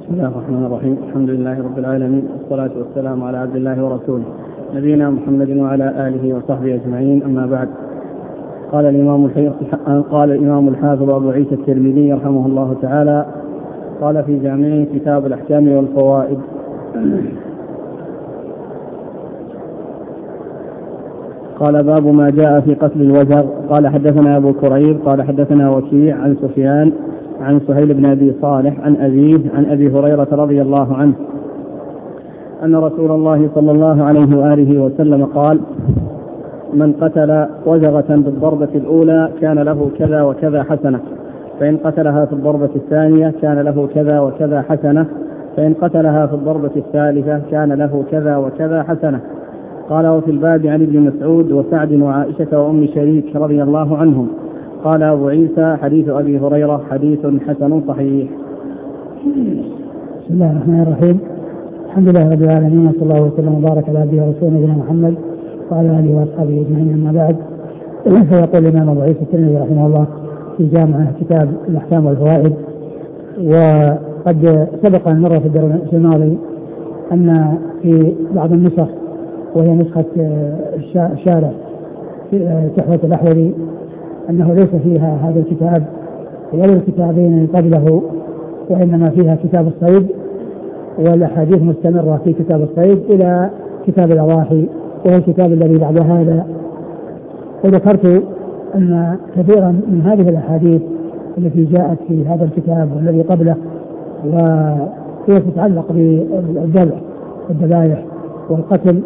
بسم الله الرحمن الرحيم. الحمد لله رب العالمين، والصلاة والسلام على عبد الله ورسوله نبينا محمد وعلى آله وصحبه أجمعين، أما بعد. قال الإمام الحافظ أبو عيسى الترمذي رحمه الله تعالى قال في جامعه كتاب الأحكام والفوائد: قال باب ما جاء في قتل الوزغ. قال حدثنا أبو كريب قال حدثنا وكيع عن سفيان عن سهيل بن أبي صالح عن أبيه عن أبي هريرة رضي الله عنه أن رسول الله صلى الله عليه وآله وسلم قال: من قتل وزغة بالضربة الأولى كان له كذا وكذا حسنة، فإن قتلها في الضربة الثانية كان له كذا وكذا حسنة، فإن قتلها في الضربة الثالثة كان له كذا وكذا حسنة. قال: وفي الباب عن ابن مسعود وسعد وعائشة وأم شريك رضي الله عنهم. قال أبو عيسى: حديث أبي هريرة حديث حسن صحيح. بسم الله الرحمن الرحيم. الحمد لله رب العالمين، وصلى الله وسلم وبارك على عبده ورسوله نبينا محمد وعلى آله وأصحابه أجمعين، أما بعد. فيقول الإمام أبو عيسى الترمذي رحمه الله في جامعه كتاب الأحكام والفوائد. وقد سبق أن مر في الدرس الماضي أن في بعض النسخ، وهي نسخة الشارع في تحفة الأحوذي، أنه ليس فيها هذا الكتاب ولا الكتابين قبله، وإنما فيها كتاب الصيد، والأحاديث مستمرة في كتاب الصيد إلى كتاب الأضاحي، وهو الكتاب الذي بعد هذا. وذكرت أن كثيرا من هذه الأحاديث التي جاءت في هذا الكتاب والذي قبله وهي تتعلق بالذبح والذبائح والقتل،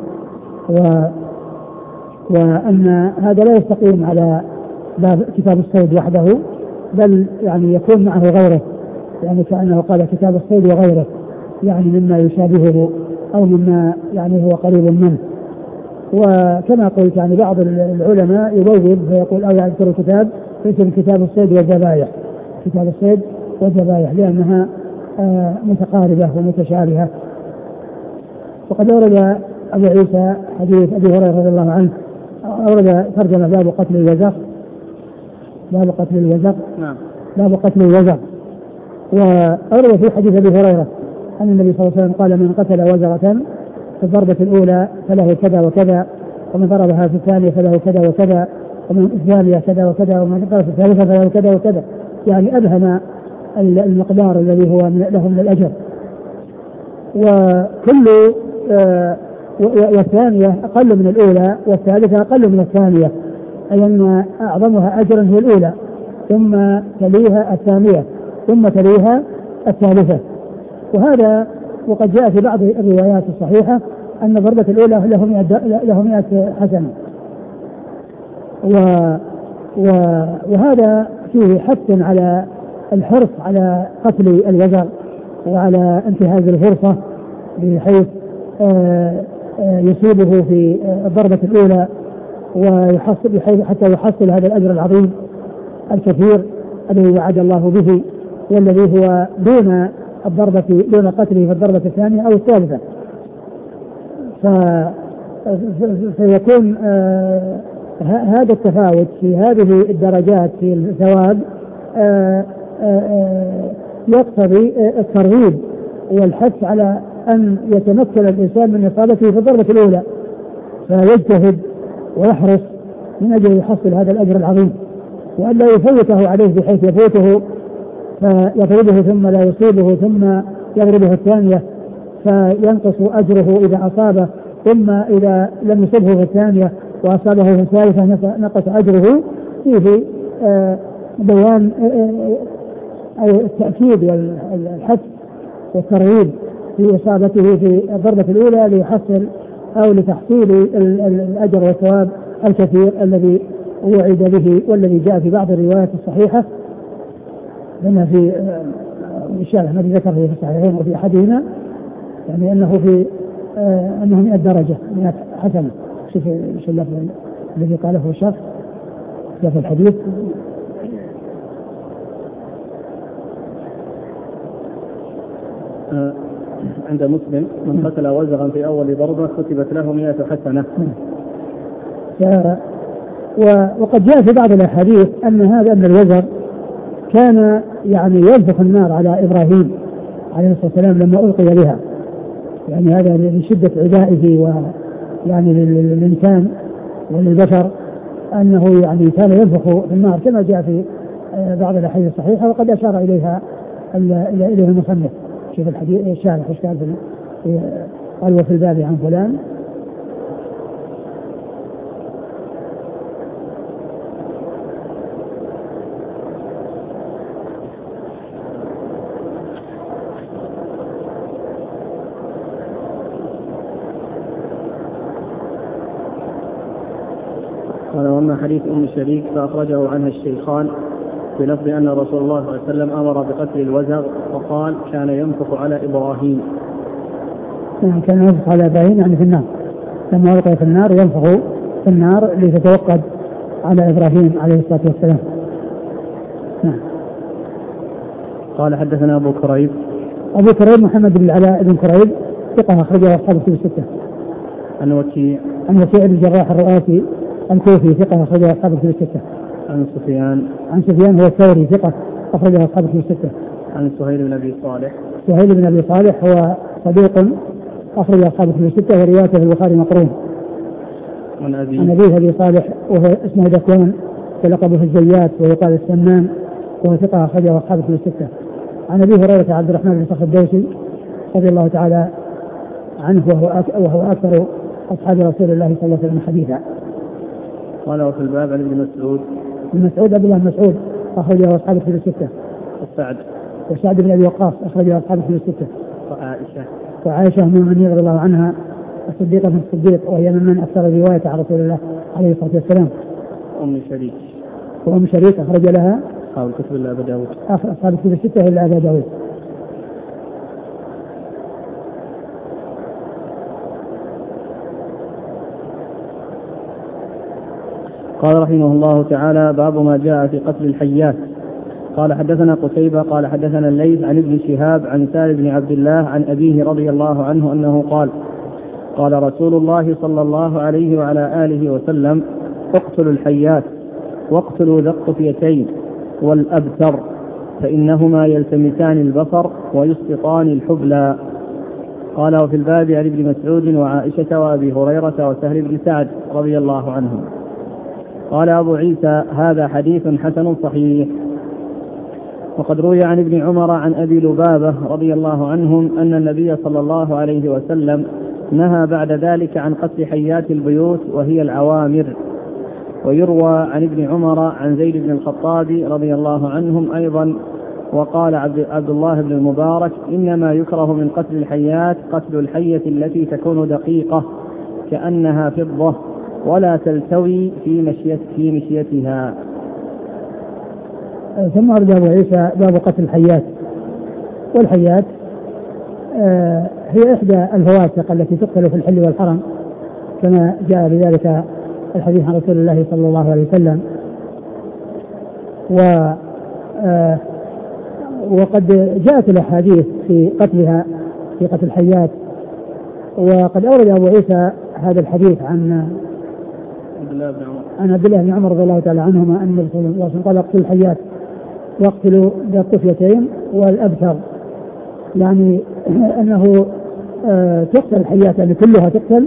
وأن هذا لا يستقيم على باب كتاب الصيد وحده، بل يعني يكون معه غيره، يعني كأنه قال كتاب الصيد وغيره، يعني مما يشابهه أو مما يعني هو قريب منه. وكما قلت يعني بعض العلماء يبوب فيقول أو يذكر كتاب اسم كتاب الصيد والذبائح، كتاب الصيد والذبائح، لأنها متقاربة ومتشابهة. وقد أورد أبو عيسى حديث أبي هريرة رضي الله عنه، أورد ترجمة باب قتل الوزغ، باب قتل الوزغ، باب قتل الوزغ. وأورد في حديث أبي هريرة أن النبي صلى الله عليه وسلم قال: من قتل وزغة في الضربة الأولى فله كذا وكذا، ومن ضربها في الثانية فله كذا وكذا، ومن الثانية كذا وكذا، ومن ضربها في الثالثة فله كذا وكذا، يعني أبهم المقدار الذي هو له من الأجر. وكل والثانية أقل من الأولى، والثالثة أقل من الثانية، أي أن أعظمها أجرا هي الأولى، ثم تليها الثانية، ثم تليها الثالثة. وهذا وقد جاء في بعض الروايات الصحيحة أن الضربة الأولى له 100 حسنة. وهذا فيه حث على الحرص على قتل الوزغ وعلى انتهاز الفرصة بحيث يصيبه في الضربة الأولى ويحصل حتى يحصل هذا الأجر العظيم الكثير الذي وعد الله به، والذي هو دون قتله في الضربة الثانية أو الثالثة. فيكون هذا التفاوت في هذه الدرجات في الثواب يقتضي الترغيب والحث على أن يتمكن الإنسان من إصابته في الضربة الأولى، فيجتهد ويحرص من أجل يحصل هذا الأجر العظيم، وأن لا يفوته عليه بحيث يفوته فيضربه ثم لا يصيبه، ثم يضربه الثانية فينقص أجره إذا أصابه، ثم إذا لم يصبه في الثانية وأصابه في الثالثة نقص أجره. فيه بيان التأكيد والحث والترغيب في إصابته في الضربة الأولى ليحصل أو لتحصيل الأجر والثواب الكثير الذي وعد به، والذي جاء في بعض الروايات الصحيحة لما في إشارة الذي ذكر في الصحيحين وفي أحدهما يعني أنه 100 درجة 100 حسنة. شوف اللفظ الذي قاله الشيخ في الحديث: عند مسلم: من قتل وزغا في أول ضربة كتبت له 100 حسنة. وقد جاء في بعض الأحاديث أن الوزغ كان يعني ينفخ النار على إبراهيم عليه الصلاة والسلام لما ألقي بها، يعني هذا لشدة عدائه ويعني للإنسان وللبشر أنه يعني كان ينفخ في النار كما جاء في بعض الأحاديث الصحيحة، وقد أشار إليه المصنف. شوف الحديث الشارح ايش قال قال وفي الباب عن فلان. قال وأما حديث أم شريك فأخرجه عنها الشيخان بلفظ أن رسول الله صلى الله عليه وسلم أمر بقتل الوزغ وقال كان ينفخ على إبراهيم. كان ينفخ على إبراهيم يعني في النار، لما ألقي في النار ينفخ في النار لتتوقد على إبراهيم عليه الصلاة والسلام. نعم. قال حدثنا أبو كريب محمد بن العلاء بن كريب ثقة أخرجه أصحاب الكتب الستة. عن وكيع بن الجراح الرؤاسي الكوفي ثقة أخرجه أصحاب الكتب الستة. عن سفيان هو الثوري ثقة أخرجه أصحاب الكتب الستة. عن سهيل بن أبي صالح هو صديق أخرج أصحاب الكتب الستة وروايته في البخاري مقرون. عن أبي أبي صالح وهو اسمه ذكوان ولقبه الزيات ويقال السمان وهو ثقة أخرجه أصحاب الكتب الستة. عن أبي هريرة عبد الرحمن بن صخر الدوسي رضي الله تعالى عنه وهو أكثر أصحاب رسول الله صلى الله عليه وسلم حديثا. قال وفي الباب عن ابن مسعود عبد الله بن مسعود أخرجه أصحاب الكتب الستة. وسعد بن أبي وقاص أخرجه أصحاب الكتب الستة. وعائشة أم المؤمنين رضي الله عنها الصديقة بنت الصديق وهي ممن أكثر رواية عن رسول الله عليه الصلاة والسلام. وأم شريك أخرج لها أصحاب الكتب إلا أبا داود. أصحاب الكتب الستة إلا أبا داود. قال رحمه الله تعالى باب ما جاء في قتل الحيات. قال حدثنا قتيبة قال حدثنا الليث عن ابن شهاب عن سالم بن عبد الله عن أبيه رضي الله عنه أنه قال قال رسول الله صلى الله عليه وعلى آله وسلم اقتلوا الحيات واقتلوا ذا الطفيتين والأبتر فإنهما يلتمسان البصر ويسقطان الحبلى. قال وفي الباب عن ابن مسعود وعائشة وأبي هريرة وسهل بن سعد رضي الله عنهم. قال أبو عيسى هذا حديث حسن صحيح. وقد روي عن ابن عمر عن أبي لبابة رضي الله عنهم أن النبي صلى الله عليه وسلم نهى بعد ذلك عن قتل حيات البيوت وهي العوامر. ويروى عن ابن عمر عن زيد بن الخطاب رضي الله عنهم أيضا. وقال عبد الله بن المبارك إنما يكره من قتل الحيات قتل الحية التي تكون دقيقة كأنها فضة ولا تلتوي في مشيتها. ثم أرد أبو عيسى باب قتل الحيات. والحيات هي إحدى الفواسق التي تقتل في الحل والحرم كما جاء بذلك الحديث عن رسول الله صلى الله عليه وسلم. وقد جاءت الأحاديث في قتلها في قتل الحيات. وقد أورد أبو عيسى هذا الحديث عن عبد الله بن عمر رضي الله تعالى عنهما أن النبي صلى الله عليه وسلم قال اقتلوا الحيات واقتلوا ذا الطفيتين والأبتر، يعني أنه تقتل الحيات يعني كلها تقتل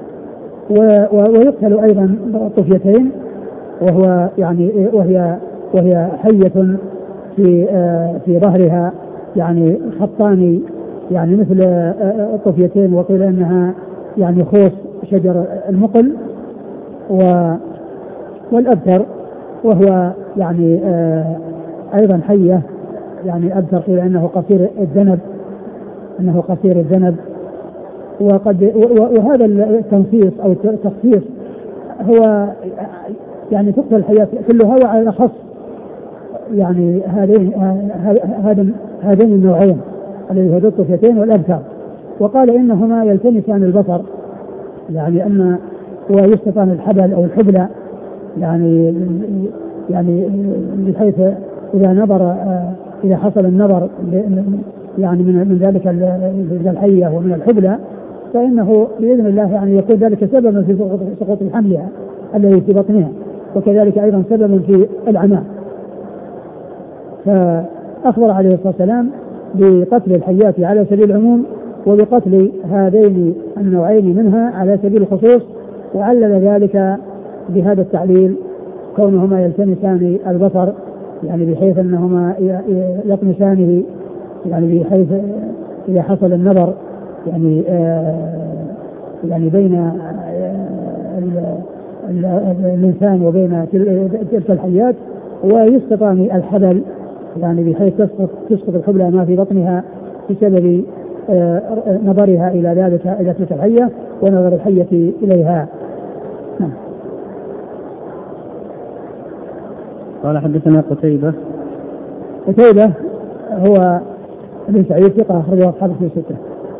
ويقتل أيضا الطفيتين وهو يعني وهي حية في ظهرها يعني خطان يعني مثل الطفيتين، وقيل أنها يعني خوص شجر المقل. والأبتر وهو يعني أيضا حية يعني أبتر قيل أنه قصير الذنب. وهذا التنصيص أو التخصيص هو يعني تقتل الحياة كلها، وعلى الأخص يعني هذين النوعين الذي هو الطفيتين والأبتر. وقال إنهما يلتمسان البصر يعني أن ويسقطان الحبل أو الحبلى يعني بحيث إذا حصل النظر يعني من ذلك الحية ومن الحبلى فإنه بإذن الله يعني يكون ذلك سببا في سقوط حملها الذي في بطنها، وكذلك أيضا سببا في العمى. فأخبر عليه الصلاة والسلام بقتل الحيات على سبيل العموم وبقتل هذين النوعين منها على سبيل الخصوص، وعلل ذلك بهذا التعليل كونهما يلتمسان البصر يعني بحيث أنهما يطمسانه يعني بحيث إذا حصل النظر يعني بين الإنسان وبين تلك الحيات ويسقطان الحبل يعني بحيث تسقط الحبلى ما في بطنها بسبب نظرها إلى ذلك إلى تلك الحية ونظر الحية إليها. قال حدثنا قتيبة هو ابن سعيد ثقة أخرجه أصحاب الكتب الستة.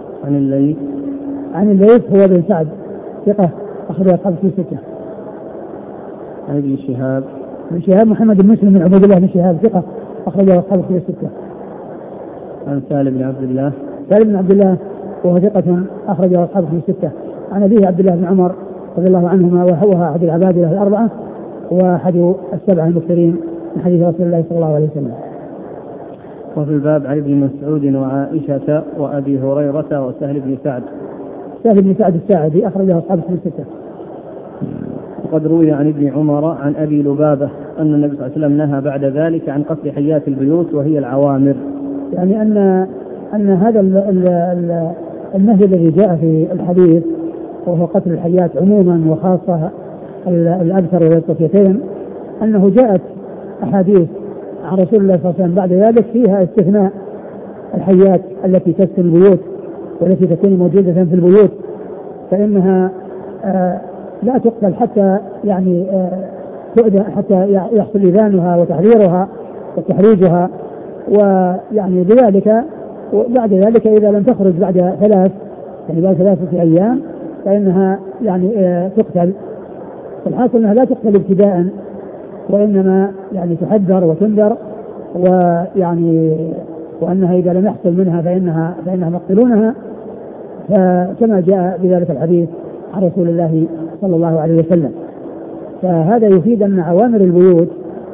عن الليث هو بن سعد ثقة أخرجه أصحاب الكتب الستة. عن ابن شهاب محمد بن مسلم بن عبد الله بن شهاب ثقة أخرجه أصحاب الكتب الستة. عن سالم بن عبد الله وهو ثقة أخرجه أصحاب الكتب الستة. عن أبيه عبد الله بن عمر رضي الله عنهما وهو أحد العبادلة الأربعة وأحد السبعة المكثرين من حديث رسول الله صلى الله عليه وسلم. وفي الباب عن ابن مسعود وعائشة وأبي هريرة وسهل بن سعد. سهل بن سعد الساعدي أخرجه أصحاب الكتب الستة. وقد روي عن ابن عمر عن أبي لبابة أن النبي صلى الله عليه وسلم نهى بعد ذلك عن قتل حيات البيوت وهي العوامر. يعني أن هذا النهي الذي جاء في الحديث وهو قتل الحيات عموما وخاصة الأبتر والطفيتين أنه جاءت أحاديث عن رسول الله صلى الله عليه وسلم بعد ذلك فيها استثناء الحيات التي تسكن البيوت والتي تكون موجودة في البيوت، فإنها لا تقتل حتى يعني تؤذى حتى يحصل إذانها وتحريرها وتحريجها، ويعني بذلك وبعد ذلك إذا لم تخرج بعد بعد 3 أيام فإنها يعني تقتل. الحاصل أنها لا تقتل ابتداء وإنما يعني تحذر وتنذر، ويعني وأنها إذا لم يحصل منها فإنهم يقتلونها، كما جاء بذلك الحديث عن رسول الله صلى الله عليه وسلم. فهذا يفيد أن عوامر البيوت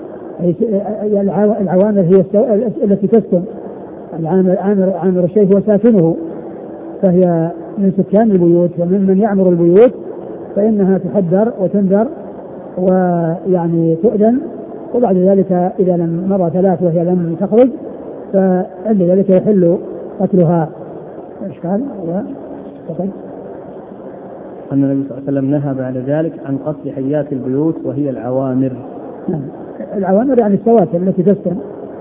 العوامر هي التي تسكن. عامر الشيء هو ساكنه، فهي من سكان البيوت ومن يعمر البيوت، فإنها تحذر وتنذر ويعني تؤذن، وبعد ذلك إذا لم مضى 3 وهي لم تخرج فعند ذلك يحل قتلها. إشكال أن النبي صلى الله عليه وسلم نهى بعد ذلك عن قتل حيات البيوت وهي العوامر. العوامر يعني السواتر التي تسكن.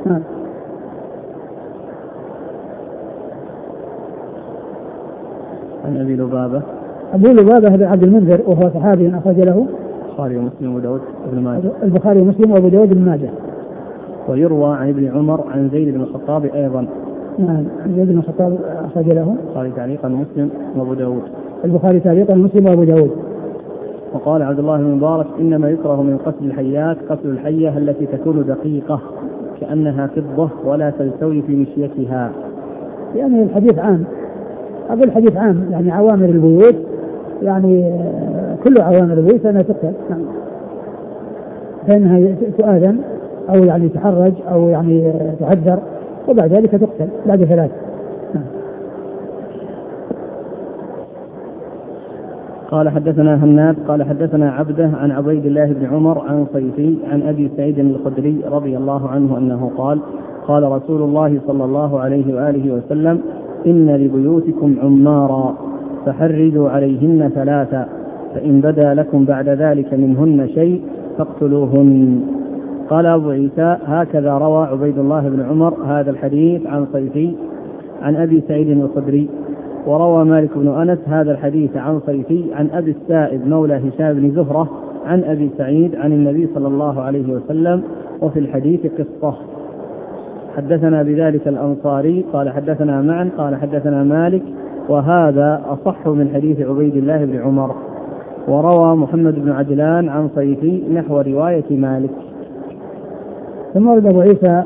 عن أبي لبابة بن عبد المنذر وهو صحابي أخرج له البخاري ومسلم وداود بن ماجه. البخاري ومسلم وابو داود بن ماجه. ويروى عن ابن عمر عن زيد بن الخطاب أيضا. عن زيد بن الخطاب أخرج له البخاري تعليقا مسلم وابو داود. البخاري تعليقا مسلم وابو داود. وقال عبد الله بن مبارك إنما يكره من قتل الحيات قتل الحية التي تكون دقيقة كأنها فضة ولا تلتوي في مشيتها. يعني الحديث عام، أقول الحديث عام يعني عوامر البيوت، يعني كل عوامر البيوت فإنها تقتل، فإنها تؤذن أو يعني تحرج أو يعني تحذر، وبعد ذلك تقتل بعد 3. قال حدثنا هناد قال حدثنا عبده عن عبيد الله بن عمر عن صيفي عن أبي سعيد الخدري رضي الله عنه أنه قال قال رسول الله صلى الله عليه وآله وسلم إن لبيوتكم عمارا فحرجوا عليهن 3 فإن بدا لكم بعد ذلك منهن شيء فاقتلوهن. قال أبو عيسى هكذا روى عبيد الله بن عمر هذا الحديث عن صيفي عن أبي سعيد الخدري. وروى مالك بن أنس هذا الحديث عن صيفي عن أبي السائب مولى هشام بن زهرة عن أبي سعيد عن النبي صلى الله عليه وسلم، وفي الحديث قصة. حدثنا بذلك الأنصاري قال حدثنا معا قال حدثنا مالك وهذا أصح من حديث عبيد الله بن عمر. وروى محمد بن عجلان عن صيفي نحو رواية مالك. ثم ورد أبو عيسى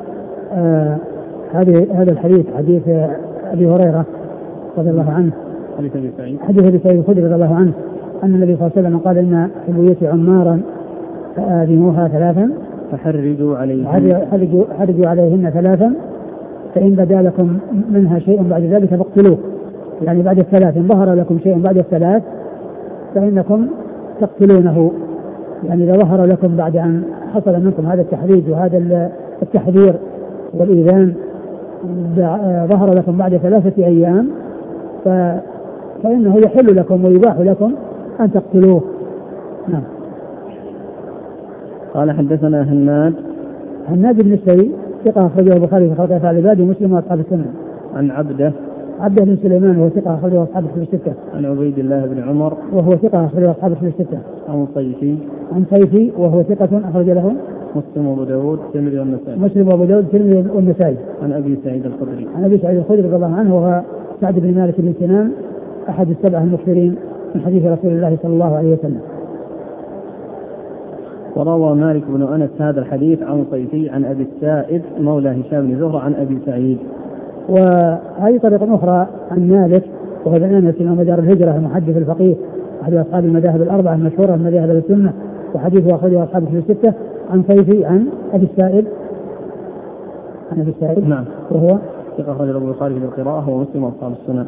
هذا الحديث حديث أبي هريرة رضي الله عنه، حديث أبي سعيد الخدري رضي الله عنه أن النبي صلى الله عليه وسلم قال إن في البيوت عمارا فآذنوها 3 فحرجوا عليهن 3 فإن بدا لكم منها شيء بعد ذلك فاقتلوه، يعني بعد الثلاث إن ظهر لكم شيء بعد الثلاث فإنكم تقتلونه. يعني إذا ظهر لكم بعد أن حصل منكم هذا التحريج وهذا التحذير والإيذان ظهر لكم بعد 3 أيام فإنه يحل لكم ويباح لكم أن تقتلوه. نعم. قال حدثنا هناد بن السري ثقة أخرجه البخاري في خلق أفعال العباد ومسلم وأصحاب السنن. عن عبده بن سليمان وهو ثقة أخرجه أصحاب الكتب الستة. عن عبيد الله بن عمر وهو ثقة أخرجه أصحاب الكتب الستة. عن صيفي وهو ثقة أخرج له مسلم وأبو داود الترمذي والنسائي. عن أبي سعيد الخدري رضي الله عنه وهو سعد بن مالك بن سنان أحد السبعة المكثرين من حديث رسول الله صلى الله عليه وسلم. وروى مالك بن أنس هذا الحديث عن صيفي عن أبي السائب مولى هشام بن زهرة عن أبي سعيد. وهذه طريقة أخرى عن مالك وهو بن أنس إمام دار الهجرة المحدث الفقيه أحد أصحاب المذاهب الأربعة المشهورة من مذاهب السنة وحديثه أخرجه أصحاب الكتب الستة. عن صيفي عن أبي السائب نعم. وهو ثقة أخرجه البخاري في القراءة ومسلم وأصحاب السنن.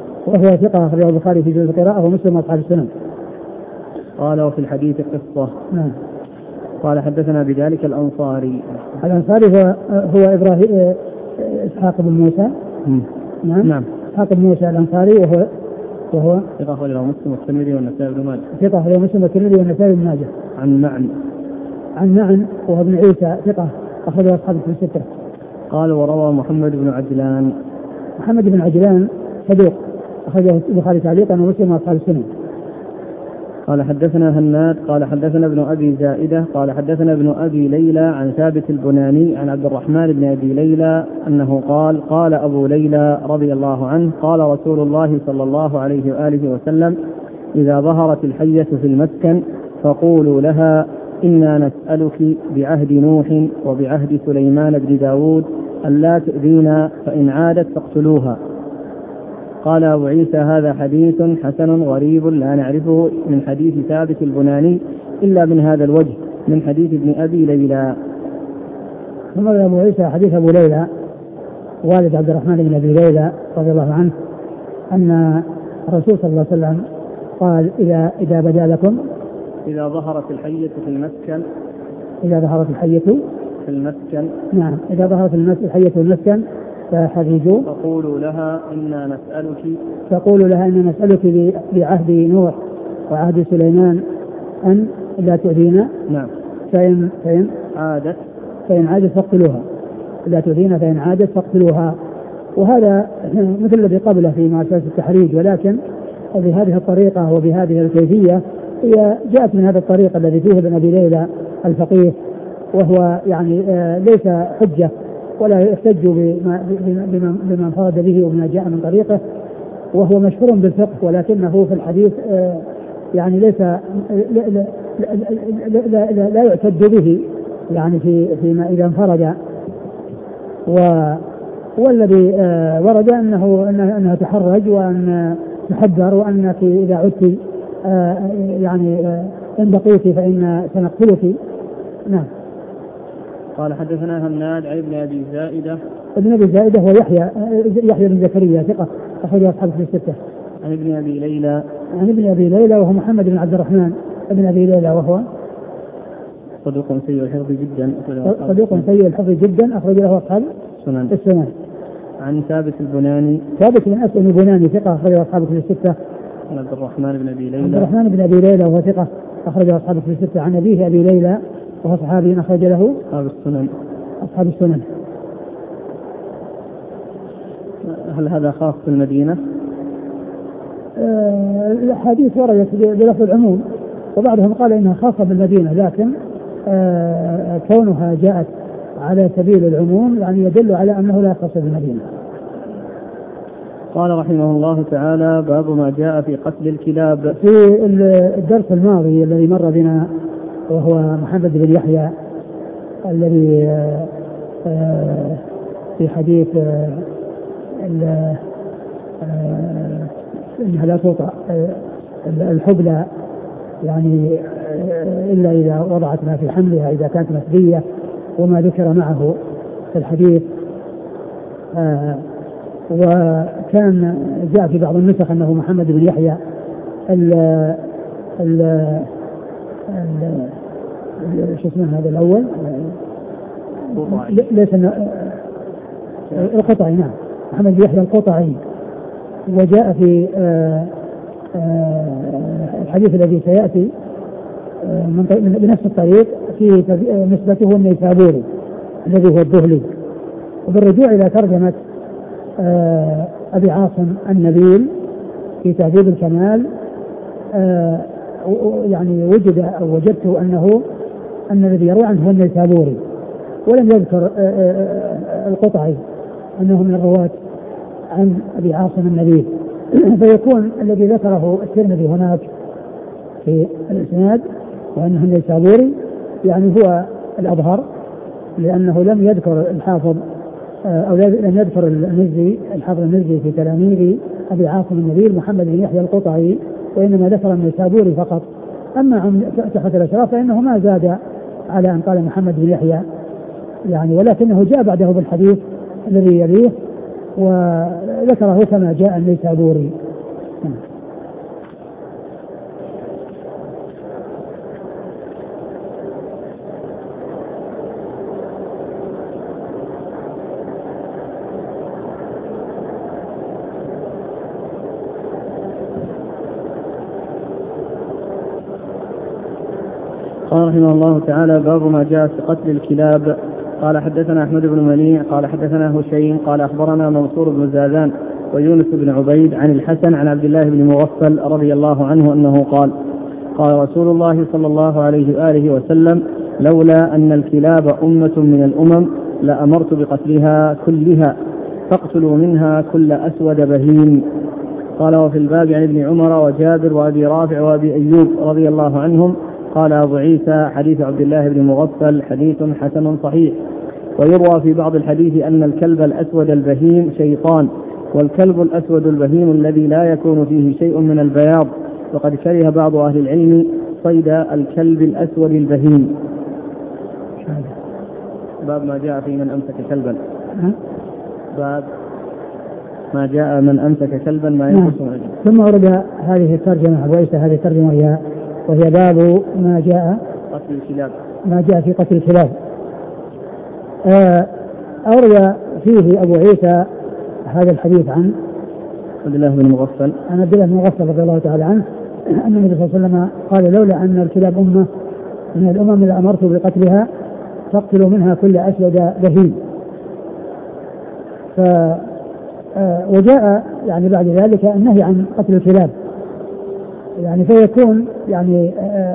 قال وفي الحديث قصة. نعم. قال حدثنا بذلك الأنصاري هو إبراهيم إسحاق بن موسى. نعم. إسحاق بن موسى الأنصاري وهو ثقة أخرجه مسلم والترمذي والنسائي بن ماجه. عن معن وهو ابن عيسى ثقة أخرجه أصحاب الكتب الستة. قال وروى محمد بن عجلان صدوق أخرجه البخاري تعليقا ومسلم وأصحاب السنن. قال حدثنا هناد قال حدثنا ابن أبي زائدة قال حدثنا ابن أبي ليلى عن ثابت البناني عن عبد الرحمن بن أبي ليلى أنه قال أبو ليلى رضي الله عنه قال رسول الله صلى الله عليه وآله وسلم إذا ظهرت الحية في المسكن فقولوا لها إنا نسألك بعهد نوح وبعهد سليمان بن داود ألا تؤذينا فإن عادت فاقتلوها. قال أبو عيسى هذا حديث حسن غريب لا نعرفه من حديث ثابت البناني إلا من هذا الوجه من حديث ابن أبي ليلى. ثم أبو عيسى حديث أبو ليلى والد عبد الرحمن بن أبي ليلى رضي الله عنه أن الرسول صلى الله عليه وسلم قال إذا بدا لكم إذا ظهرت الحية في المسكن نعم إذا ظهرت الحية في المسكن فحرجوا فقولوا لها إنا نسألك بعهد نوح وعهد سليمان أن لا تؤذينا. نعم. فإن عادت فاقتلوها. لا تؤذينا فإن عادت فاقتلوها. وهذا مثل الذي قبله في معسكر التحريج ولكن بهذه الطريقة وبهذه الكيفية هي جاءت من هذا الطريق الذي فيه ابن أبي ليلى الفقيه وهو يعني ليس حجة ولا يحتج بما انفرد به وما جاء من طريقه وهو مشهور بالفقه ولكنه في الحديث يعني ليس لا يعتد به يعني فيما إذا انفرد. والذي ورد أنه تحرج وأن تحذر وأنك إذا عدت يعني إن بقيت فإن سنقتلك. نعم. قال حدثنا هناد عن ابن أبي زائدة هو يحيى بن زكريا ثقة أخرج أصحاب في الستة. عن ابن أبي ليلى وهو محمد بن عبد الرحمن ابن أبي ليلى وهو صدوق سيء الحفظ جدا أخرج له أصحاب السنن. عن ثابت بن أسلم البناني ثقة أخرج أصحاب في الستة. عن عبد الرحمن بن أبي ليلى وهو ثقة أخرج أصحاب في الستة. عن أبيه أبي ليلى وهو صحابي أخرج له أصحاب السنن. هل هذا خاص بالمدينة؟ الحديث وردت بلفظ العموم وبعضهم قال إنها خاصة بالمدينة لكن كونها جاءت على سبيل العموم يعني يدل على أنه لا يخص بالمدينة. قال رحمه الله تعالى باب ما جاء في قتل الكلاب. في الدرس الماضي الذي مر بنا وهو محمد بن يحيى الذي في حديث انها لا توطأ الحبلى يعني الا اذا وضعت ما في حملها اذا كانت مثدية وما ذكر معه في الحديث وكان جاء في بعض النسخ أنه محمد بن يحيى شو اسمه هذا الأول؟ ليس القطعي، نعم، محمد بن يحيى القطعي. وجاء في الحديث الذي سيأتي بنفس الطريق في نسبته النيسابوري الذي هو الذهلي. وبالرجوع إلى ترجمة أبي عاصم النبيل في تهذيب الكمال يعني وجدت أن الذي يروي عنه هو النيسابوري، ولم يذكر القطعي أنه من الرواة عن أبي عاصم النبيل. فيكون الذي ذكره الترمذي هناك في الإسناد وأنه النيسابوري يعني هو الأظهر، لأنه لم يذكر الحافظ أو لم يذكر المزي الحافظ المزي في تلاميذ أبي عاصم النبيل محمد بن يحيى القطعي، وإنما ذكر النيسابوري فقط. أما عن تحفة الأشراف فإنه ما زاد على أن قال محمد بن يحيى يعني، ولكنه جاء بعده بالحديث الذي يليه وذكره كما جاء النيسابوري. قال رحمه الله تعالى: باب ما جاء في قتل الكلاب. قال حدثنا أحمد بن منيع قال حدثنا هشيم قال أخبرنا منصور بن زادان ويونس بن عبيد عن الحسن عن عبد الله بن مغفل رضي الله عنه أنه قال: قال رسول الله صلى الله عليه وآله وسلم: لولا أن الكلاب أمة من الأمم لأمرت بقتلها كلها، فاقتلوا منها كل أسود بهيم. قال: وفي الباب عن ابن عمر وجابر وأبي رافع وأبي أيوب رضي الله عنهم. قال أبو عيسى: حديث عبد الله بن مغفل حديث حسن صحيح. ويروى في بعض الحديث أن الكلب الأسود البهيم شيطان، والكلب الأسود البهيم الذي لا يكون فيه شيء من البياض، وقد كره بعض أهل العلم صيد الكلب الأسود البهيم. باب ما جاء في من أمسك كلبا. باب ما جاء من أمسك كلبا ما ينقص من أجله. ثم ورد هذه الترجمة أبو عيسى هذه الترجمة وهي باب ما جاء قتل الكلاب، ما جاء في قتل الكلاب. أورد فيه أبو عيسى هذا الحديث عن عبد الله بن مغفل رضي الله تعالى عنه أن النبي صلى الله عليه وسلم قال: لولا أن الكلاب أمة من الأمم لأمرت بقتلها، فاقتلوا منها كل أسود بهيم. وجاء يعني بعد ذلك النهي عن قتل الكلاب، يعني فيكون يعني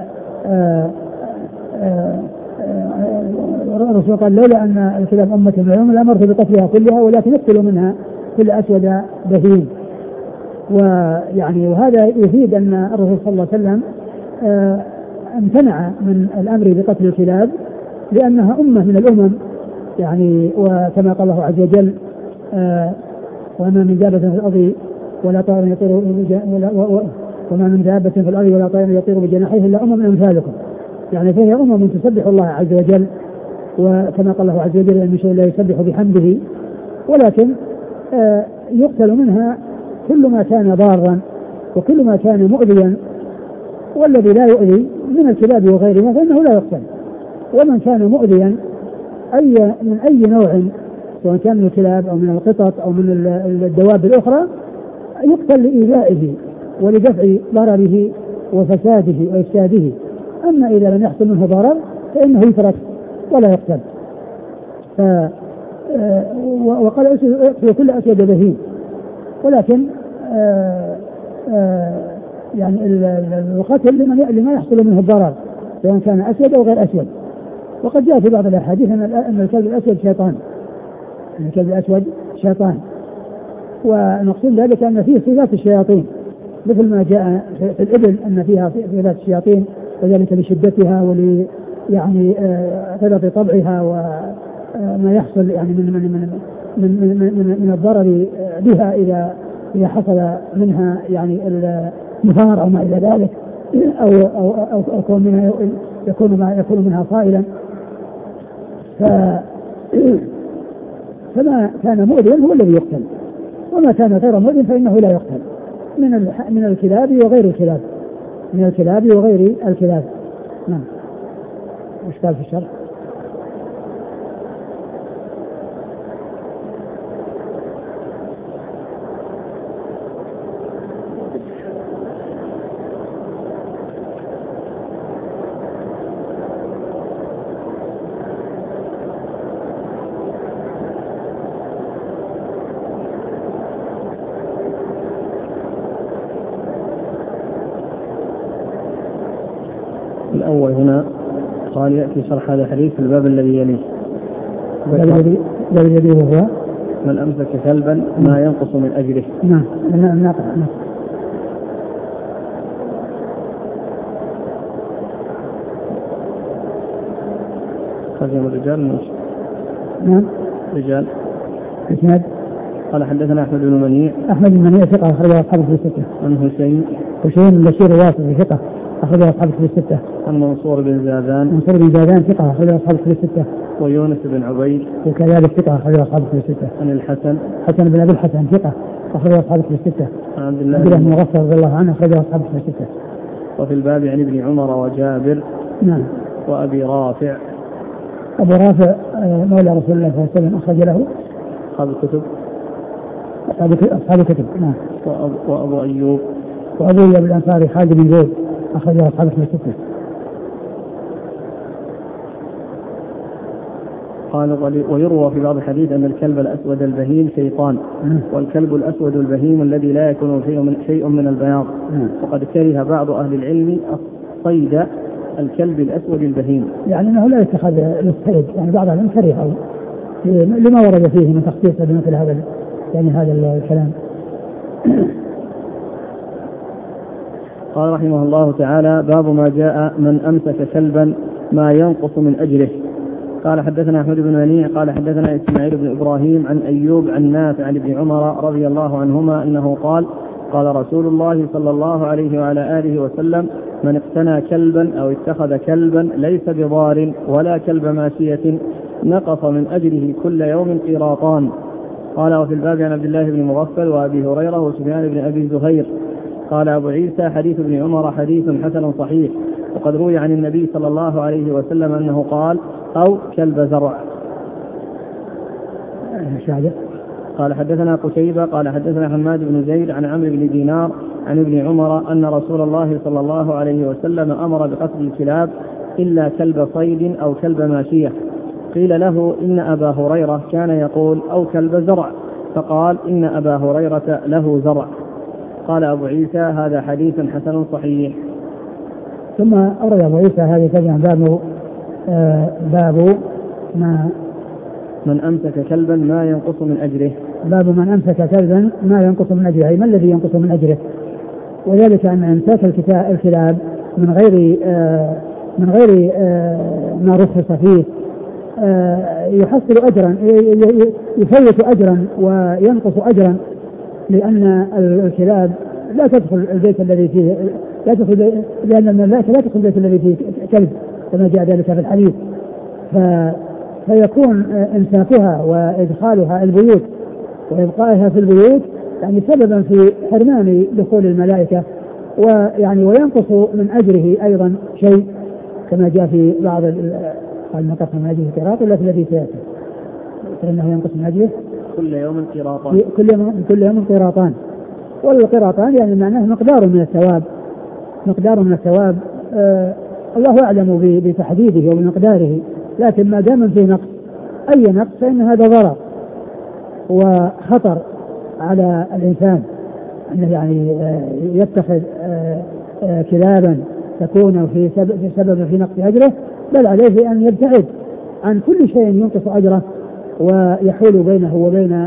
الرسول قال: لولا أن الكلاب أمة من الأمم لأمرت بقتلها كلها، ولكن اقتلوا منها كل أسود بهيم. ويعني وهذا يفيد أن الرسول صلى الله عليه وسلم امتنع من الأمر بقتل الكلاب لأنها أمة من الأمم، يعني وكما قال الله عز وجل: وما من دابة في الأرض ولا طائر يطير وما من دابة في الأرض ولا طائر يطير بجناحيه إلا أمم أمثالكم. يعني فهي أمم تسبح الله عز وجل، وكما قال الله عز وجل: إن شيء لا يسبح بحمده، ولكن يقتل منها كل ما كان ضارا وكل ما كان مؤذيا، والذي لا يؤذي من الكلاب وغيرها فإنه لا يقتل. ومن كان مؤذيا من أي نوع، سواء كان من الكلاب أو من القطط أو من الدواب الأخرى، يقتل لإيذائه ولدفع ضرره وفساده وإفساده. أما إذا لم يحصل منه ضرر فإنه يترك ولا يقتل. وقال: اقتلوا كل أسود بهيم. ولكن يعني القتل لما يحصل منه الضرر، سواء كان أسود أو غير أسود. وقد جاء في بعض الأحاديث أن الكلب الأسود شيطان، الكلب الأسود شيطان. ونقصد ذلك أن فيه صفات الشياطين، مثل ما جاء في الإبل أن فيها صفات الشياطين، وذلك لشدتها يعني غلظ طبعها وما يحصل يعني من الضرر بها إذا حصل منها يعني النفار أو ما إلى ذلك، أو يكون منها صائلا. فما كان مؤذيا هو الذي يقتل، وما كان غير مؤذي فإنه لا يقتل من الكلاب وغير الكلاب، من الكلاب وغير الكلاب. نعم. وش قال في الشرح؟ الأول هنا قال يأتي شرح هذا الحديث في الباب الذي يليه. الذي يليه هو من أمسك كلبا ما ينقص من أجره. نعم. ترجم الرجال. نعم. رجال. إسناد. قال حدثنا أحمد بن منيع. أحمد بن منيع ثقة أخرجه أصحاب في الستة. عن حسين البشير الواسطي ثقة أخرجه أصحاب في الستة. عن منصور بن زادان ثقة أخرجه أصحاب في الستة. ويونس بن عبيد وكذلك ثقة أخرجه أصحاب في الستة. عن الحسن بن أبي الحسن ثقة أخرجه أصحاب في الستة. عن عبد الله بن مغفر رضي الله عنه أخرجه أصحاب في الستة. وفي الباب عن ابن عمر وجابر. نعم. وأبي رافع. أبو رافع مولى رسول الله صلى الله عليه وسلم أخرج له أصحاب الكتب. نعم. وأبو أيوب. وأبو أيوب الأنصاري خالد بن زيد أخرجه أصحاب الستة. قال ويروى في بعض الحديث أن الكلب الأسود البهيم شيطان. والكلب الأسود البهيم الذي لا يكون شيء من البياض. وقد كره بعض أهل العلم صيد الكلب الأسود البهيم، يعني أنه لا يتخذ للصيد، يعني بعض العلم كرهه لما ورد فيه من تخصيص بمثل هذا هذا الكلام. قال رحمه الله تعالى: باب ما جاء من أمسك كلبا ما ينقص من أجره. قال حدثنا أحمد بن منيع قال حدثنا إسماعيل بن إبراهيم عن أيوب عن نافع عن ابن عمر رضي الله عنهما أنه قال: قال رسول الله صلى الله عليه وعلى آله وسلم: من اقتنى كلبا أو اتخذ كلبا ليس بضار ولا كلب ماشية نقص من أجره كل يوم قيراطان. قال: وفي الباب عن عبد الله بن مغفل وأبي هريرة وسفيان بن أبي زهير. قال أبو عيسى: حديث ابن عمر حديث حسن صحيح، وقد روي عن النبي صلى الله عليه وسلم أنه قال: أو كلب زرع. قال حدثنا قتيبة قال حدثنا حماد بن زيد عن عمرو بن دينار عن ابن عمر أن رسول الله صلى الله عليه وسلم أمر بقتل الكلاب إلا كلب صيد أو كلب ماشية. قيل له: إن أبا هريرة كان يقول أو كلب زرع، فقال: إن أبا هريرة له زرع. قال أبو عيسى: هذا حديث حسن صحيح. ثم أورد أبو عيسى هذه ترجمة باب ما من أمسك كلبا ما ينقص من أجره. باب من أمسك كلبا ما ينقص من أجره، أي ما الذي ينقص من أجره؟ وذلك أن إمساك الكلاب من غير ما رخص فيه يحصل أجرا، يفوت أجرا وينقص أجرا، لأن الكلاب لا تدخل البيت الذي فيه لأن الملائكة لا تدخل البيت الذي فيه كلب كما جاء ذلك في الحديث، فيكون إمساكها وإدخالها البيوت وإبقائها في البيوت يعني سببا في حرمان دخول الملائكة، وينقص من أجره أيضا شيء كما جاء في بعض المقص من أجره قراط، ولا في الذي سيأتي فإنه ينقص من أجره كل يوم قراطان. والقراطان يعني معناه مقدار من الثواب الله أعلم بتحديده وبمقداره، لكن ما دام فيه نقص أي نقص فإن هذا ضرر وخطر على الإنسان أنه يعني يتخذ كلابا تكون في سبب في نقص أجره، بل عليه أن يبتعد عن كل شيء ينقص أجره ويحول بينه وبين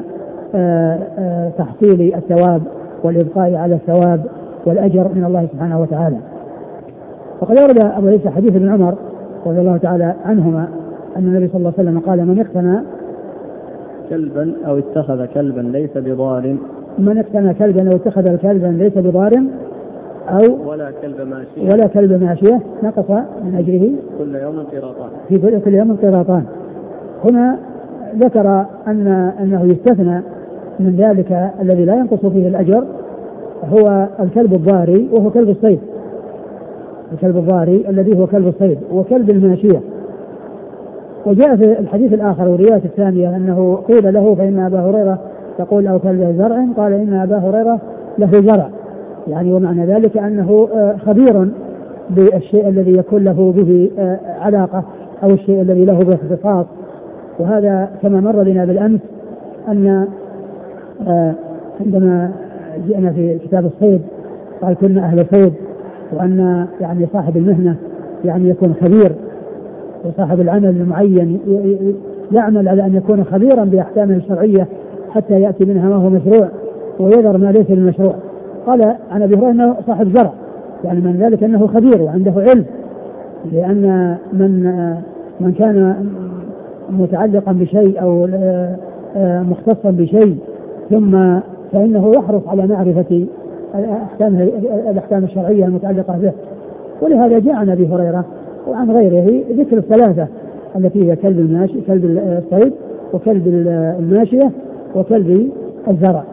تحصيل الثواب والإبقاء على الثواب والأجر من الله سبحانه وتعالى. وقد ورد أبو عيسى حديث ابن عمر رضي الله تعالى عنهما أن النبي صلى الله عليه وسلم قال: من اقتنى كلبا أو اتخذ كلبا ليس بضار، من اقتنى كلبا أو اتخذ كلبا ليس بضار أو ولا كلب ماشية نقص من أجره كل يوم قيراطان. في كل يوم قيراطان. هنا ذكر أنه يستثنى من ذلك الذي لا ينقص فيه الأجر هو الكلب الضاري وهو كلب الصيد. الكلب الضاري الذي هو كلب الصيد وكلب الماشية. وجاء في الحديث الآخر والرواية الثانية أنه قيل له فإن أبا هريرة تقول أو كلب زرع، قال إن أبا هريرة له زرع، يعني ومعنى ذلك أنه خبير بالشيء الذي يكون له به علاقة أو الشيء الذي له به اختصاص. وهذا كما مر بنا بالأمس أن عندما جئنا في كتاب الصيد قال كنا أهل صيد، وأن يعني صاحب المهنة يعني يكون خبير، وصاحب العمل المعين يعمل على أن يكون خبيرا بأحكامه الشرعية حتى يأتي منها ما هو مشروع ويذر ما ليس المشروع. قال عن أبي هريرة أنه صاحب زرع، يعني من ذلك أنه خبير وعنده علم، لأن من كان متعلقا بشيء أو مختصا بشيء ثم فإنه يحرص على معرفة الأحكام الشرعية المتعلقة به. ولهذا جاء عن أبي هريرة وعن غيره ذكر الثلاثة التي هي كلب الصيد وكلب الماشية وكلب الزرع.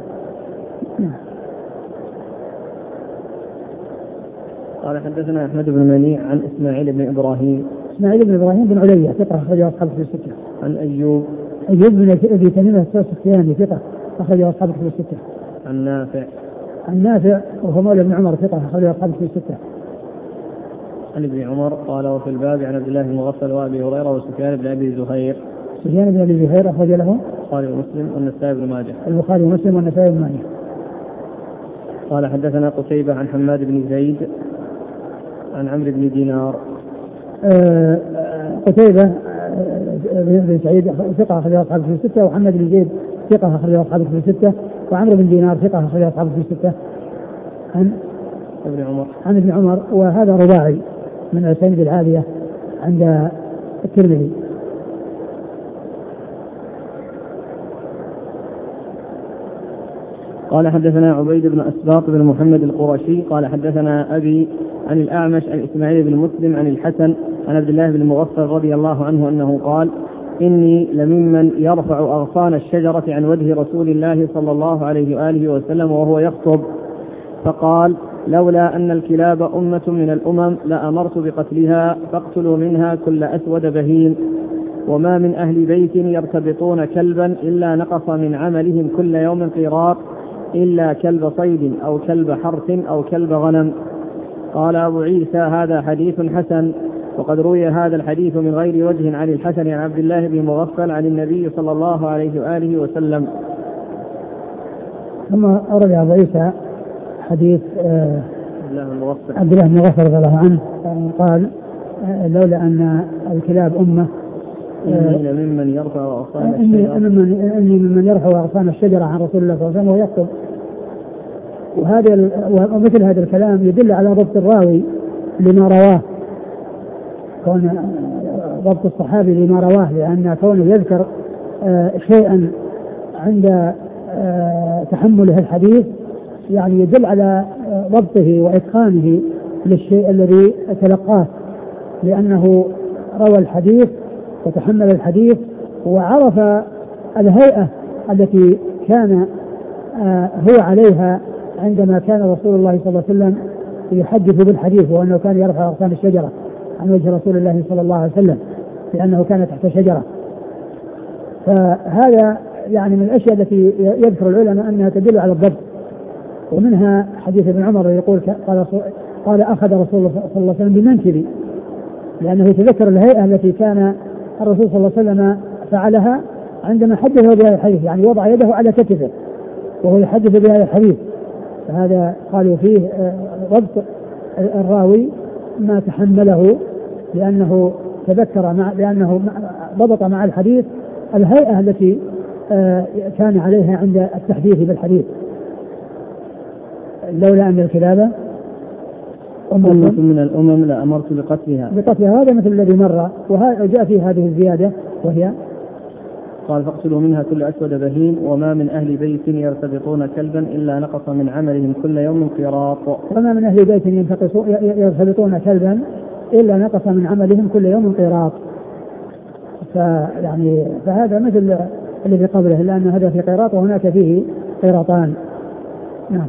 قال حدثنا أحمد بن منيع عن إسماعيل بن إبراهيم بن علية ثقة أخرجه أصحاب الكتب الستة. عن أيوب بن أبي تميم السختياني ثقة أخرجه أصحاب الكتب الستة. عن نافع وهو مولى بن عمر ثقة أخرجه أصحاب الكتب الستة. عن ابن عمر قال وفي الباب عن عبد الله بن مغفل وأبي هريرة وسفيان بن أبي زهير. سفيان بن أبي زهير أخرج له البخاري ومسلم والنسائي بن ماجه. البخاري ومسلم والنسائي بن ماجه. قال حدثنا قتيبة عن حماد بن زيد عن عمرو بن دينار. قتيبة بن سعيد ثقة أخرج أصحاب الكتب الستة، وحماد بن زيد ثقة أخرج أصحاب الكتب الستة، وعمرو بن دينار ثقة أخرج أصحاب الكتب الستة. عن ابن عمر، وهذا رباعي من الأسانيد العالية عند الترمذي. قال حدثنا عبيد بن أسباط بن محمد القرشي قال حدثنا أبي عن الأعمش عن إسماعيل بن مسلم عن الحسن عن عبد الله بن مغفل رضي الله عنه أنه قال إني لممن يرفع أغصان الشجرة عن وجه رسول الله صلى الله عليه وآله وسلم وهو يخطب، فقال لولا أن الكلاب أمة من الأمم لأمرت بقتلها فاقتلوا منها كل أسود بهيم، وما من أهل بيت يرتبطون كلبا إلا نقص من عملهم كل يوم قيراط إلا كلب صيد أو كلب حرث أو كلب غنم. قال أبو عيسى هذا حديث حسن، وقد روي هذا الحديث من غير وجه عن الحسن عن عبد الله بن مغفل عن النبي صلى الله عليه وآله وسلم. ثم أورد أبو عيسى حديث عبد الله بن مغفل رضي الله عنه قال لولا أن الكلاب أمة إني ممن يرفع أغصان الشجرة عن رسول الله صلى الله عليه وسلم وهو يخطب. ومثل هذا الكلام يدل على ضبط الراوي لما رواه، كون ضبط الصحابي لما رواه، لأن كونه يذكر شيئا عند تحمله الحديث يعني يدل على ضبطه وإتقانه للشيء الذي تلقاه، لأنه روى الحديث وتحمل الحديث وعرف الهيئة التي كان هو عليها عندما كان رسول الله صلى الله عليه وسلم يحدث بالحديث، وأنه كان يرفع أغصان الشجرة عن وجه رسول الله صلى الله عليه وسلم لأنه كان تحت شجرة. فهذا يعني من الأشياء التي يذكر العلماء أنها تدل على الضبط. ومنها حديث ابن عمر يقول قال أخذ رسول الله صلى الله عليه وسلم بمنكبي، لأنه يتذكر الهيئة التي كان الرسول صلى الله عليه وسلم فعلها عندما حدثه بهذا الحديث، يعني وضع يده على كتفه وهو يحدث بهذا الحديث. فهذا قالوا فيه ضبط الراوي ما تحمله، لأنه لأنه ضبط مع الحديث الهيئة التي كان عليها عند التحديث بالحديث. لولا أن الكلاب أمة من الأمم لأمرت بقتلها. هذا مثل الذي مر، وجاء فيه هذه الزيادة وهي قال فاقتلوا منها كل أسود بهيم، وما من أهل بيت يرتبطون كلبا إلا نقص من عملهم كل يوم قيراط. وما من أهل بيت يرتبطون كلبا إلا نقص من عملهم كل يوم قيراط. فهذا مثل الذي قبله، لأن هذا في قيراط وهناك فيه قيراطان. نعم.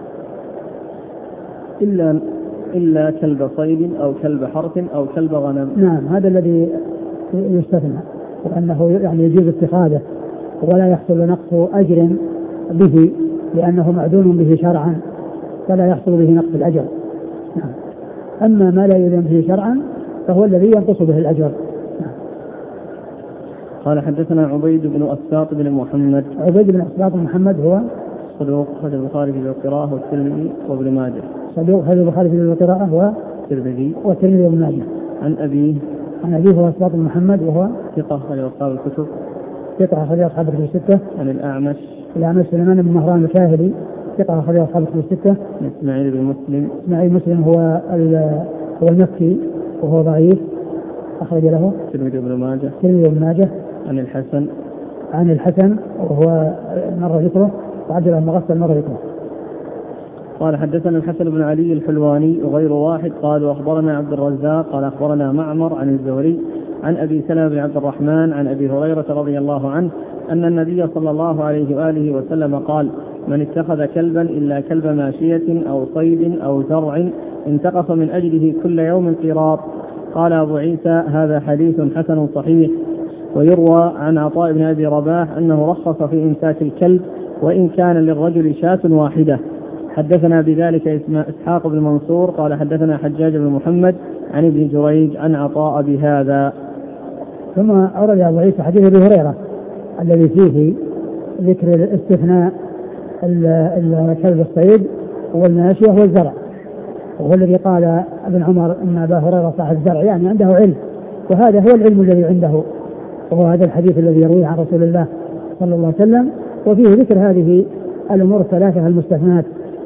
إلا كلب صيد أو كلب حرث أو كلب غنم. نعم، هذا الذي يستثنى، وأنه يعني يجوز اتخاذه ولا يحصل نقص أجر به لأنه معدون به شرعا، فلا يحصل به نقص الأجر. نعم. أما ما لا يلزم به شرعا فهو الذي ينقص به الأجر. نعم. قال حدثنا عبيد بن أسباط بن محمد. عبيد بن أسباط بن محمد هو صدوق أخرج البخاري في القراءة والترمذي وابن ماجه. صدوق أخرج البخاري في القراءة والترمذي وابن ماجه. عن أبيه هو أسباط بن محمد وهو ثقة أخرج أصحاب الكتب. ثقة أخرج أصحاب الكتب الستة. عن الأعمش سليمان بن مهران الكاهلي ثقة أخرج أصحاب الكتب الستة. إسماعيل بن مسلم. إسماعيل مسلم هو المكي وهو ضعيف أخرج له الترمذي وابن ماجه. عن الحسن وهو مر ذكره، وعبد الله المغفل مر ذكره. قال حدثنا الحسن بن علي الحلواني وغير واحد قالوا أخبرنا عبد الرزاق قال أخبرنا معمر عن الزهري عن أبي سلمة بن عبد الرحمن عن أبي هريرة رضي الله عنه أن النبي صلى الله عليه وآله وسلم قال: من اتخذ كلبا إلا كلب ماشية أو صيد أو زرع انتقص من أجله كل يوم قيراط. قال أبو عيسى: هذا حديث حسن صحيح. ويروى عن عطاء بن أبي رباح أنه رخص في إمساك الكلب وإن كان للرجل شاة واحدة. حدثنا بذلك إسحاق بن منصور قال حدثنا حجاج بن محمد عن ابن جريج عن عطاء بهذا. ثم أورد أبو عيسى حديث أبي هريرة الذي فيه ذكر استثناء كلب الصيد والماشية والزرع، وهو الذي قال ابن عمر أن أبا هريرة صاحب الزرع، يعني عنده علم، وهذا هو العلم الذي عنده، وهو هذا الحديث الذي يرويه عن رسول الله صلى الله عليه وسلم، وفيه ذكر هذه الأمور الثلاثة المستثنات،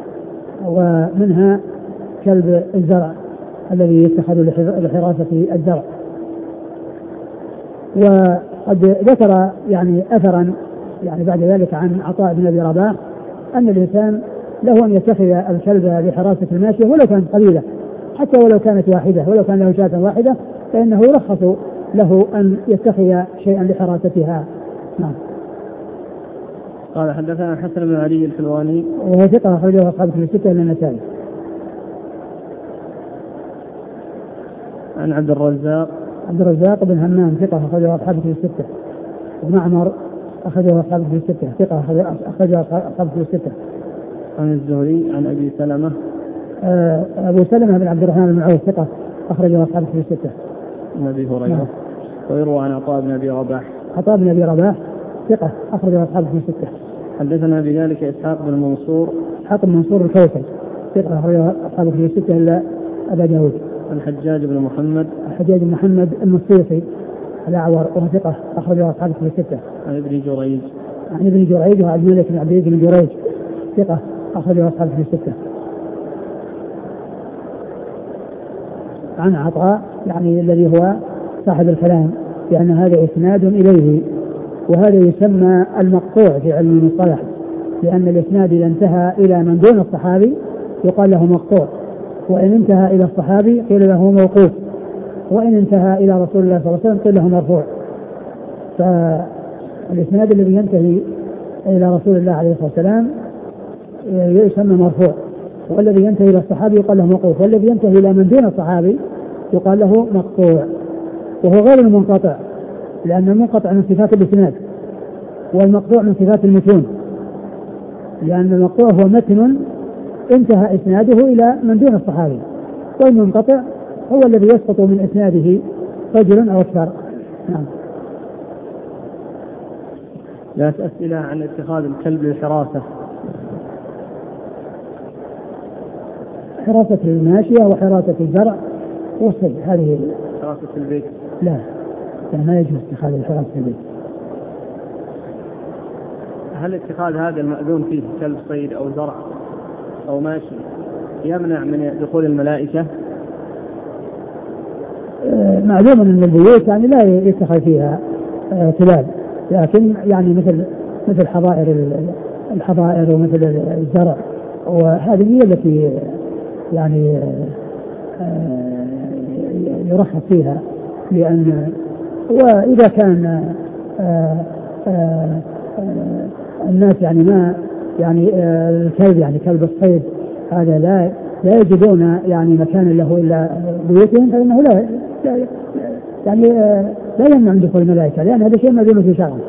ومنها كلب الزرع الذي يتخذ لحراسة الزرع. وقد ذكر يعني أثرا يعني بعد ذلك عن عطاء بن أبي رباح أن الإنسان له أن يتخذ الكلب لحراسة الماشية ولو كانت قليلة، حتى ولو كانت واحدة، ولو كان له شاة واحدة فإنه يرخص له أن يتخذ شيئا لحراستها. نعم. قال حدثنا الحسن بن علي الحلواني وهو ثقة أخرجه أصحاب الكتب الستة إلا النسائي. عن عبد الرزاق بن همام ثقة أخرجه أصحاب الكتب الستة. ومعمر أخرجه أصحاب الكتب الستة ثقة أخرجه أصحاب الكتب الستة. عن الزهري عن أبي سلمة أبو سلمة بن عبد الرحمن بن عوف ثقة أخرجه أصحاب الكتب الستة. عن أبي هريرة. ويروى عن عطاء بن أبي رباح ثقة أخرجه أصحاب الكتب الستة. حدثنا بذلك إسحاق بن منصور الكوفي ثقة أخرجه أصحاب الكتب الستة إلا أبا داود. عن حجاج بن محمد المصيصي الأعور وهو ثقة أخرجه أصحاب الكتب الستة. عن ابن جريج وعبد الملك بن عبد العزيز بن جريج ثقة أخرجه أصحاب الكتب الستة. عن عطاء يعني الذي هو صاحب الكلام، لأن هذا إسناد إليه، وهذا يسمى المقطوع في علم المصطلح، لأن الإسناد إذا انتهى إلى من دون الصحابي يقال له مقطوع، وإن انتهى إلى الصحابي قيل له موقوف، وإن انتهى إلى رسول الله صلى الله عليه وسلم قيل له مرفوع. فالإسناد الذي ينتهي إلى رسول الله عليه الصلاة والسلام يسمى مرفوع، والذي ينتهي إلى الصحابي يقال له موقوف، والذي ينتهي إلى من دون الصحابي يقال له مقطوع، وهو غير المنقطع، لأن المنقطع من صفات الإسناد والمقطوع من صفات المتون، لأن المقطوع هو متن انتهى إسناده إلى من دون الصحابي، والمنقطع هو الذي يسقط من إسناده رجل أو أكثر. نعم. لا أسئلة عن اتخاذ الكلب للحراسة. حراسة الماشية وحراسة الزرع والصيد، هذه حراسة البيت لا، يعني ما يجوز اتخاذ الحراسة البيت. هل اتخاذ هذا المأذون فيه كلب صيد أو زرع أو ماشي يمنع من دخول الملائكة؟ معلوم أن البيوت يعني لا يتخذ فيها كلاب، لكن يعني مثل الحظائر ومثل الزرع، وهذه هي التي يعني يرخص فيها، لأن وإذا كان الناس يعني ما يعني الكلب يعني كلب الصيد هذا لا يجدون يعني مكان له إلا بيوتهم، فإنه لا يعني لا يمنع من دخول الملائكة، لأن هذا شيء مذموم في شرعه.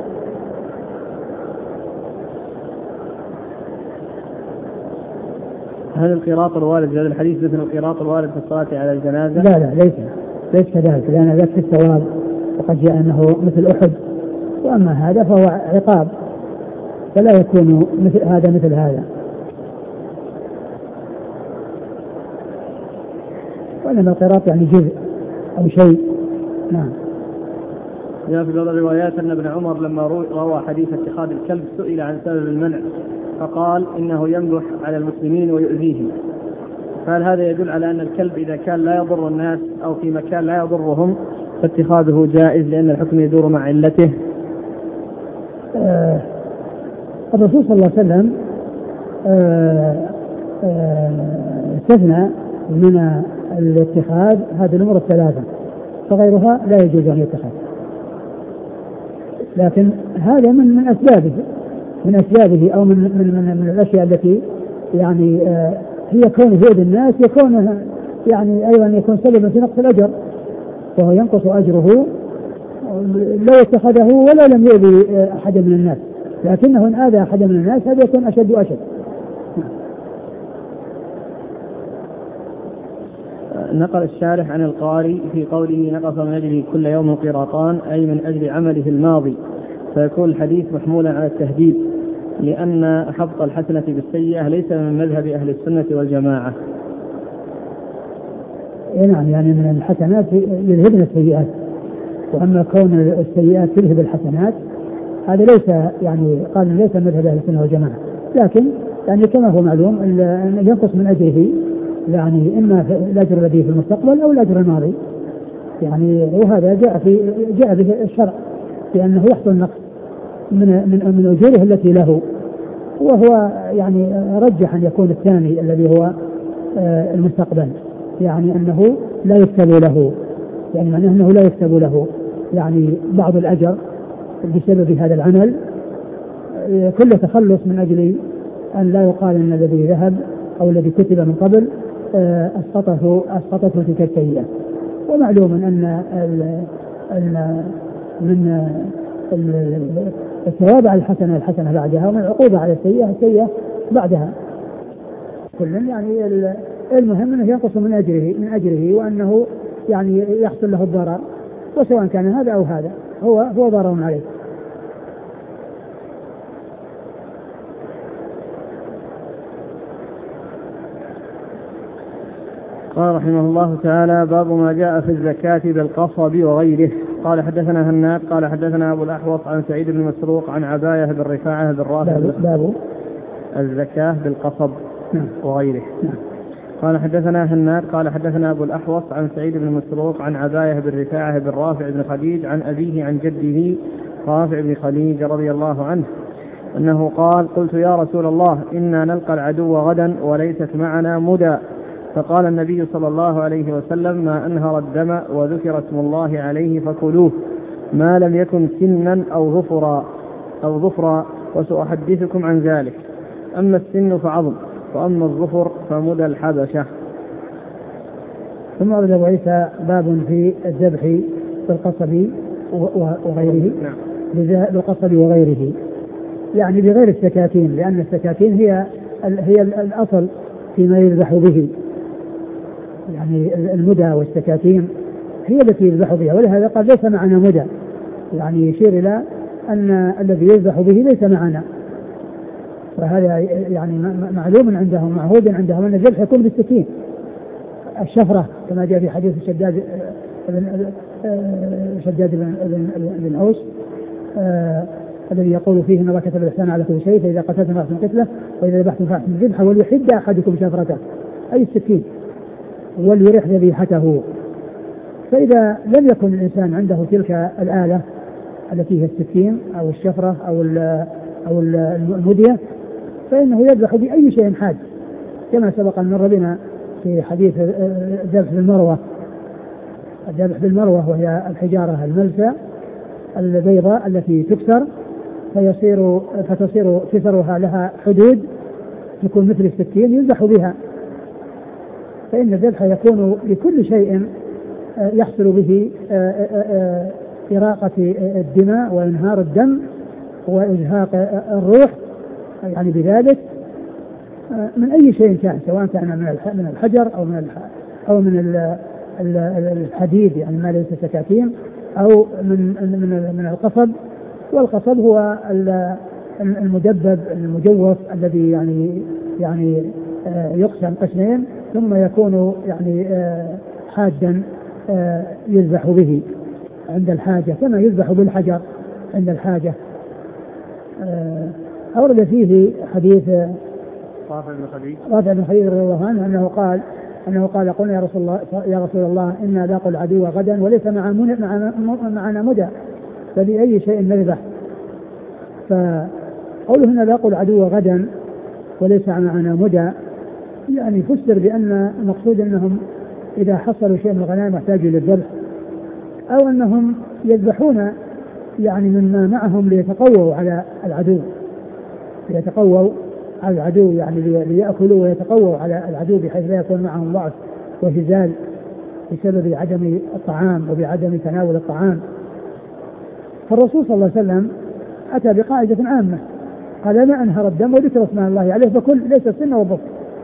هل القراط الوارد في هذا الحديث مثل القراط الوارد في الصلاة على الجنازة؟ لا ليس كذلك، لأن ذاك في الثواب وقد جاء أنه مثل أحد، وأما هذا فهو عقاب فلا يكون مثل هذا. وإنما القراط يعني جزء أو شيء. نعم. جاء في بعض الروايات أن ابن عمر لما روى حديث اتخاذ الكلب سئل عن سبب المنع فقال إنه ينبح على المسلمين ويؤذيهم. فهل هذا يدل على أن الكلب إذا كان لا يضر الناس أو في مكان لا يضرهم فاتخاذه جائز لأن الحكم يدور مع علته؟ الرسول صلى الله عليه وسلم استثنى من الاتخاذ هذه الأمور الثلاثة، فغيرها لا يجوز أن يتخذ. لكن هذا من أسبابه أو من الأشياء التي يعني هي كونه يؤذي الناس يكون يعني أيضا يكون سببا في نقص الأجر، وهو ينقص أجره لو اتخذه ولا لم يؤذي أحد من الناس، لكنه إن آذى أحد من الناس هذا يكون أشد وأشد. نقل الشارح عن القاري في قوله نقص من أجله كل يوم قراطان أي من أجل عمله الماضي، فيكون الحديث محمولا على التهديد لأن حبط الحسنة بالسيئة ليس من مذهب أهل السنة والجماعة. نعم، يعني من الحسنات يذهبن السيئات، وأما كون السيئات تذهب الحسنات هذا ليس يعني قال ليس مذهب أهل السنة والجماعة، لكن يعني كما هو معلوم أن ينقص من أجره يعني إما الأجر الذي في المستقبل أو الأجر الماضي يعني، وهذا جاء به الشرع لأنه يحصل نقص من أجوره التي له، وهو يعني رجح أن يكون الثاني الذي هو المستقبل، يعني أنه لا يكتب له، يعني معناه أنه لا يكتب له يعني بعض الأجر بسبب هذا العمل، كل تخلص من أجل أن لا يقال أن الذي ذهب أو الذي كتب من قبل أسقطته تلك السيئة. ومعلوم أن من الثواب على الحسنة بعدها، ومن العقوبة على السيئة بعدها. كل يعني المهم أنه ينقص من أجره وأنه يعني يحصل له الضرر، وسواء كان هذا أو هذا هو ضرر عليه. قال رحمه الله تعالى: باب ما جاء في الزكاة بالقصب وغيره. قال حدثنا هناد قال حدثنا أبو الأحوص عن سعيد بن مسروق عن عباية بن رفاعة بن رافع. باب الزكاة بالقصب وغيره. قال حدثنا هناد قال حدثنا أبو الأحوص عن سعيد بن مسروق عن عباية بن رفاعة بن رافع بن خديج عن أبيه عن جده رافع بن خديج رضي الله عنه أنه قال: قلت يا رسول الله إنا نلقى العدو غدا وليست معنا مدى، فقال النبي صلى الله عليه وسلم: ما أنهر الدم وذكر اسم الله عليه فكلوه ما لم يكن سنا أو ظفرا وسأحدثكم عن ذلك. أما السن فعظم، وأما الظفر فمدى الحبشة. ثم أورد أبو عيسى باب في الذبح بالقصب وغيره. بالقصب وغيره يعني بغير السكاكين، لأن السكاكين هي الأصل فيما يذبح به، يعني المدى والسكاكين هي التي يذبح بها، ولهذا قال ليس معنا مدى، يعني يشير إلى أن الذي يذبح به ليس معنا. وهذا يعني معلوم عندهم معهود عندهم أن الذبح يكون بالسكين. الشفرة كما جاء في حديث شداد بن أوس الذي يقول فيه إن الله كتب الإحسان على كل شيء، فإذا قتلتم فأحسنوا قتله وإذا ذبحتم فأحسنوا الذبح وليحد أحدكم شفرته، أي السكين، وليرح ذبيحته. فإذا لم يكن الإنسان عنده تلك الآلة التي هي السكين أو الشفرة أو المدية فإنه يذبح بأي شيء حاد، كما سبق أن مر بنا في حديث ذبح المروة الذبح بالمروة وهي الحجارة الملسى البيضاء التي تكسر فتصير كسرها لها حدود تكون مثل السكين يذبح بها. فإن الذبح يكون لكل شيء يحصل به إراقة الدماء وإنهار الدم وإزهاق الروح يعني بذلك من أي شيء كان، سواء كان من الحجر أو من الحديد يعني ما ليس سكاكين، أو من القصب. والقصب هو المدبب المجوف الذي يعني يقسم قسمين ثم يكون يعني حادا يذبح به عند الحاجة كما يذبح بالحجر عند الحاجة. أورد فيه حديث رافع بن خديج رضي الله عنه أنه قال قلنا يا رسول الله إنا لاقوا العدو غدا وليس معنا مدى فبأي شيء نذبح. فقوله إنا لاقوا العدو غدا وليس معنا مدى يعني فسر بأن المقصود أنهم إذا حصلوا شيء من الغنائم يحتاجوا للذبح، أو أنهم يذبحون يعني مما معهم ليتقووا على العدو يعني ليأكلوا ويتقووا على العدو بحيث لا يكون معهم ضعف وهزال بسبب عدم الطعام وبعدم تناول الطعام. فالرسول صلى الله عليه وسلم أتى بقاعدة عامة قال ما أنهر الدم وذكر اسم الله عليه فكل ليس السن والظفر.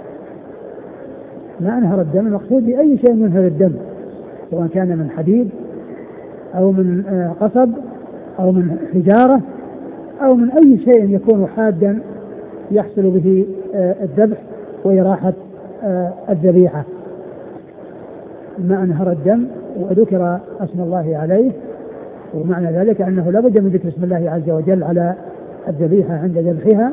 ما أنهر الدم المقصود بأي شيء ينهر الدم سواء كان من حديد أو من قصب أو من حجارة أو من أي شيء يكون حادا يحصل به الذبح وإراحة الذبيحة. ما أنهر الدم وذكر اسم الله عليه، ومعنى ذلك أنه لا بد من ذكر اسم الله عز وجل على الذبيحة عند ذبحها،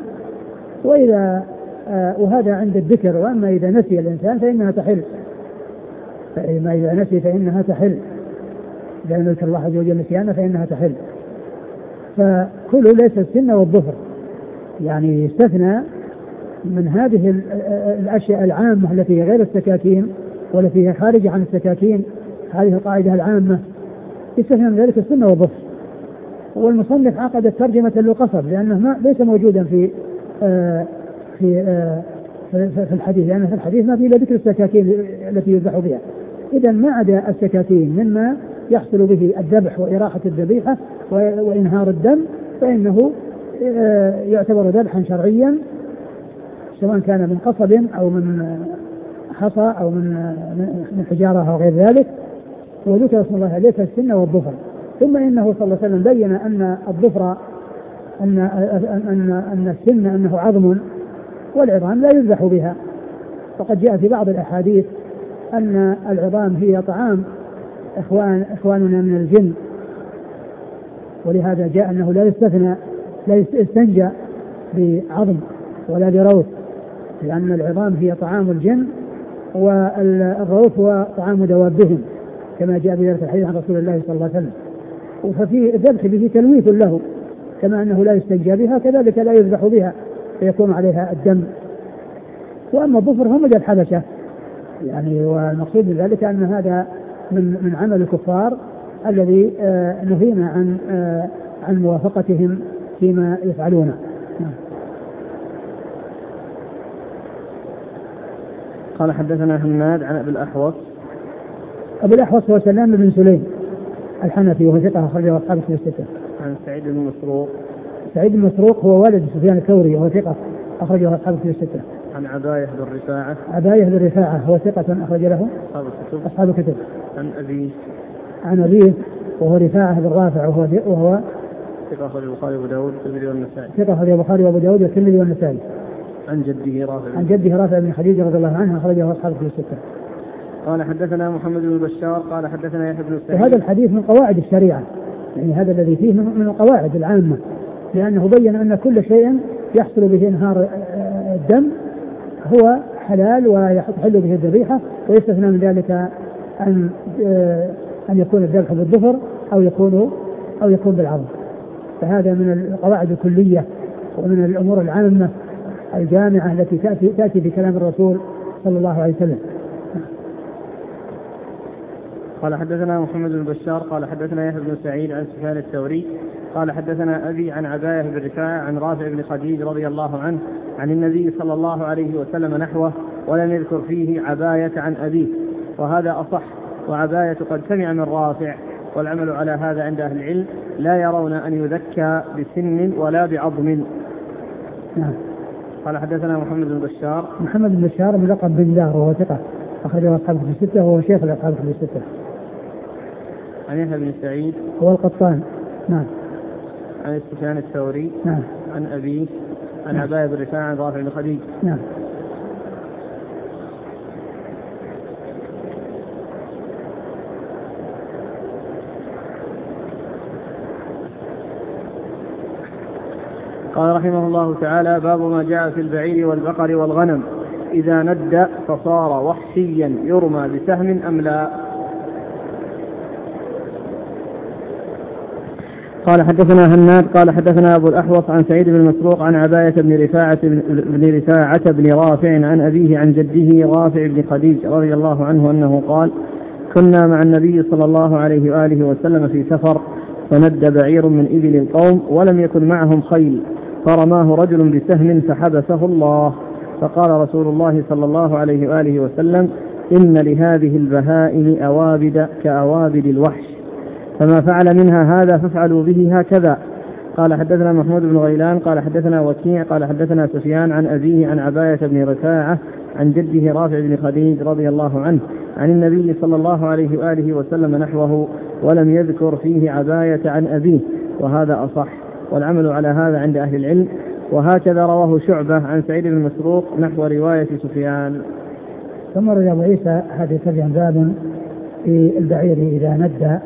وهذا عند الذكر. وأما إذا نسي الإنسان فإنها تحل، فإما إذا نسي فإنها تحل، لأن ذكر الله عز وجل نسيانا فإنها تحل. فكله ليس السن والظفر، يعني يستثنى من هذه الأشياء العامة التي غير السكاكين والتي هي خارجة عن السكاكين، هذه القاعدة العامة يستثنى من ذلك السن والظفر. والمصنف عقد ترجمة للقصب لأنه ليس موجودا في الحديث، لأن في الحديث ما في إلا ذكر السكاكين التي يذبح بها. إذا ما عدا السكاكين مما يحصل به الذبح وإراحة الذبيحة وإنهار الدم فإنه يعتبر ذبحا شرعيا، سواء كان من قصب أو من حصى أو من حجارة أو غير ذلك. وذكر اسم الله ليس السن والظفر. ثم إنه صلى الله عليه وسلم بين أن الظفر أن السن أنه عظم والعظام لا يذبح بها. فقد جاء في بعض الأحاديث أن العظام هي طعام إخواننا من الجن، ولهذا جاء أنه لا يستنجى بعظم ولا بروث، لأن العظام هي طعام الجن والروث هو طعام دوابهم كما جاء في ذلك الحديث عن رسول الله صلى الله عليه وسلم. ففي الذبح به تلويث له، كما أنه لا يستنجى بها كذلك لا يذبح بها فيكون عليها الدم. وأما الظفر هم مدى الحبشة يعني، والمقصود من ذلك أن هذا من عمل الكفار الذي نهينا عن موافقتهم فيما يفعلونه. قال حدثنا حماد عن أبي الأحوص هو سلام بن سليم الحنفي وهو ثقة أخرجه أصحاب الكتب الستة. عن سعيد بن مسروق هو والد سفيان الثوري وهو ثقة أخرجه أصحاب الكتب الستة. عن عباية بن رفاعة هو ثقة أخرج له أصحاب الكتب. عن أبيه وهو رفاعة بن رافع وهو ثقة أخرج البخاري وأبو داود والترمذي والنسائي. ثقة أخرج البخاري وأبو داود والترمذي والنسائي. عن جده رافع بن خديج رضي الله عنه أخرجه أصحاب الكتب الستة. قال حدثنا محمد بن بشار قال حدثنا يحيى بن سعيد. وهذا الحديث من قواعد الشريعة، يعني هذا الذي فيه من القواعد العامة، لأنه بين أن كل شيء يحصل به انهار الدم هو حلال ويحل به الذبيحة، ويستثنى من ذلك أن يكون الذبح بالظفر أو يكون بالعظم. فهذا من القواعد الكلية ومن الأمور العامة الجامعة التي تأتي بكلام الرسول صلى الله عليه وسلم. قال حدثنا محمد بن بشار قال حدثنا يحيى بن سعيد عن سفيان الثوري قال حدثنا أبي عن عباية بن رفاعة عن رافع بن خديج رضي الله عنه عن النبي صلى الله عليه وسلم نحوه ولم يذكر فيه عباية عن أبيه، وهذا أصح. وعباية قد سمع من رافع، والعمل على هذا عند أهل العلم، لا يرون أن يذكى بسن ولا بعظم. نعم. قال حدثنا محمد بن بشار. محمد بن بشار ملقب بن دار وهو ثقة أخرجه أصحاب في الستة وهو شيخ الأصحاب في الستة. عن يحيى بن سعيد هو القطان. نعم. عن سفيان الثوري. نعم. عن أبيه عن عباية بن رفاعة عن رافع بن خديج. نعم. قال رحمه الله تعالى: باب ما جاء في البعير والبقر والغنم إذا ند فصار وحشيا يرمى بسهم أم لا. قال حدثنا هناد قال حدثنا أبو الأحوص عن سعيد بن مسروق عن عباية بن رفاعة بن رافع عن أبيه عن جده رافع بن خديج رضي الله عنه أنه قال: كنا مع النبي صلى الله عليه وآله وسلم في سفر، فند بعير من إبل القوم ولم يكن معهم خيل، فرماه رجل بسهم فحبسه الله، فقال رسول الله صلى الله عليه وآله وسلم: إن لهذه البهائم أوابد كأوابد الوحش، فما فعل منها هذا فافعلوا به هكذا. قال حدثنا محمود بن غيلان قال حدثنا وكيع قال حدثنا سفيان عن أبيه عن عباية بن رفاعة عن جده رافع بن خديج رضي الله عنه عن النبي صلى الله عليه وآله وسلم نحوه، ولم يذكر فيه عباية عن أبيه، وهذا أصح، والعمل على هذا عند أهل العلم. وهكذا رواه شعبة عن سعيد بن مسروق نحو رواية سفيان. ثم روى أبو عيسى هذه ترجم باب في البعير إذا ند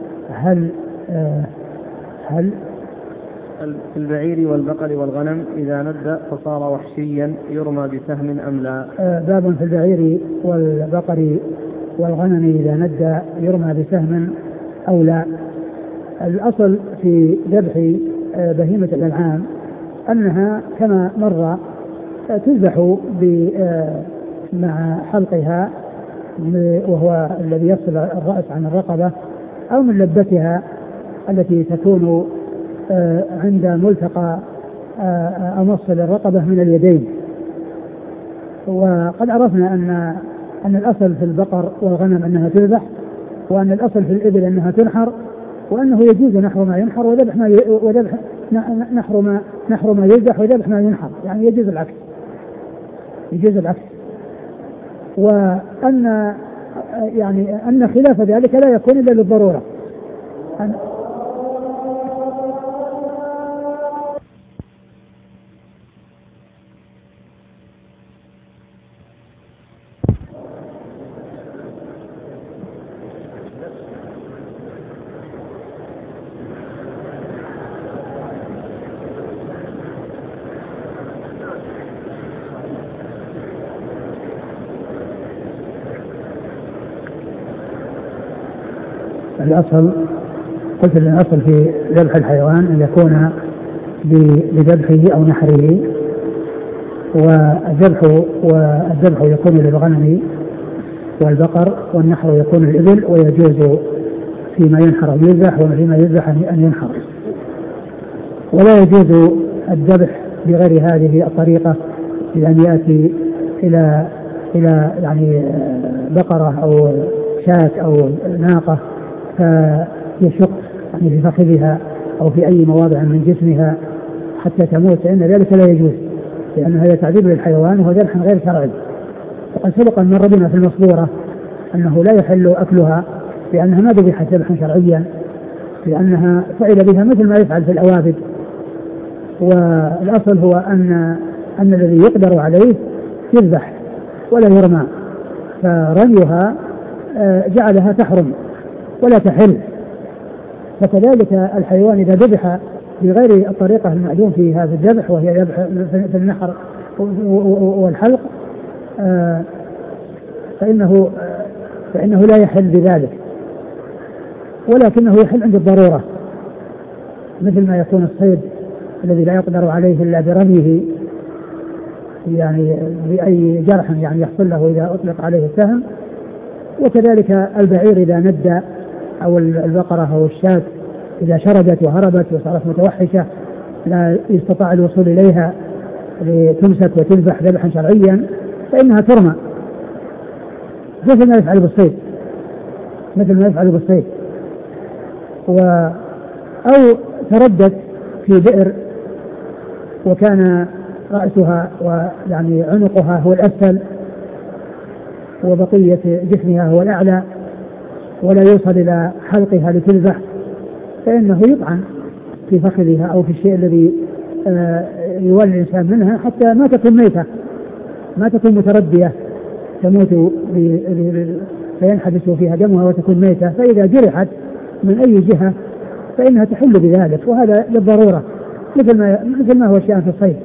هل في البعير والبقر والغنم إذا ند فصار وحشيا يرمى بسهم أم لا. باب في البعير والبقر والغنم إذا ند يرمى بسهم أو لا. الأصل في ذبح بهيمة الأنعام أنها كما مر تذبح مع حلقها وهو الذي يفصل الرأس عن الرقبة، أو من لبتها التي تكون عند ملتقى أمص الرقبة من اليدين. وقد عرفنا أن الأصل في البقر والغنم أنها تذبح، وأن الأصل في الإبل أنها تنحر، وأنه يجوز نحر ما ينحر وذبح نحر ما يذبح وذبح ما ينحر، يعني يجوز العكس. وأن أن خلاف ذلك لا يكون إلا للضرورة. قلت الأصل في ذبح الحيوان أن يكون بذبحه أو نحره، والذبح يكون للغنم والبقر، والنحر يكون للإبل، ويجوز فيما ينحر أن يذبح وفيما يذبح أن ينحر. ولا يجوز الذبح بغير هذه الطريقة، بأن يأتي إلى يعني بقرة أو شاة أو ناقة فيشق يعني في فخذها أو في أي مواضع من جسمها حتى تموت، فإن ذلك لا يجوز، لأن هذا تعذيب للحيوان وهو ذبح غير شرعي. وقد سبق أن مر بنا في المصبورة أنه لا يحل أكلها لأنها ما ذبحت ذبحا شرعيا، لأنها فعل بها مثل ما يفعل في الأوابد. والأصل هو أن الذي يقدر عليه يذبح ولا يرمى، فرميها جعلها تحرم ولا تحل. فكذلك الحيوان إذا ذبح بغير الطريقة المعلوم في هذا الذبح، وهي ذبح في النحر والحلق، فإنه لا يحل بذلك، ولكنه يحل عند الضرورة، مثل ما يكون الصيد الذي لا يقدر عليه إلا برميه، يعني بأي جرح يعني يحصل له إذا أطلق عليه السهم، وكذلك البعير إذا ندى أو البقرة أو الشاة إذا شردت وهربت وصارت متوحشة لا يستطاع الوصول إليها لتمسك وتذبح ذبحا شرعيا فإنها ترمى مثل ما يفعل بالصيد أو تردت في بئر وكان رأسها ويعني عنقها هو الأسفل وبقية جسمها هو الأعلى ولا يوصل إلى حلقها لتذبح فإنه يطعن في فخذها أو في الشيء الذي يولي الإنسان منها حتى ما تكون ميتة ما تكون متردية تموت فينحبس فيها دمها وتكون ميتة. فإذا جرحت من أي جهة فإنها تحل بذلك وهذا للضرورة مثل ما هو الشأن في الصيد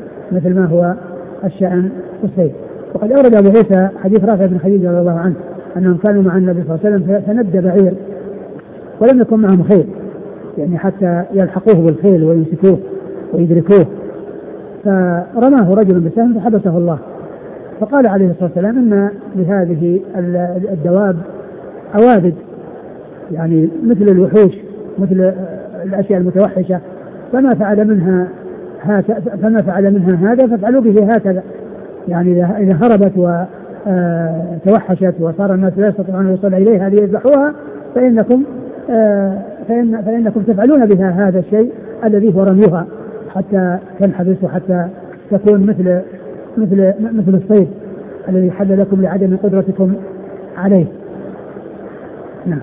وقد أورد أبو عيسى حديث رافع بن خديج رضي الله عنه أنهم كانوا مع النبي صلى الله عليه وسلم فندى بعير ولم يكن معهم خيل يعني حتى يلحقوه بالخيل ويمسكوه ويدركوه فرماه رجل بسهم فحبسه الله فقال عليه الصلاة والسلام إن لهذه الدواب أوابد يعني مثل الوحوش مثل الأشياء المتوحشة فما فعل منها هذا فافعلوا به هكذا يعني إذا هربت وتوحشت وصار الناس لا يستطيعون الوصول إليها ليذبحوها فإنكم تفعلون بها هذا الشيء الذي هو رميها حتى تنحبس وحتى تكون مثل الصيد الذي حل لكم لعدم قدرتكم عليه. نعم.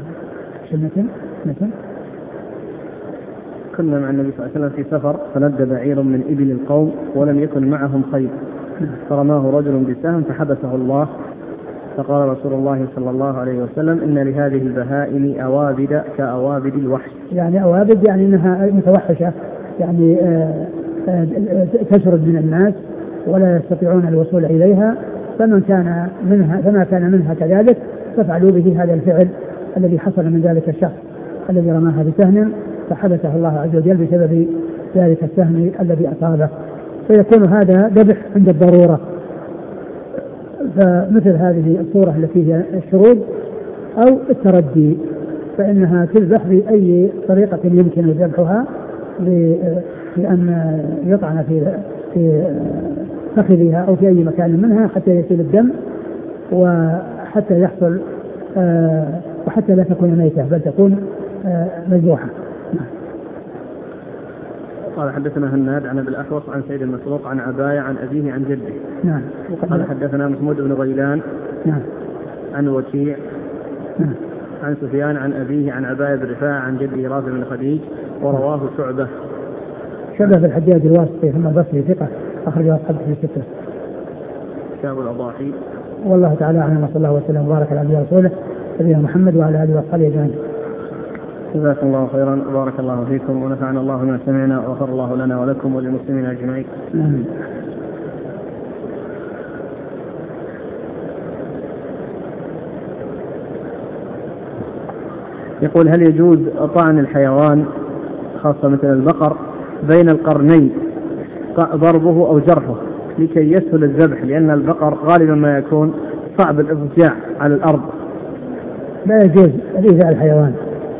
كنا مع النبي صلى الله عليه وسلم في سفر فندى بعير من إبل القوم ولم يكن معهم خيل فرماه رجل بسهم فحبسه الله فقال رسول الله صلى الله عليه وسلم إن لهذه البهائم أوابد كأوابد الوحش يعني أوابد يعني إنها متوحشة يعني تشرد من الناس ولا يستطيعون الوصول إليها فما كان منها كذلك ففعلوا به هذا الفعل الذي حصل من ذلك الشخص الذي رماها بسهم فحبسه الله عز وجل بسبب ذلك السهم الذي أصابه فيكون هذا ذبح عند الضرورة. فمثل هذه الصورة التي هي الشرود أو التردي فإنها تذبح بأي طريقة يمكن ذبحها بأن يطعن في فخذها أو في أي مكان منها حتى يسيل الدم وحتى يحصل وحتى لا تكون ميتة بل تكون مذبوحة. قال حدثنا هناد عن ابي الاحوص عن سيد المسروق عن عباية عن أبيه عن جده. نعم. قال حدثنا محمود بن غيلان. نعم. عن وكيع. نعم. عن سفيان عن أبيه عن عباية بن رفاعة عن جده رافع بن خديج ورواه شعبة في الحجاج الواسطي ثم البصري ثقة أخرجه أصحابه في الستة. كتاب الأضاحي. والله تعالى أعلم وصلى الله وسلم وبارك على نبينا ورسوله نبينا محمد وعلى آله وصحبه أجمعين. جزاكم الله خيرا وبارك الله فيكم ونفعنا الله بما سمعنا وغفر الله لنا ولكم وللمسلمين أجمعين. يقول هل يجوز طعن الحيوان خاصة مثل البقر بين القرنين ضربه أو جرحه لكي يسهل الذبح لأن البقر غالبا ما يكون صعب الاضطجاع على الأرض؟ لا يجوز إيذاء الحيوان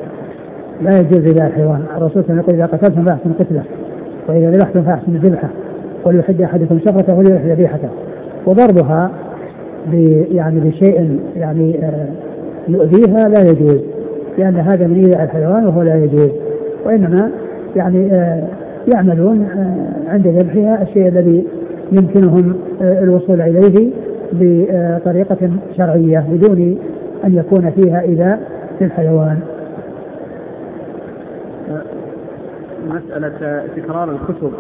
الرسول صلى الله عليه وسلم يقول إذا قتلتم فأحسن قتله وإذا ذبحتم فأحسن ذبحه وليحد أحدكم شفرته وليرح ذبيحته. وضربها بشيء يؤذيها لا يجوز لأن هذا من إيذاء الحيوان وهو لا يجوز وإنما يعملون عند ذبحها الشيء الذي يمكنهم الوصول إليه بطريقة شرعية بدون أن يكون فيها إيذاء للحيوان. مسألة تكرار الكتب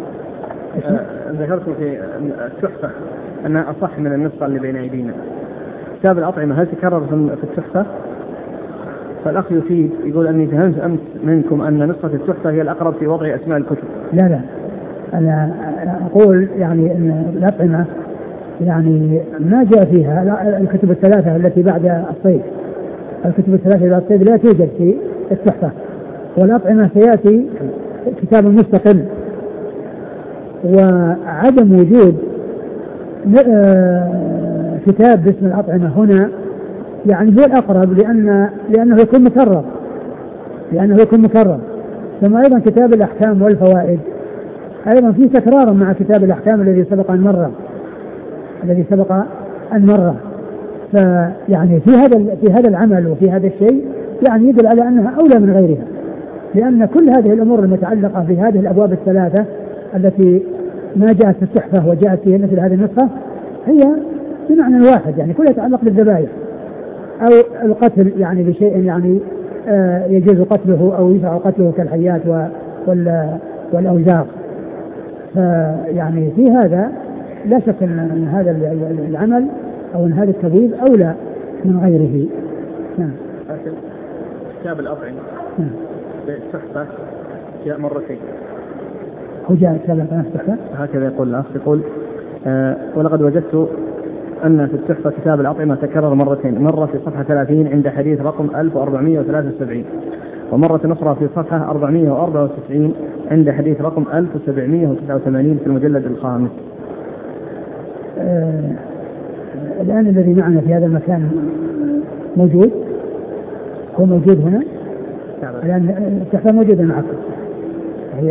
ذكرت في التحفة أنها أصح من النسخة اللي بين أيدينا. كتاب الأطعمة هل تكرر في التحفة؟ فالأخ يفيد يقول أني فهمت أمس منكم أن نسخة التحفة هي الأقرب في وضع أسماء الكتب. لا أنا أقول أن الأطعمة ما جاء فيها الكتب الثلاثة التي بعد الصيد. الكتب الثلاثة بعد الصيد لا توجد في التحفة والأطعمة سيأتي كتاب مستقل. وعدم وجود كتاب باسم الأطعمة هنا يعني هو الأقرب لأنه يكون مكرر. ثم أيضا كتاب الأحكام والفوائد أيضا فيه تكرار مع كتاب الأحكام الذي سبق أن مر. فيعني في هذا العمل وفي هذا الشيء يعني يدل على أنها أولى من غيرها، لأن كل هذه الأمور المتعلقة في هذه الأبواب الثلاثة التي ما جاءت في التحفة وجاءت في مثل هذه النسخة هي بمعنى واحد، يعني كلها تتعلق بالذبائح أو القتل يعني بشيء يعني يجوز قتله أو يشرع قتله كالحيات والأوزاق. فيعني في هذا لا شك أن هذا العمل أو أن هذا التبويب أولى من غيره. نعم. كتاب الأطعمة التحفة جاء مرتين. هو جاء كتاب التحفة هكذا يقول الأخ، يقول ولقد وجدت أن في التحفة كتاب الأطعمة تكرر مرتين، مرة في صفحة 30 عند حديث رقم 1473، ومرة أخرى في صفحة 494 عند حديث رقم 1789 في المجلد الخامس. الآن الذي معنا في هذا المكان موجود، هو موجود هنا الآن، التحفة موجودة معكم. هي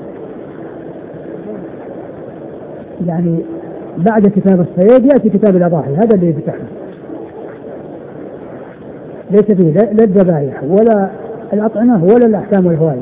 يعني بعد كتاب الصيد يأتي كتاب الأضاحي، هذا اللي يفتحه، ليس فيه لا الذبائح ولا الأطعمة ولا الأحكام والفوائد.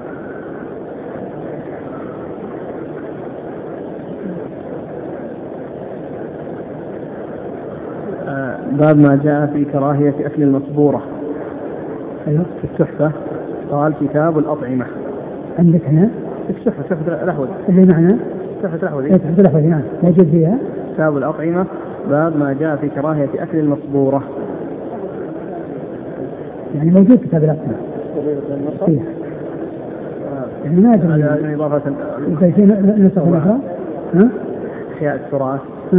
باب ما جاء في كراهية أكل المصبورة. أيوه. في التحفة قال كتاب الأطعمة. عندك هنا في التحفة الأحوذ اللي معنا تحفة الأحوذ. تحفة الأحوذ نعم موجود فيها كتاب الأطعمة باب ما جاء في كراهية أكل المصبورة. يعني موجود كتاب الأطعمة فيه. يعني ما أدري هذا إضافة في نسخ أخرى أحياء التراث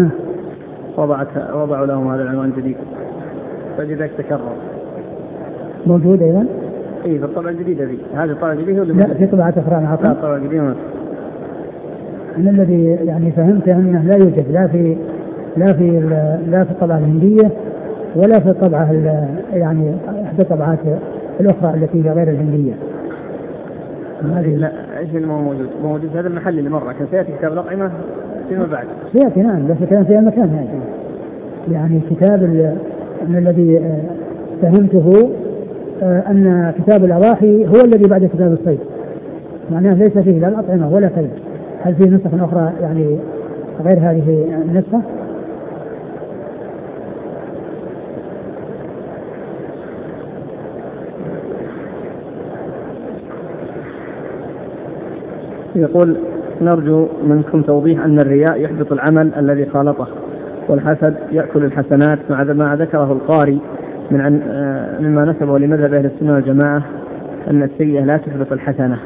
وضعوا لهم هذا العنوان الجديد، فجدك تكرر موجود أيضا. إيه في الطبعة الجديدة ذي، هذه الطبعة الجديدة ولا لا في طبعة أخرى أنا لا الطبعة الجديدة. أنا الذي يعني فهمت أنه لا يوجد لا في الطبعة الهندية ولا في الطبعة يعني إحدى الطبعات الأخرى التي هي غير الهندية. لا ايش اللي موجود في هذا المحل اللي مرة كان سيأتي كتاب الأطعمة فيما بعد سيأتي نعم، بس كان في المكان هذا يعني كتاب الذي فهمته أن كتاب الأضاحي هو الذي بعد كتاب الصيد، معناه ليس فيه لا الأطعمة ولا كذا. هل في نسخ أخرى يعني غير هذه النسخة؟ يقول نرجو منكم توضيح أن الرياء يحبط العمل الذي خالطه، والحسد يأكل الحسنات مع ما ذكره القاري مما نسبه لمذهب أهل السنة والجماعة أن السيئة لا تحبط الحسنة.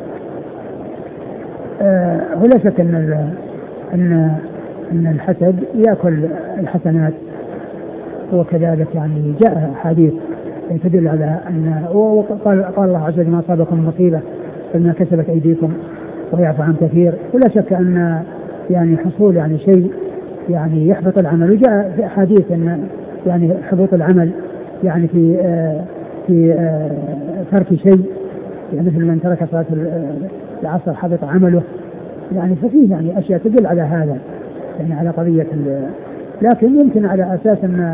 ولا شك أن الحسد يأكل الحسنات، وكذلك يعني جاء حديث تدل على أن قال الله عز وجل ما أصابكم مصيبة فما كسبت أيديكم ويعفو عن كثير. ولا شك أن يعني حصول يعني شيء يعني يحبط العمل، وجاء في أحاديث أن يعني حبوط العمل يعني في ترك شيء، يعني مثل من ترك صلاة العصر حبط عمله، يعني ففيه يعني أشياء تدل على هذا يعني على قضية. لكن يمكن على أساس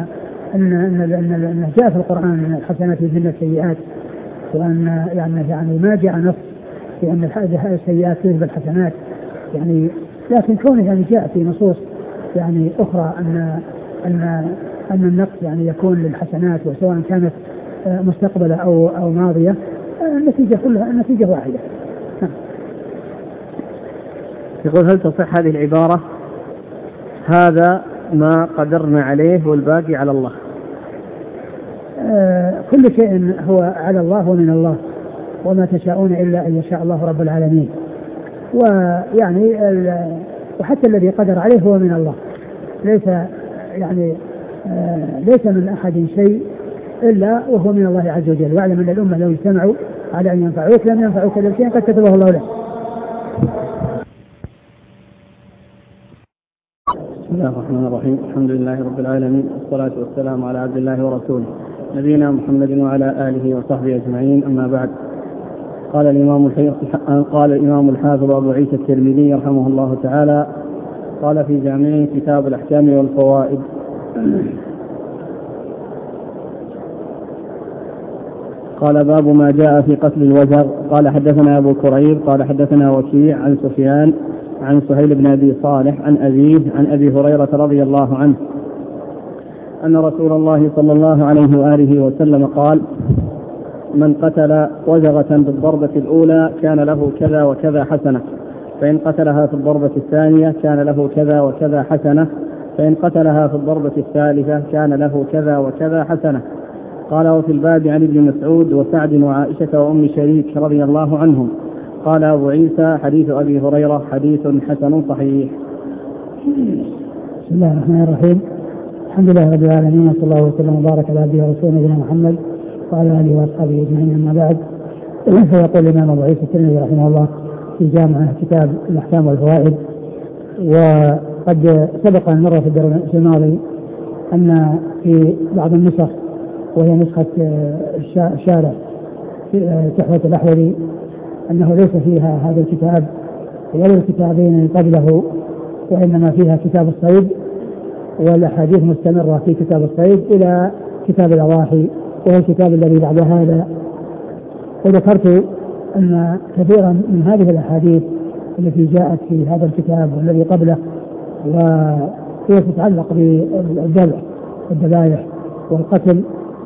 أن جاء في القرآن الحسنات يذهبن السيئات، وأن يعني ما جاء نص في أن السيئات تذهب الحسنات يعني، لكن كونه يعني جاء في نصوص يعني أخرى أن النقص يعني يكون للحسنات وسواء كانت مستقبلة أو ماضية، النتيجة كلها النتيجة واحدة. يقول هل تصح هذه العبارة هذا ما قدرنا عليه والباقي على الله؟ كل شيء هو على الله ومن الله، وما تشاءون إلا أن يشاء الله رب العالمين. ويعني وحتى الذي قدر عليه هو من الله، ليس من أحد شيء إلا وهو من الله عز وجل. واعلم أن الأمة لو اجتمعوا على أن ينفعوك لم ينفعوك إلا شيئا قد كتبه الله له. بسم الله الله الرحمن الرحيم. الحمد لله رب العالمين، والصلاة والسلام على عبد الله ورسوله نبينا محمد وعلى آله وصحبه أجمعين. أما بعد، قال الإمام الحافظ أبو عيسى الترمذي رحمه الله تعالى قال في جامعه كتاب الأحكام والفوائد: قال باب ما جاء في قتل الوزغ. قال حدثنا أبو كريب قال حدثنا وكيع عن سفيان عن سهيل بن أبي صالح عن أبيه عن أبي هريرة رضي الله عنه أن رسول الله صلى الله عليه وآله وسلم قال: من قتل وزغة بالضربة الأولى كان له كذا وكذا حسنة، فإن قتلها في الضربة الثانية كان له كذا وكذا حسنة، فإن قتلها في الضربة الثالثة كان له كذا وكذا حسنة. قال: وفي الباب عن ابن مسعود وسعد وعائشة وأم شريك رضي الله عنهم. قال أبو عيسى: حديث أبي هريرة حديث حسن صحيح. بسم الله الرحمن الرحيم. الحمد لله رب العالمين، وصلى الله وسلم وبارك على عبده ورسوله نبينا محمد وعلى آله وأصحابه أجمعين. أما بعد، فيقول الإمام أبو عيسى الترمذي رحمه الله في جامعه كتاب الأحكام والفوائد. وقد سبق أن مر في الدرس الماضي أن في بعض النسخ، وهي نسخة الشارع في تحفة الأحوذي، أنه ليس فيها هذا الكتاب ولا الكتابين قبله، وإنما فيها كتاب الصيد، والأحاديث مستمرة في كتاب الصيد إلى كتاب الأضاحي، وهو الكتاب الذي بعد هذا. وذكرت أن كثيرا من هذه الأحاديث التي جاءت في هذا الكتاب والذي قبله وهي تتعلق بالذبح والذبائح والقتل،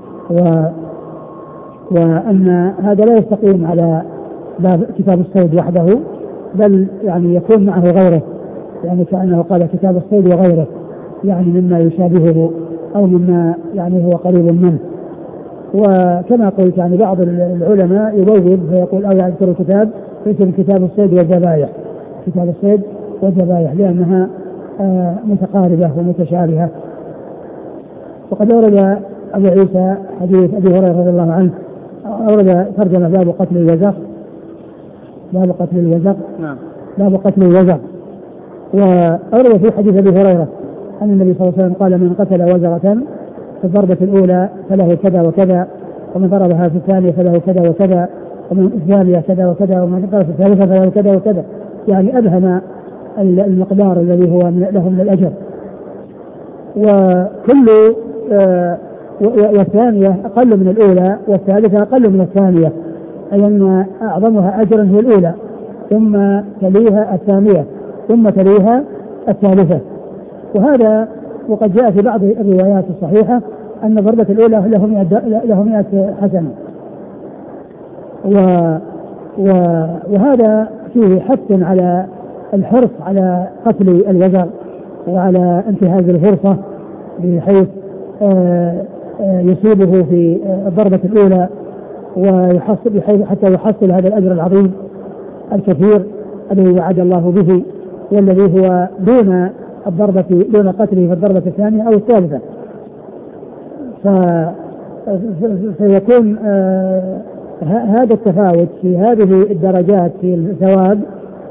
وأن هذا لا يستقيم على باب كتاب الصيد وحده، بل يعني يكون معه غيره، يعني كأنه قال كتاب الصيد وغيره، يعني مما يشابهه أو مما يعني هو قريب منه. وكما قلت يعني بعض العلماء يبوب فيقول أو يذكر الكتاب اسم كتاب الصيد والذبائح، كتاب الصيد والذبائح، لأنها متقاربة ومتشابهة. وقد أورد أبو عيسى حديث أبي هريرة رضي الله عنه، أورد ترجمة باب قتل الوزغ، باب قتل الوزغ، باب قتل الوزغ. وأورد في حديث أبي هريرة أن النبي صلى الله عليه وسلم قال: من قتل وزغة في الضربة الأولى فله كذا وكذا، ومن ضربها في الثانية فله كذا وكذا، ومن الثانية كذا وكذا، ومن ضربها في الثالثة فله كذا وكذا، يعني أبهم المقدار الذي هو له من الأجر. وكل والثانية أقل من الأولى، والثالثة أقل من الثانية، أي أن أعظمها أجرا هي الأولى، ثم تليها الثانية، ثم تليها الثالثة. وهذا وقد جاء في بعض الروايات الصحيحة أن الضربة الأولى له 100 حسنة. وهذا فيه حث على الحرص على قتل الوزغ وعلى انتهاز الفرصة، بحيث يصيبه في الضربة الأولى ويحصل حتى يحصل هذا الأجر العظيم الكثير الذي وعد الله به، والذي هو دون قتله في الضربة الثانية أو الثالثة. فيكون هذا التفاوت في هذه الدرجات في الثواب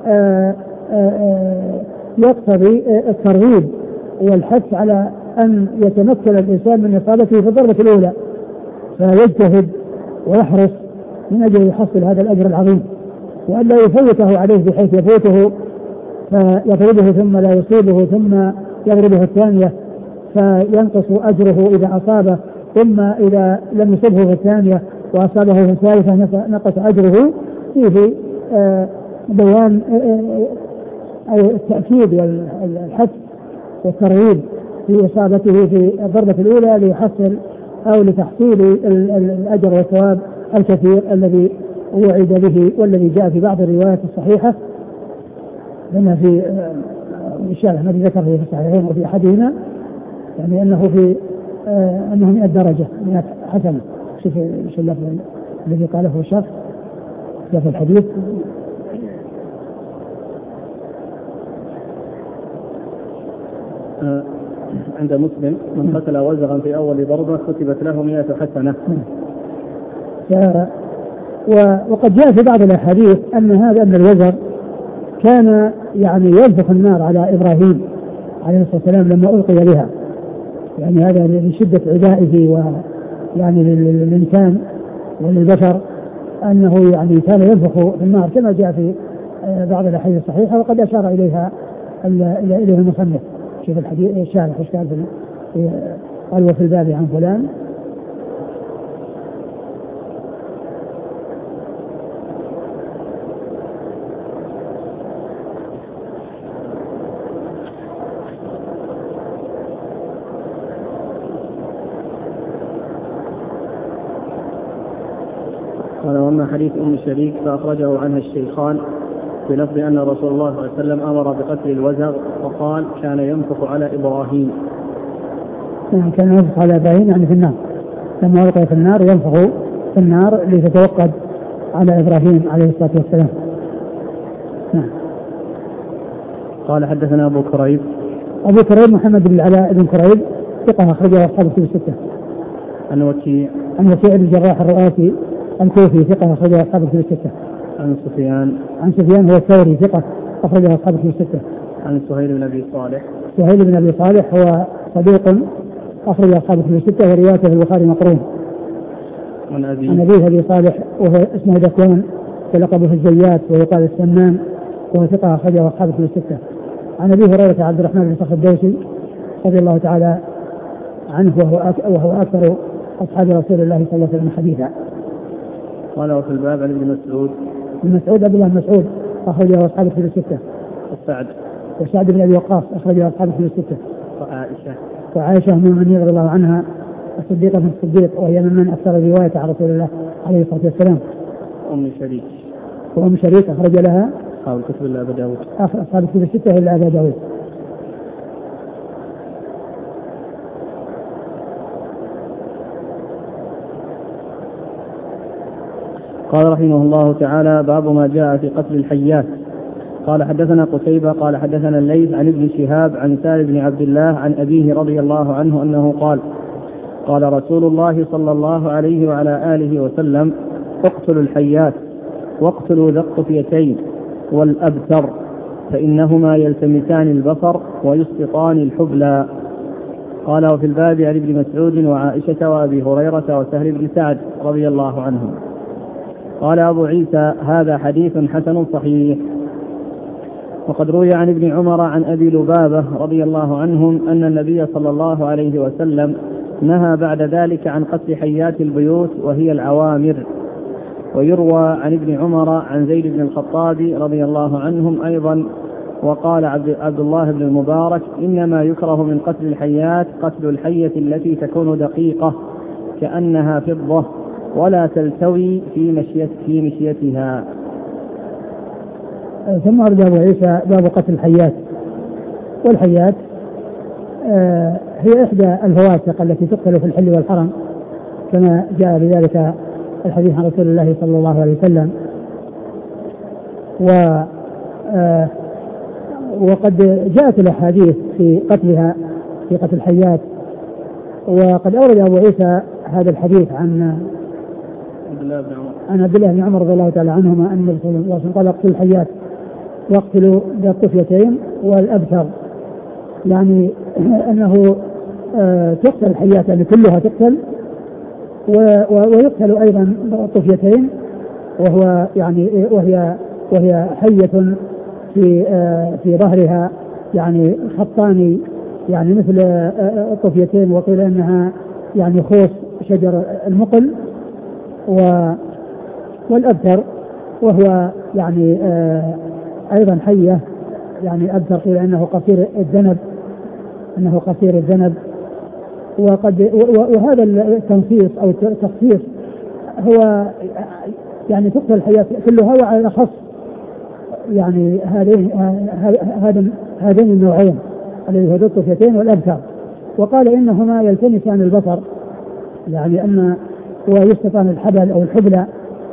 يقتضي الترغيب والحث على أن يتمكن الإنسان من إصابته في الضربة الأولى، فيجتهد ويحرص من أجل يحصل هذا الأجر العظيم، وأن لا يفوته عليه بحيث يفوته فيضربه ثم لا يصيبه، ثم يضربه الثانية فينقص أجره إذا أصابه، ثم إذا لم يصبه في الثانية وأصابه في الثالثة نقص أجره. فيه بيان أو التأكيد والحث والترغيب في إصابته في الضربة الأولى ليحصل أو لتحصيل الأجر والثواب الكثير الذي وعد به، والذي جاء في بعض الروايات الصحيحة، لما في الشارع الذي ذكر في الصحيحين وفي أحدهما يعني أنه 100 درجة 100 حسنة. شوف اللفظ الذي قاله الشيخ في الحديث: عند مسلم: من قتل وزغا في أول ضربة كتبت له 100 حسنة. وقد جاء في بعض الأحاديث أن الوزغ كان يعني ينفخ النار على إبراهيم عليه الصلاة والسلام لما ألقي بها، يعني هذا لشدة عدائه ويعني للإنسان وللبشر أنه يعني كان ينفخ في النار كما جاء في بعض الأحاديث الصحيحة، وقد أشار إليه المصنف. شوف الحديث الشارح ايش قال قال وفي الباب عن فلان. قال وأما حديث أم شريك فأخرجه عنها الشيخان بلفظ أن رسول الله صلى الله عليه وسلم أمر بقتل الوزغ وقال كان ينفخ على إبراهيم. يعني كان ينفخ على إبراهيم يعني في النار، لما ألقي في النار ينفخ في النار لتتوقد على إبراهيم عليه الصلاة والسلام. قال حدثنا أبو كريب محمد بن العلاء بن كريب ثقة أخرجه أصحاب الكتب الستة. عن وكيع بن الجراح الرؤاسي الكوفي ثقة أخرجه أصحاب الكتب الستة. عن سفيان هو الثوري ثقة أخرجه أصحاب الكتب الستة. عن سهيل بن أبي صالح هو صديق أخرج أصحاب الكتب الستة وروايته في البخاري مقرون. عن أبيه أبي صالح وهو اسمه ذكوان ولقبه الزيات ويقال السمان وهو ثقة أخرجه أصحاب الكتب الستة. عن أبي هريرة عبد الرحمن بن صخر الدوسي رضي الله تعالى عنه وهو أكثر أصحاب رسول الله صلى الله عليه وسلم حديثا. قال وفي الباب عن ابن مسعود عبد الله بن مسعود أخرجه أصحاب الكتب الستة. وسعد بن أبي وقاص أخرجه أصحاب الكتب الستة. وعائشة من رضي الله عنها الصديقة بنت الصديق وهي من أكثر رواية عن رسول الله عليه الصلاة والسلام. وأم شريك أخرج لها أصحاب الكتب إلا أبا داود. أصحاب الكتب الستة إلا أبا داود. قال رحمه الله تعالى باب ما جاء في قتل الحيات. قال حدثنا قتيبة قال حدثنا الليث عن ابن شهاب عن سالم بن عبد الله عن أبيه رضي الله عنه أنه قال رسول الله صلى الله عليه وعلى آله وسلم اقتلوا الحيات واقتلوا ذا الطفيتين والأبتر فإنهما يلتمسان البصر ويسقطان الحبلى. قال وفي الباب عن ابن مسعود وعائشة وأبي هريرة وسهل بن سعد رضي الله عنهم. قال أبو عيسى هذا حديث حسن صحيح. وقد روي عن ابن عمر عن أبي لبابة رضي الله عنهم أن النبي صلى الله عليه وسلم نهى بعد ذلك عن قتل حيات البيوت وهي العوامر. ويروى عن ابن عمر عن زيد بن الخطاب رضي الله عنهم أيضا. وقال عبد الله بن المبارك إنما يكره من قتل الحيات قتل الحية التي تكون دقيقة كأنها فضة ولا تلتوي في مشيتها. ثم أرد أبو عيسى باب قتل الحيات. والحيات هي إحدى الفواسق التي تقتل في الحل والحرم كما جاء بذلك الحديث عن رسول الله صلى الله عليه وسلم. وقد جاءت الأحاديث في قتلها في قتل الحيات. وقد أورد أبو عيسى هذا الحديث عن عبد الله بن عمر رضي الله تعالى عنهما أن رسول الله صلى الله عليه وسلم قال اقتلوا الحيات واقتلوا ذا الطفيتين والأبتر، يعني أنه تقتل الحيات يعني كلها تقتل ويقتل أيضا الطفيتين وهو يعني وهي حية في ظهرها يعني خطان يعني مثل الطفيتين، وقيل أنها يعني خوص شجر المقل. والأبتر وهو يعني أيضا حية يعني أبتر قيل أنه قصير الذنب. وهذا التنصيص أو التخصيص هو يعني تقتل الحياة كلها، وعلى الأخص يعني هذين النوعين الذي هو الطفيتين والأبتر. وقال إنهما يلتمسان البصر يعني أن ويسقطان الحبل أو الحبلى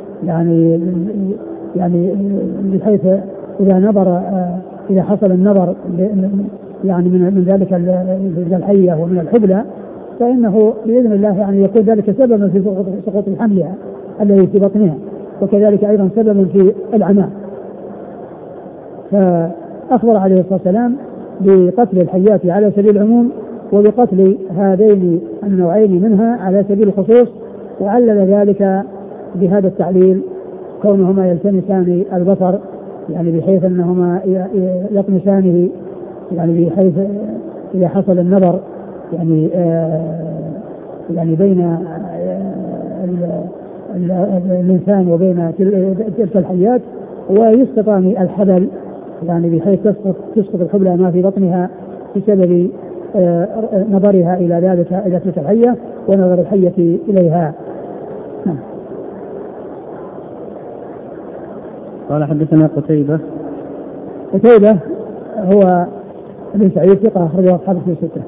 يعني بحيث إذا حصل النظر يعني من ذلك الحية ومن الحبلى فإنه بإذن الله يعني يكون ذلك سببا في سقوط حملها الذي في بطنها، وكذلك أيضا سببا في العمى. فأخبر عليه الصلاة والسلام بقتل الحيات على سبيل العموم وبقتل هذين النوعين منها على سبيل الخصوص، وعلل ذلك بهذا التعليل كونهما يلتمسان البصر يعني بحيث أنهما يطمسانه يعني بحيث إذا حصل النظر يعني يعني بين الإنسان وبين تلك الحيات ويسقطان الحبل يعني بحيث تسقط الحبلى ما في بطنها بسبب نظرها إلى ذلك إلى تلك الحية ونظر الحية إليها. قال حدثنا قتيبة هو ابن سعيد ثقة أخرجه أصحاب في الستة.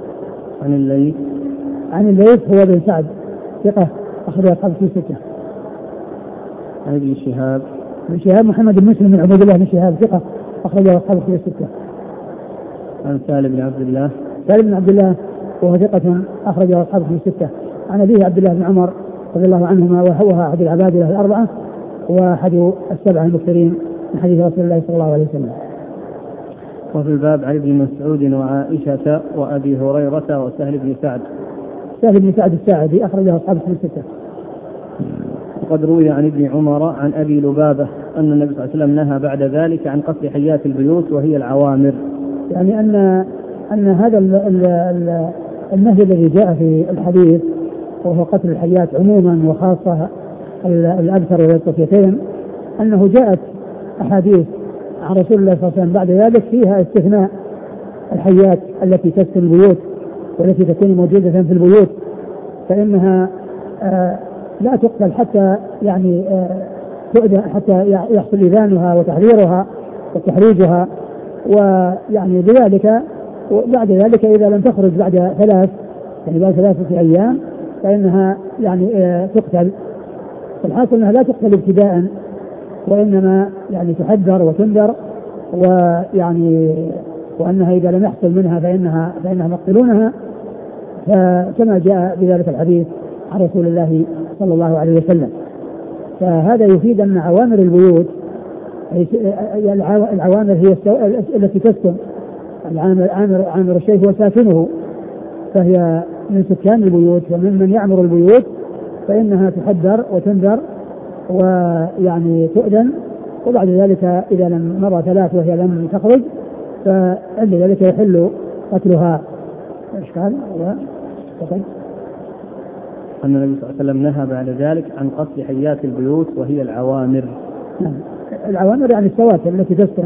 عن الليث هو بن سعد ثقة أخرجه أصحاب في الستة. عن ابن شهاب محمد بن مسلم بن عبد الله بن شهاب ثقة أخرجه أصحاب في الستة. عن سالم بن عبد الله وهو ثقة أخرجه أصحاب في الستة. عن أبيه عبد الله بن عمر رضي الله عنهما وهو أحد العبادلة الأربعة وأحد السبعة المكثرين من حديث رسول الله صلى الله عليه وسلم. وفي الباب عن ابن مسعود وعائشة وأبي هريرة وسهل بن سعد. سهل بن سعد الساعدي أخرجه أصحاب في الستة. وقد روي عن ابن عمر عن أبي لبابة أن النبي صلى الله عليه وسلم نهى بعد ذلك عن قتل حيات البيوت وهي العوامر. يعني أن هذا النهي الذي جاء في الحديث وهو قتل الحيات عموما وخاصة الأبتر والطفيتين أنه جاءت أحاديث عن رسول الله صلى الله عليه وسلم بعد ذلك فيها استثناء الحيات التي تسكن البيوت والتي تكون موجودة في البيوت فإنها لا تقتل حتى يعني تؤذى حتى يحصل إذانها وتحريرها وتحريجها، ويعني بذلك وبعد ذلك إذا لم تخرج بعد بعد 3 أيام فإنها يعني تقتل. الحاصل أنها لا تقتل ابتداء وإنما يعني تحذر وتنذر ويعني وأنها إذا لم يحصل منها فإنهم يقتلونها كما جاء بذلك الحديث عن رسول الله صلى الله عليه وسلم. فهذا يفيد أن عوامر البيوت العوامر هي التي تسكن عامر الشيء هو ساكنه فهي من سكان البيوت ومن يعمر البيوت فإنها تحذر وتنذر ويعني تؤذن وبعد ذلك إذا لم مضى 3 وهي لم تخرج فعند ذلك يحل قتلها. إشكال أن النبي صلى الله عليه وسلم نهى بعد ذلك عن قتل حيات البيوت وهي العوامر. العوامر يعني السواتر التي تسكن.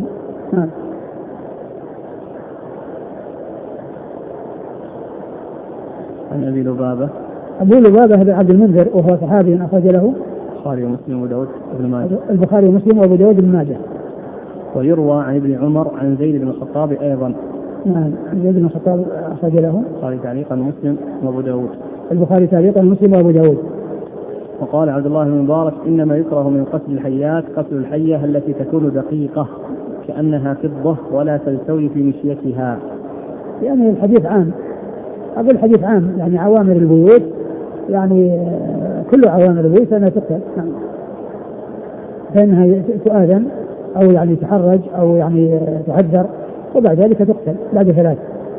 عن أبي لبابة بن عبد المنذر وهو صحابي أخرج له البخاري ومسلم وداود بن ماجه. البخاري ومسلم وابو داود بن ماجه. ويروى عن ابن عمر عن زيد بن الخطاب أيضا. زيد بن الخطاب أخرج له البخاري تعليقا مسلم وابو داود. البخاري تعليقا مسلم وابو داود. وقال عبد الله بن مبارك إنما يكره من قتل الحيات قتل الحية التي تكون دقيقة كأنها فضة ولا تلتوي في مشيتها. يعني الحديث عام يعني عوامر البيوت يعني كل عوامر البيوت فإنها تقتل فإنها تؤذن أو يعني تحرج أو يعني تحذر وبعد ذلك تقتل بعد 3.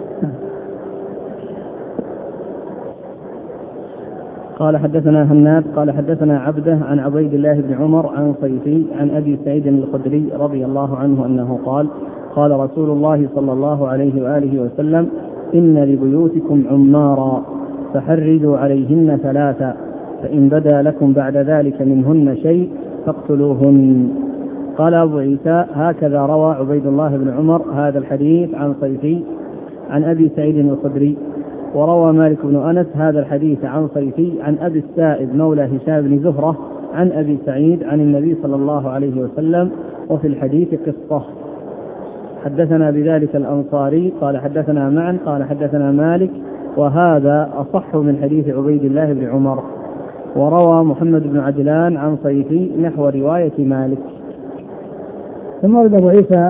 قال حدثنا هناد قال حدثنا عبده عن عبيد الله بن عمر عن صيفي عن أبي سعيد الخدري رضي الله عنه أنه قال قال رسول الله صلى الله عليه وآله وسلم إن لبيوتكم عمارا فحرجوا عليهن 3 فإن بدا لكم بعد ذلك منهن شيء فاقتلوهن. قال أبو عيسى هكذا روى عبيد الله بن عمر هذا الحديث عن صيفي عن أبي سعيد الخدري. وروى مالك بن أنس هذا الحديث عن صيفي عن أبي السائب مولى هشام بن زهرة عن أبي سعيد عن النبي صلى الله عليه وسلم وفي الحديث قصة. حدثنا بذلك الأنصاري قال حدثنا معا قال حدثنا مالك وهذا أصح من حديث عبيد الله بن عمر. وروى محمد بن عجلان عن صيفي نحو رواية مالك. ثم ورد أبو عيسى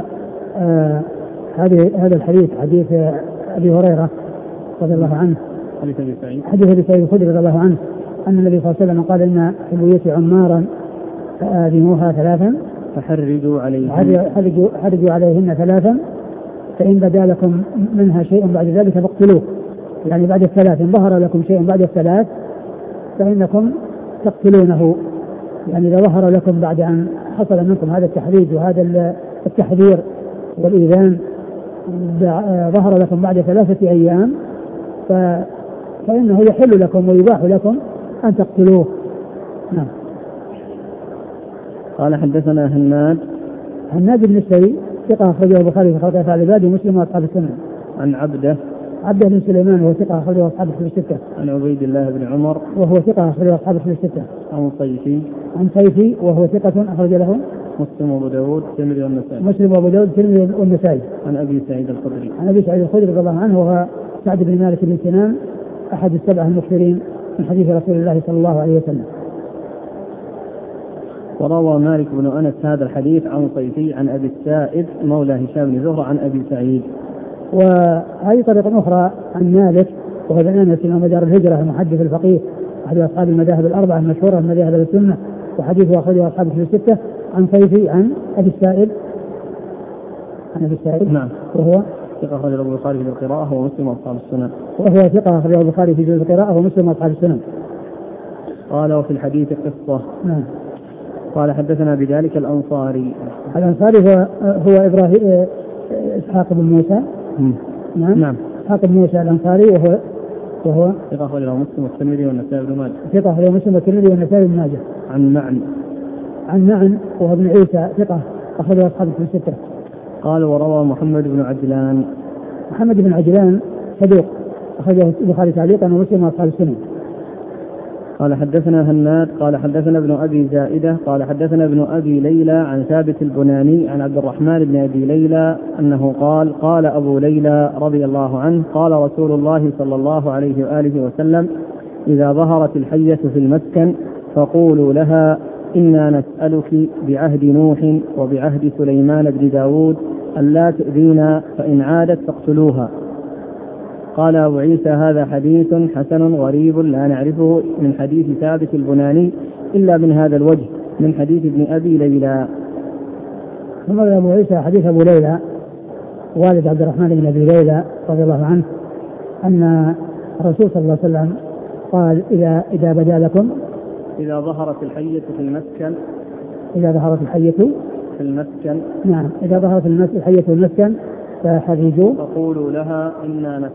هذا الحديث حديث أبي هريرة رضي الله عنه حديث أبي سعيد الخدري رضي الله عنه أن النبي صلى الله عليه وسلم قال إن في البيوت عمارا فآذنوها 3 فحرجوا عليهن 3 فإن بدا لكم منها شيء بعد ذلك فاقتلوه، يعني بعد الثلاث، إن ظهر لكم شيء بعد الثلاث فإنكم تقتلونه. يعني إذا ظهر لكم بعد أن حصل منكم هذا التحريج وهذا التحذير والإيذان، ظهر لكم بعد 3 أيام فإنه يحل لكم ويباح لكم أن تقتلوه. نعم. قال حدثنا هناد بن السري ثقة أخرجه البخاري في خلق أفعال العباد ومسلم وأصحاب السنن. عن عبده بن سليمان وهو ثقة أخرجه أصحاب الكتب الستة. عن عبيد الله بن عمر وهو ثقة أخرجه أصحاب الكتب الستة. عن صيفي وهو ثقة أخرج له مسلم وأبو داود الترمذي والنسائي. عن أبي سعيد الخدري رضي الله عنه وهو سعد بن مالك بن سنان أحد ال7 المكثرين من حديث رسول الله صلى الله عليه وسلم. وروى مالك بن أنس هذا الحديث عن صيفي عن أبي السائب مولى هشام بن زهرة عن أبي سعيد. وهذه طريقة أخرى عن مالك وهو بن أنس إمام دار الهجرة المحدث الفقيه أحد أصحاب المذاهب الأربعة المشهورة من مذاهب السنة وحديثه أخرجه أصحاب الكتب الستة. عن صيفي عن أبي السائب نعم. وهو ثقة أخرجه البخاري في القراءة ومسلم وأصحاب السنن. في جزء القراءة ومسلم وأصحاب السنن. قال وفي الحديث قصة. نعم. قال حدثنا بذلك الأنصاري هو إبراهيم إسحاق بن موسى. نعم. إسحاق بن موسى الأنصاري وهو ثقة أخرجه مسلم والترمذي والنسائي بن ماجه. عن معن وهو ابن عيسى ثقة أخرجه أصحاب الكتب الستة. قال وروى محمد بن عجلان صدوق أخرجه البخاري تعليقا ومسلم وأصحاب السنن. قال حدثنا هناد قال حدثنا ابن أبي زائدة قال حدثنا ابن أبي ليلى عن ثابت البناني عن عبد الرحمن بن أبي ليلى أنه قال أبو ليلى رضي الله عنه قال رسول الله صلى الله عليه وآله وسلم إذا ظهرت الحية في المسكن فقولوا لها إنا نسألك بعهد نوح وبعهد سليمان بن داود ألا تؤذينا فإن عادت فاقتلوها. قال أبو عيسى هذا حديث حسن غريب لا نعرفه من حديث ثابت البناني إلا من هذا الوجه من حديث ابن أبي ليلى. ثم أبو عيسى حديث أبو ليلى والد عبد الرحمن بن أبي ليلى رضي الله عنه أن الرسول صلى الله عليه وسلم قال إذا بدا لكم إذا ظهرت الحية في المسكن نعم إذا ظهرت الحية في المسكن فحرجوا فقولوا لها إنا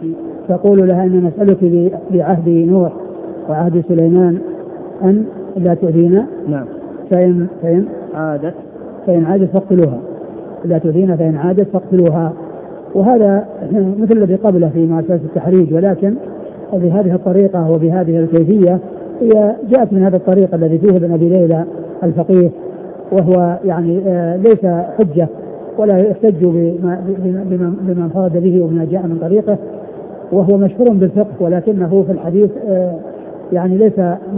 نسألك بعهد نوح وعهد سليمان أن لا تؤذينا. نعم. فإن عادت فاقتلوها. لا تؤذينا فإن عادت فاقتلوها. وهذا مثل الذي قبله في مؤسسة التحريج ولكن بهذه الطريقة وبهذه الكيفية هي جاءت من هذا الطريق الذي فيه ابن أبي ليلى الفقيه وهو يعني ليس حجة ولا يحتج بما انفرد به وبما جاء من طريقه وهو مشهور بالفقه ولكنه في الحديث يعني ليس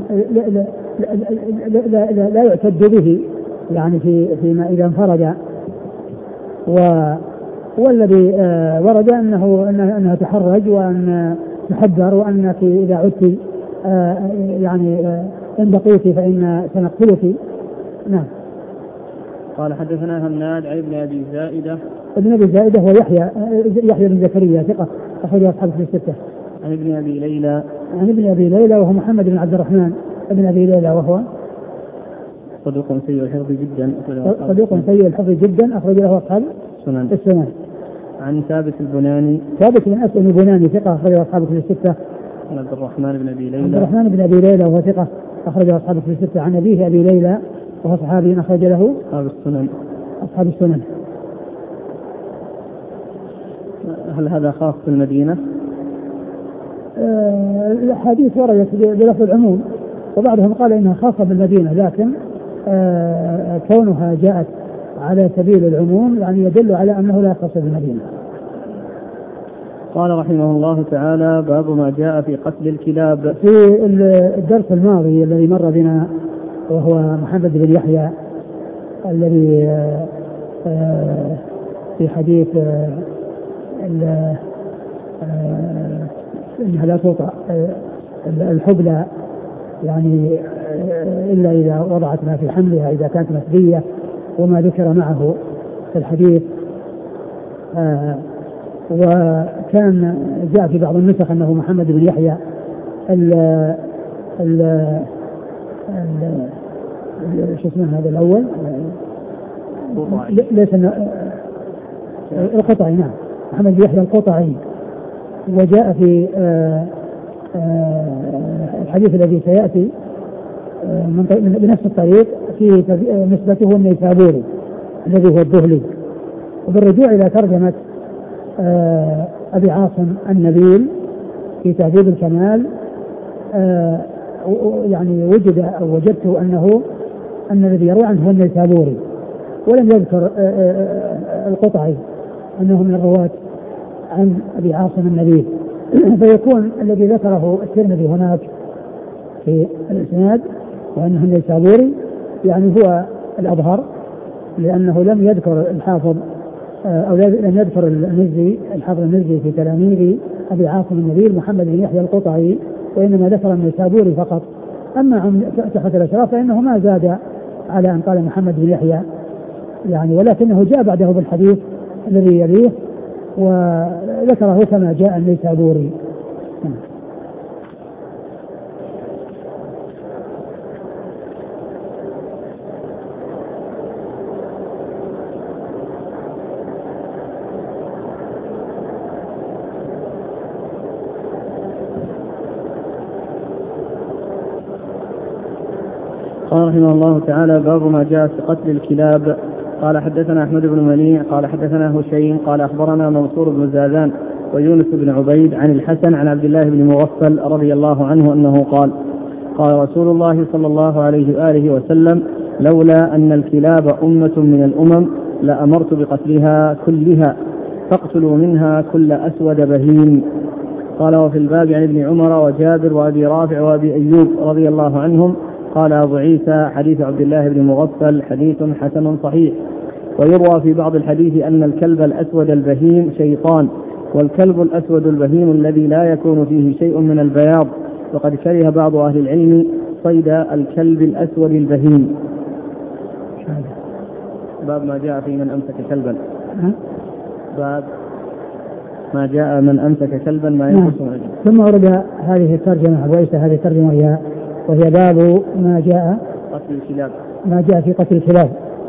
لا يعتد به يعني فيما إذا انفرد. والذي ورد أنها تحرج وأن تحذر وأنك إذا عدت يعني إن بقيت فإن سنقتلك. نعم. قال حدثنا هناد عن ابن أبي زائدة هو يحيى بن زكريا ثقة أخرج أصحاب الكتب الستة. عن ابن أبي ليلى وهو محمد بن عبد الرحمن ابن أبي ليلى وهو صدوق سيء الحفظ جدا أخرج له أصحاب السنن. عن ثابت البناني ثابت بن أسلم البناني ثقة أخرج أصحاب الكتب الستة. عن عبد الرحمن بن أبي ليلى وهو ثقة أخرج أصحاب الكتب الستة. عن أبيه أبي ليلى وهو صحابي أخرج له أصحاب السنن. هل هذا خاص بالمدينة؟ الحديث وردت بلفظ العموم وبعضهم قال إنها خاصة بالمدينة لكن كونها جاءت على سبيل العموم يعني يدل على أنه لا يخص بالمدينة. قال رحمه الله تعالى باب ما جاء في قتل الكلاب. في الدرس الماضي الذي مر بنا وهو محمد بن يحيى الذي في حديث انها لا توطأ الحبلى يعني الا اذا وضعت ما في حملها اذا كانت مثلية وما ذكر معه في الحديث وكان جاء في بعض النسخ أنه محمد بن يحيى شو اسمه هذا الأول؟ ليس القطعي، نعم، محمد بن يحيى القطعي. وجاء في الحديث الذي سيأتي بنفس الطريق في نسبته النيسابوري الذي هو الذهلي. وبالرجوع إلى ترجمة أبي عاصم النبيل في تهذيب الكمال يعني وجدت أن الذي يروي عنه هو النيسابوري، ولم يذكر القطعي أنه من الرواة عن أبي عاصم النبيل. فيكون الذي ذكره الترمذي هناك في الإسناد وأنه النيسابوري يعني هو الأظهر، لأنه لم يذكر الحافظ أو لم يذكر الحافظ المزي في تلاميذ أبي عاصم النبيل محمد بن يحيى القطعي، وإنما ذكر النيسابوري فقط. أما عن تحفة الأشراف فإنه ما زاد على أن قال محمد بن يحيى يعني، ولكنه جاء بعده بالحديث الذي يليه وذكره كما جاء النيسابوري. قال رحمه الله تعالى: باب ما جاء في قتل الكلاب. قال حدثنا أحمد بن منيع قال حدثنا هشيم قال أخبرنا منصور بن زادان ويونس بن عبيد عن الحسن عن عبد الله بن مغفل رضي الله عنه أنه قال: قال رسول الله صلى الله عليه وآله وسلم: لولا أن الكلاب أمة من الأمم لأمرت بقتلها كلها، فاقتلوا منها كل أسود بهيم. قال: وفي الباب عن ابن عمر وجابر وأبي رافع وأبي أيوب رضي الله عنهم. قال أبو عيسى: حديث عبد الله بن مغفل حديث حسن صحيح. ويروى في بعض الحديث أن الكلب الأسود البهيم شيطان، والكلب الأسود البهيم الذي لا يكون فيه شيء من البياض، وقد كره بعض أهل العلم صيد الكلب الأسود البهيم. باب ما جاء في من أمسك كلبا. باب ما جاء من أمسك كلبا ما ينقص من أجله. ثم ورد هذه الترجمة أبو عيسى هذه الترجمة وهي باب ما جاء قتل الكلاب، ما جاء في قتل الكلاب.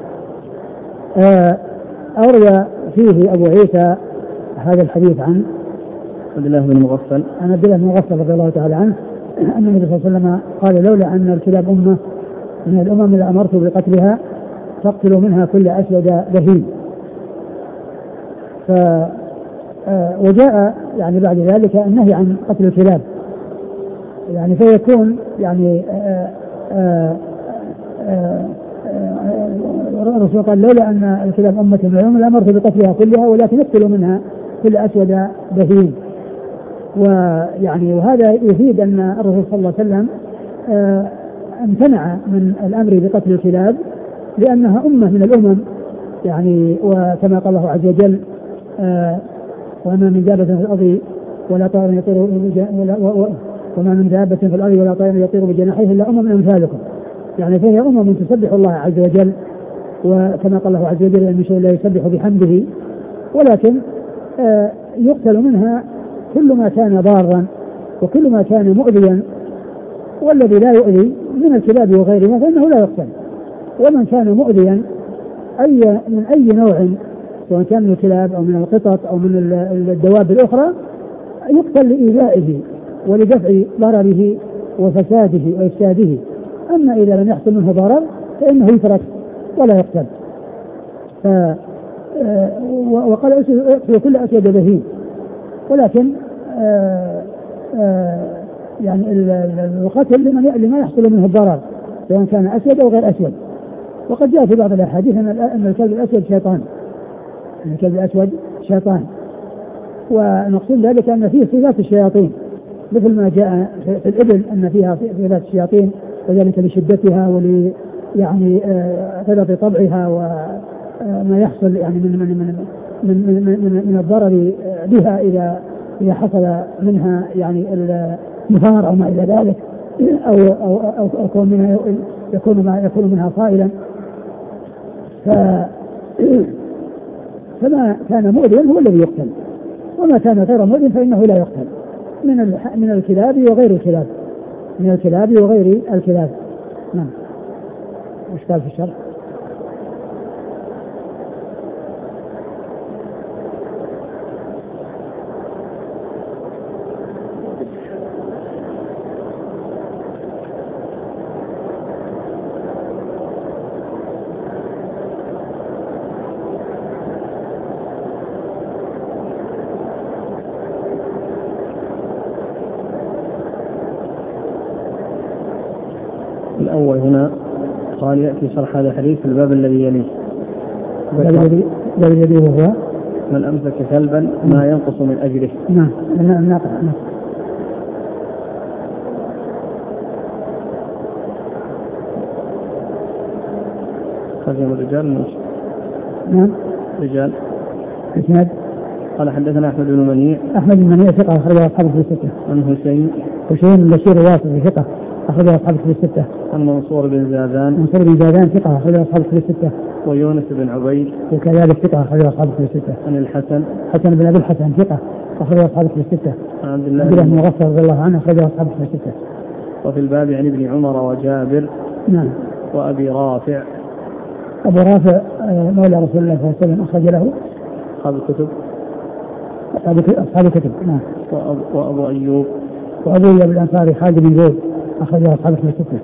أورد فيه أبو عيسى هذا الحديث عن عبد الله بن مغفل رضي الله تعالى عنه أن النبي صلى الله عليه وسلم قال: لولا أن الكلاب أمة من الأمم لأمرت بقتلها، فاقتلوا منها كل أسود بهيم. وجاء يعني بعد ذلك النهي عن قتل الكلاب، يعني فيكون يعني الرسول قال: لولا أن الكلاب أمة من الأمم لأمرت بقتلها كلها، ولكن اقتلوا منها كل أسود بهيم. ويعني وهذا يفيد أن الرسول صلى الله عليه وسلم امتنع من الأمر بقتل الكلاب لأنها أمة من الأمم، يعني وكما قال الله عز وجل: وما من دابة في الأرض ولا طائر يطير وما من دابة في الأرض ولا طائر يطير بجناحيه إلا أمم أمثالكم. يعني فهي أمم تسبح الله عز وجل، وكما قال الله عز وجل: إن شيء لا يسبح بحمده، ولكن يقتل منها كل ما كان ضارا وكل ما كان مؤذيا، والذي لا يؤذي من الكلاب وغيرها فإنه لا يقتل. ومن كان مؤذيا من أي نوع، سواء كان من الكلاب أو من القطط أو من الدواب الأخرى، يقتل لإيذائه ولدفع ضرره وفساده وإفساده. أما إذا لم يحصل منه ضرر فإنه يترك ولا يقتل. وقال: اقتلوا كل أسود بهيم. ولكن يعني القتل لما يحصل منه الضرر سواء كان أسود أو غير أسود. وقد جاء في بعض الأحاديث أن الكلب الأسود شيطان، الكلب الأسود شيطان، ونقصد ذلك أن فيه صفات الشياطين، مثل ما جاء في الإبل أن فيها صفات الشياطين، وذلك لشدتها يعني غلظ طبعها وما يحصل يعني من الضرر بها إذا حصل منها يعني النفار أو ما إلى ذلك، أو يكون منها صائلا. فما كان مؤذيا هو الذي يقتل، وما كان غير مؤذي فإنه لا يقتل من الكلاب وغير الكلاب، من الكلاب وغير الكلاب. نعم. وش قال في الشرح؟ الأول هنا قال يأتي شرح هذا الحديث في الباب الذي يليه. الذي يليه هو من أمسك كلبا ما ينقص من أجره. نعم. ترجم الرجال مش. نعم. رجال. إسناد. قال حدثنا أحمد بن منيع. أحمد بن منيع ثقة أخرجه أصحاب في الستة. عن حسين بشير الواسطي ثقة أخرجه أصحاب في الستة. عن منصور بن زادان ثقة أخرجه أصحاب في الستة. ويونس بن عبيد وكذلك ثقة أخرجه أصحاب في الستة. عن الحسن بن أبي الحسن ثقة أخرجه أصحاب في الستة. عن عبد الله بن مغفر رضي الله عنه أخرجه أصحاب في الستة. وفي الباب عن ابن عمر وجابر. نعم. وأبي رافع. أبو رافع مولى رسول الله صلى الله عليه وسلم أخرج له أصحاب الكتب. نعم. وأبو أيوب. الأنصاري خالد بن زيد أخرجه أصحاب الكتب.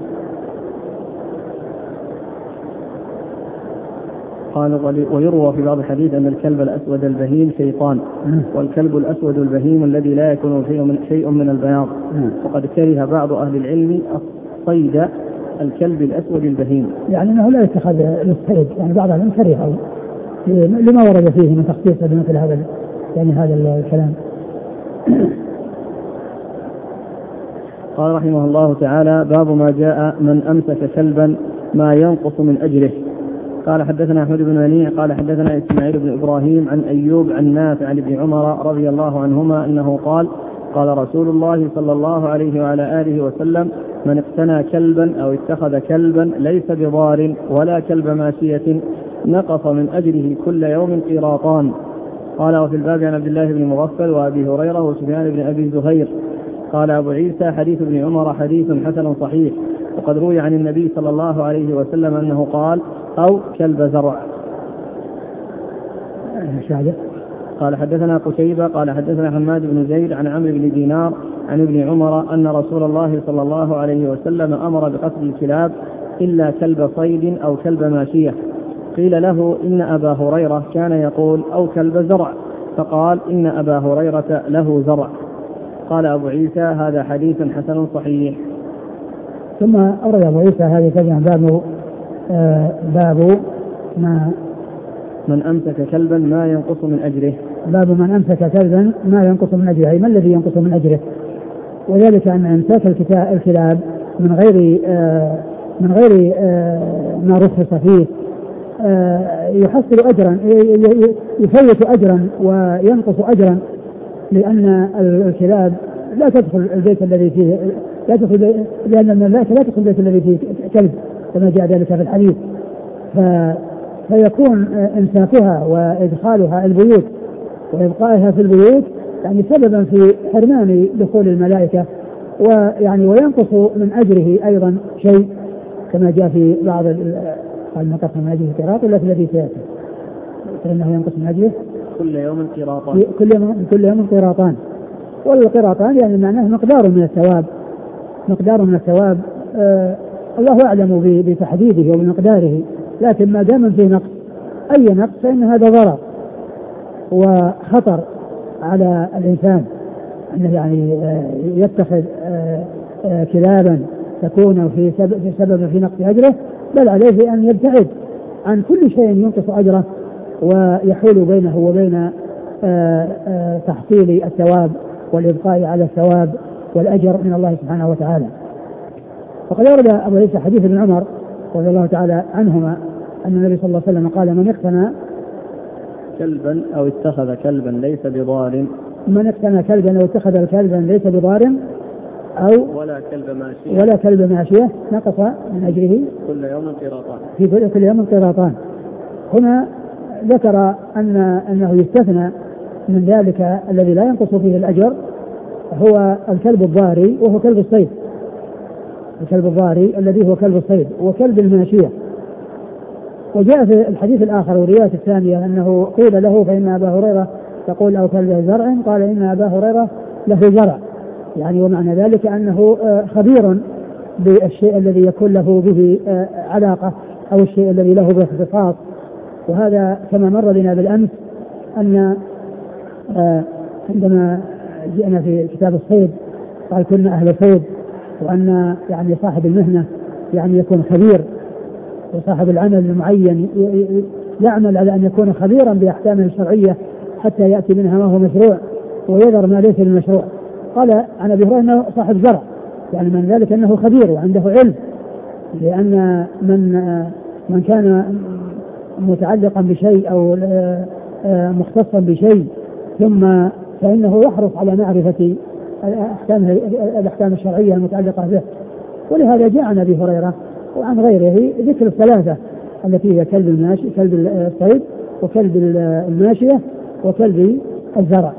قال ويروى في بعض الحديث أن الكلب الأسود البهيم شيطان، والكلب الأسود البهيم الذي لا يكون شيء من البياض. وقد كره بعض أهل العلم صيد الكلب الأسود البهيم، يعني أنه لا يتخذ للصيد، يعني بعض العلم كرهه لما ورد فيه من تخصيص بمثل هذا يعني هذا الكلام. قال رحمه الله تعالى: باب ما جاء من أمسك كلبا ما ينقص من أجره. قال حدثنا أحمد بن منيع قال حدثنا إسماعيل بن إبراهيم عن أيوب عن نافع عن ابن عمر رضي الله عنهما أنه قال: قال رسول الله صلى الله عليه وعلى آله وسلم: من اقتنى كلبا أو اتخذ كلبا ليس بضار ولا كلب ماشية نقص من أجره كل يوم قيراطان. قال: وفي الباب عن عبد الله بن مغفل وأبي هريرة وسفيان بن أبي زهير. قال أبو عيسى: حديث ابن عمر حديث حسن صحيح، وقد روي عن النبي صلى الله عليه وسلم أنه قال: أو كلب زرع. قال حدثنا قتيبة قال حدثنا حماد بن زيد عن عمرو بن دينار عن ابن عمر أن رسول الله صلى الله عليه وسلم أمر بقتل الكلاب إلا كلب صيد أو كلب ماشية. قيل له: إن أبا هريرة كان يقول أو كلب زرع، فقال: إن أبا هريرة له زرع. قال أبو عيسى: هذا حديث حسن صحيح. ثم أورد أبو عيسى هذه كلمة باب من أمسك كلبا ما ينقص من أجره. باب من أمسك كلبا ما ينقص من أجره، ما الذي ينقص من أجره؟ وذلك أن إمساك الكلاب من غير ما رخص فيه يحصل أجرا، يفوت أجرا وينقص أجرا، لأن الكلاب لا تدخل البيت الذي فيه لأن الملاك لا تدخل البيت الذي فيه كلب كما جاء ذلك في الحديث، فيكون إمساكها وإدخالها البيوت وإبقائها في البيوت يعني سببا في حرمان دخول الملائكة، ويعني وينقص من أجره أيضا شيء كما جاء في بعض المقص من أجره قراط ولا في الذي سيأتي فإنه ينقص من أجره كل يوم قراطان. كل يوم قراطان، والقراطان يعني معناه مقدار من الثواب الله أعلم بتحديده وبمقداره، لكن ما دام فيه نقص أي نقص فإن هذا ضرر وخطر على الإنسان أنه يعني يتخذ كلابا تكون في سبب في نقص أجره، بل عليه أن يبتعد عن كل شيء ينقص أجره ويحول بينه وبين تحصيل الثواب والإبقاء على الثواب والأجر من الله سبحانه وتعالى. وقد ورد أبو عيسى حديث ابن عمر رضي الله تعالى عنهما أن النبي صلى الله عليه وسلم قال: من اقتنى كلبا أو اتخذ كلبا ليس بضار، من اقتنى كلبا أو اتخذ كلبا ليس بضار أو ولا كلب ماشية نقص من أجره كل يوم قراطان. في كل يوم قراطان. هنا ذكر أنه يستثنى من ذلك الذي لا ينقص فيه الأجر هو الكلب الضاري وهو كلب الصيد. الكلب الضاري الذي هو كلب الصيد وكلب الماشية. وجاء في الحديث الآخر والرواية الثانية أنه قيل له فإن أبا هريرة يقول أو كلب زرع، قال إن أبا هريرة له زرع، يعني ومعنى ذلك أنه خبير بالشيء الذي يكون له به علاقة أو الشيء الذي له به اختصاص. وهذا كما مر بنا بالأمس أن عندما جئنا في كتاب الصيد قال كنا أهل صيد، وأن يعني صاحب المهنة يعني يكون خبير، وصاحب العمل المعين يعمل على أن يكون خبيرا بأحكامه الشرعية حتى يأتي منها ما هو مشروع ويذر ما ليس بالمشروع. قال عن أبي هريرة أنه صاحب زرع، يعني من ذلك أنه خبير وعنده علم، لأن من كان متعلقا بشيء أو مختصا بشيء ثم فإنه يحرص على معرفة الأحكام الشرعية المتعلقة به. ولهذا جاء عن أبي هريرة وعن غيره ذكر الثلاثة التي هي كلب الصيد وكلب الماشية وكلب الزرع.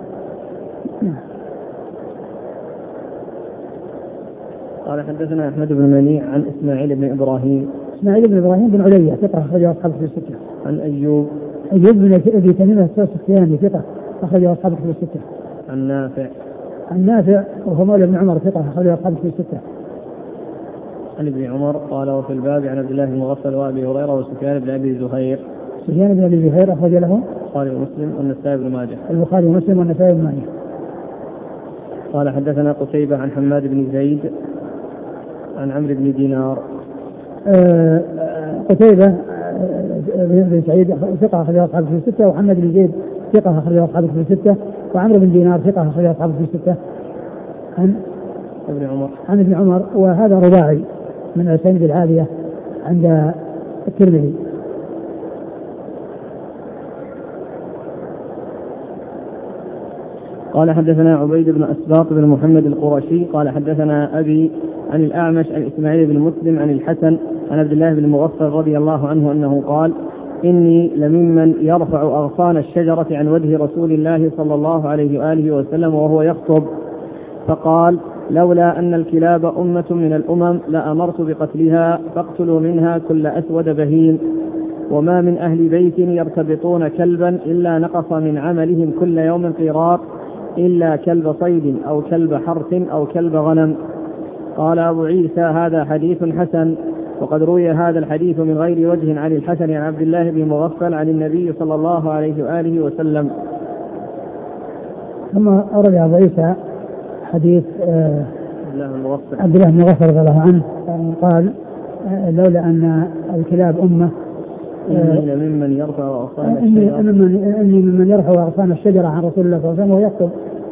قال حدثنا أحمد بن منيع عن إسماعيل بن إبراهيم. إسماعيل بن إبراهيم بن علية ثقة أخرجه أصحاب في الستة. عن أيوب بن أبي تميم السختياني ثقة أخرجه أصحاب في الستة. عن نافع وهو مولى بن عمر ثقة أخرجه أصحاب في الستة. عن ابن عمر قال وفي الباب عن عبد الله بن مغفل وأبي هريرة وسفيان بن أبي زهير. سفيان بن أبي زهير أخرج له البخاري ومسلم والنسائي بن ماجه. البخاري ومسلم والنسائي بن ماجه. قال حدثنا قتيبة عن حماد بن زيد عن عمرو بن دينار. قتيبة بن سعيد ثقة أخرجه أصحاب في الستة، وحماد بن زيد ثقة أخرجه أصحاب في الستة، وعمرو بن دينار ثقة أخرجه أصحاب في الستة. عن ابن عمر، وهذا رباعي من الأسانيد العالية عند الترمذي. قال حدثنا عبيد بن أسباط بن محمد القرشي قال حدثنا أبي عن الأعمش عن إسماعيل بن مسلم عن الحسن عن عبد الله بن مغفل رضي الله عنه أنه قال إني لممن يرفع أغصان الشجرة عن وجه رسول الله صلى الله عليه وآله وسلم وهو يخطب، فقال لولا أن الكلاب أمة من الأمم لأمرت بقتلها فاقتلوا منها كل أسود بهيم، وما من أهل بيت يرتبطون كلبا إلا نقص من عملهم كل يوم قيراط إلا كلب صيد أو كلب حرث أو كلب غنم. قال أبو عيسى هذا حديث حسن، وقد روي هذا الحديث من غير وجه عن الحسن عن عبد الله بن مغفل عن النبي صلى الله عليه وآله وسلم. ثم أورد أبو عيسى حديث عبد الله بن مغفل رضي الله عنه قال لولا أن الكلاب أمة إني ممن يرفع أغصان الشجرة عن رسول الله صلى الله عليه وسلم وهو يخطب.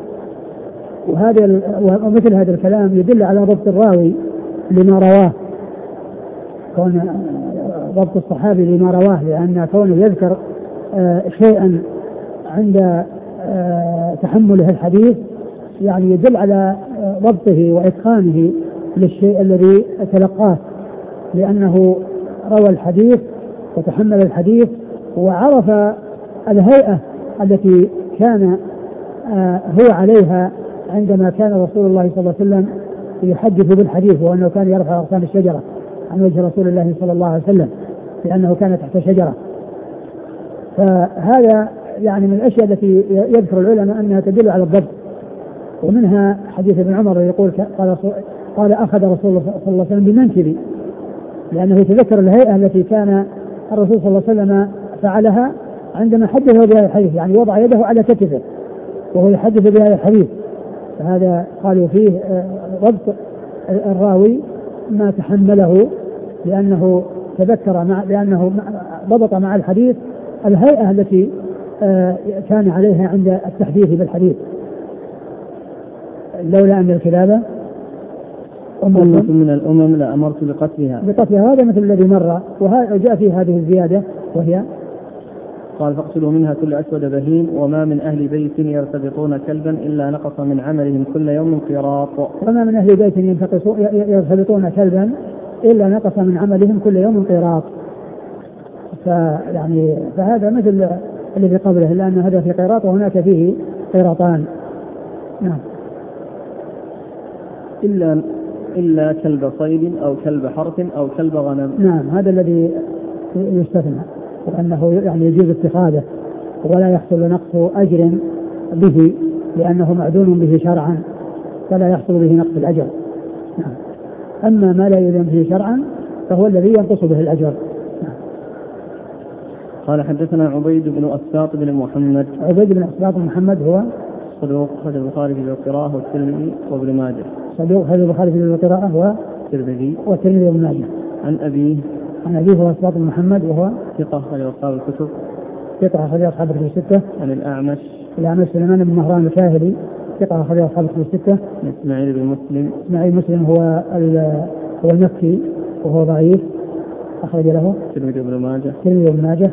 ومثل هذا الكلام يدل على ضبط الراوي لما رواه، كون ضبط الصحابي لما رواه، لأن كونه يذكر شيئا عند تحمله الحديث يعني يدل على ضبطه وإتقانه للشيء الذي تلقاه، لأنه روى الحديث وتحمل الحديث وعرف الهيئة التي كان هو عليها عندما كان رسول الله صلى الله عليه وسلم يحدث بالحديث، وأنه كان يرفع أغصان الشجرة عن وجه رسول الله صلى الله عليه وسلم لأنه كان تحت شجرة. فهذا يعني من الأشياء التي يذكر العلماء أنها تدل على الضبط. ومنها حديث ابن عمر يقول قال أخذ رسول الله صلى الله عليه وسلم بمنكبي، لأنه يتذكر الهيئة التي كان الرسول صلى الله عليه وسلم فعلها عندما حدثه بهذا الحديث، يعني وضع يده على كتفه وهو يحدث بهذا الحديث. فهذا قالوا فيه ضبط الراوي ما تحمله، لأنه لأنه ضبط مع الحديث الهيئة التي كان عليها عند التحديث بالحديث. لولا أن الكلاب أمة من الأمم لأمرت بقتلها. هذا مثل الذي مر، وجاء فيه هذه الزيادة وهي قال فاقتلوا منها كل أسود بهيم، وما من أهل بيت يرتبطون كلبا إلا نقص من عملهم كل يوم قيراط. وما من أهل بيت يرتبطون كلبا إلا نقص من عملهم كل يوم قيراط. فهذا مثل الذي قبله، لأن هذا في قيراط وهناك فيه قيراطان. نعم. إلا كلب صيد أو كلب حرث أو كلب غنم. نعم، هذا الذي يستثنى، وأنه يعني يجوز اتخاذه ولا يحصل نقص أجر به لأنه معدوم به شرعا، فلا يحصل به نقص الأجر. نعم. أما ما لا يؤذن به شرعا فهو الذي ينقص به الأجر. نعم. قال حدثنا عبيد بن أسباط بن محمد. عبيد بن أسباط بن محمد هو صدوق أخرج البخاري في القراءة والترمذي وابن ماجه. صدوق أخرج البخاري في القراءة والترمذي وابن ماجه. عن أبيه هو أسباط بن محمد وهو ثقة أخرج أصحاب الكتب. ثقة أخرج أصحاب الكتب الستة. عن الأعمش سليمان بن مهران الكاهلي ثقة أخرج أصحاب الكتب الستة. إسماعيل بن مسلم هو المكي وهو ضعيف، أخرج له الترمذي وابن ماجه.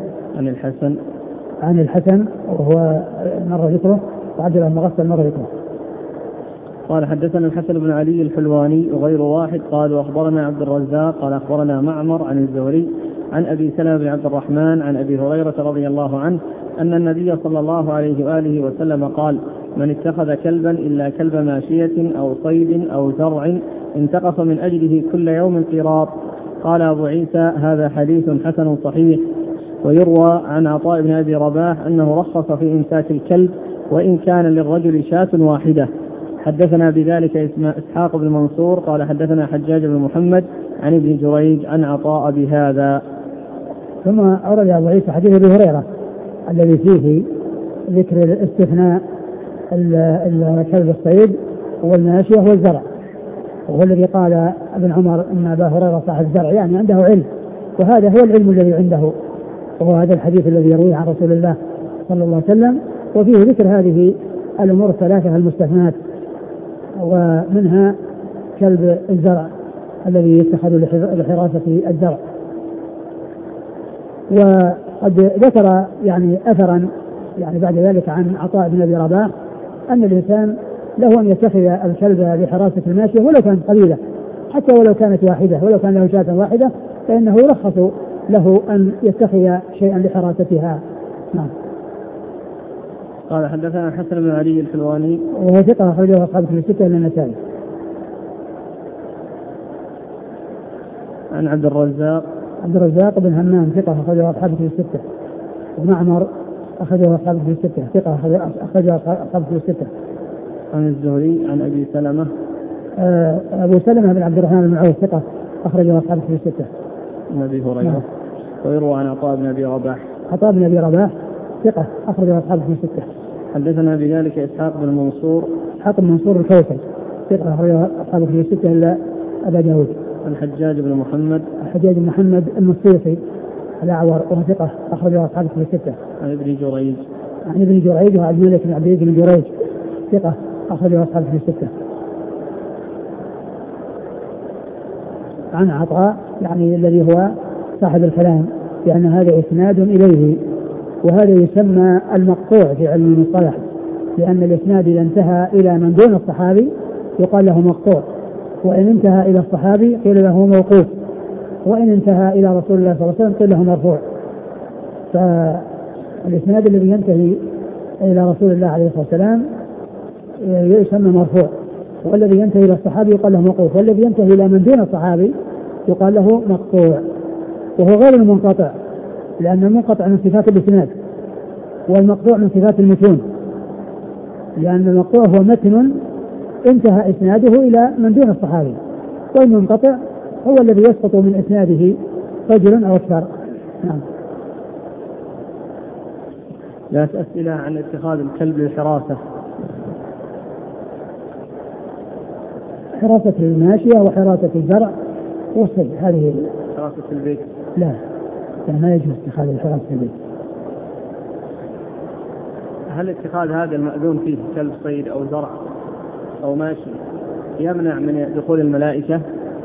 عن الحسن وهو مر ذكره، وعبد الله المغفل مر ذكره. قال حدثنا الحسن بن علي الحلواني وغير واحد قالوا أخبرنا عبد الرزاق قال أخبرنا معمر عن الزهري عن أبي سلمة بن عبد الرحمن عن أبي هريرة رضي الله عنه أن النبي صلى الله عليه وآله وسلم قال: من اتخذ كلبا إلا كلب ماشية أو صيد أو زرع انتقص من أجله كل يوم قيراط. قال أبو عيسى: هذا حديث حسن صحيح. ويروى عن عطاء بن أبي رباح أنه رخص في إمساك الكلب وإن كان للرجل شاة واحدة. حدثنا بذلك إسحاق بن منصور قال حدثنا حجاج بن محمد عن ابن جريج عن عطاء بهذا. ثم أورد أبو عيسى حديث أبي هريرة الذي فيه ذكر الاستثناء الكلب الصيد والماشية والزرع، وهو الذي قال ابن عمر أن أبا هريرة صاحب الزرع، يعني عنده علم، وهذا هو العلم الذي عنده، وهو هذا الحديث الذي يرويه عن رسول الله صلى الله عليه وسلم، وفيه ذكر هذه الأمور الثلاثة المستثنات، ومنها كلب الزرع الذي يتخذ لحراسة الزرع. وقد ذكر يعني أثرا يعني بعد ذلك عن عطاء بن أبي رباح أن الإنسان له أن يتخذ الكلب لحراسة الماشية ولو كانت قليلة، حتى ولو كانت واحدة، ولو كان له شاة واحدة فإنه يرخص له أن يتخذ شيئا لحراستها. نعم. قال حدثنا حسن بن علي الحلواني وهو ثقة أخرجه أصحاب الكتب الستة إلا النسائي. عن عبد الرزاق بن همام ثقة أخرجه أصحاب الكتب الستة. معمر أخرجه أصحاب الكتب الستة ثقة أخرجه أصحاب الكتب الستة. عن الزهري عن أبي سلمة أبو سلمة بن عبد الرحمن بن عوف ثقة أخرجه أصحاب الكتب الستة. عن أبي هريرة. ويروى عن عطاء بن أبي رباح ثقة أخرجه أصحاب الكتب الستة. حدثنا بذلك إسحاق بن منصور الكوفي ثقة أخرجه أصحاب الكتب الستة إلا أبا داود. عن حجاج بن محمد المصيصي الأعور وهو ثقة أخرجه أصحاب الكتب الستة. عن ابن جريج وعبد الملك بن عبد بن جريج ثقة أخرجه أصحاب الكتب الستة. عن عطاء يعني الذي هو صاحب الكلام، لأن هذا إسناد إليه، وهذا يسمى المقطوع في علم المصطلح، لأن الإسناد إذا انتهى إلى من دون الصحابي يقال له مقطوع، وإن انتهى إلى الصحابي قيل له موقوف، وإن انتهى إلى رسول الله صلى الله عليه وسلم قيل له مرفوع. فالإسناد الذي ينتهي إلى رسول الله عليه الصلاة والسلام يسمى مرفوع، والذي ينتهي إلى الصحابي يقال له موقوف، والذي ينتهي إلى من دون الصحابي يقال له مقطوع، وهو غير المنقطع، لأن المنقطع من صفات الإسناد والمقطوع من صفات المتون، لأن المقطوع هو متن انتهى إسناده إلى من دون الصحابي، والمنقطع هو الذي يسقط من إسناده رجل أو أكثر. نعم. لا أسئلة عن اتخاذ الكلب للحراسة. حراسة الماشية وحراسة الزرع والصيد، هذه حراسة البيت لا ما يجوز اتخاذ الحراسة في البيت. هل اتخاذ هذا المأذون فيه كلب صيد أو زرع أو ماشي يمنع من دخول الملائكة؟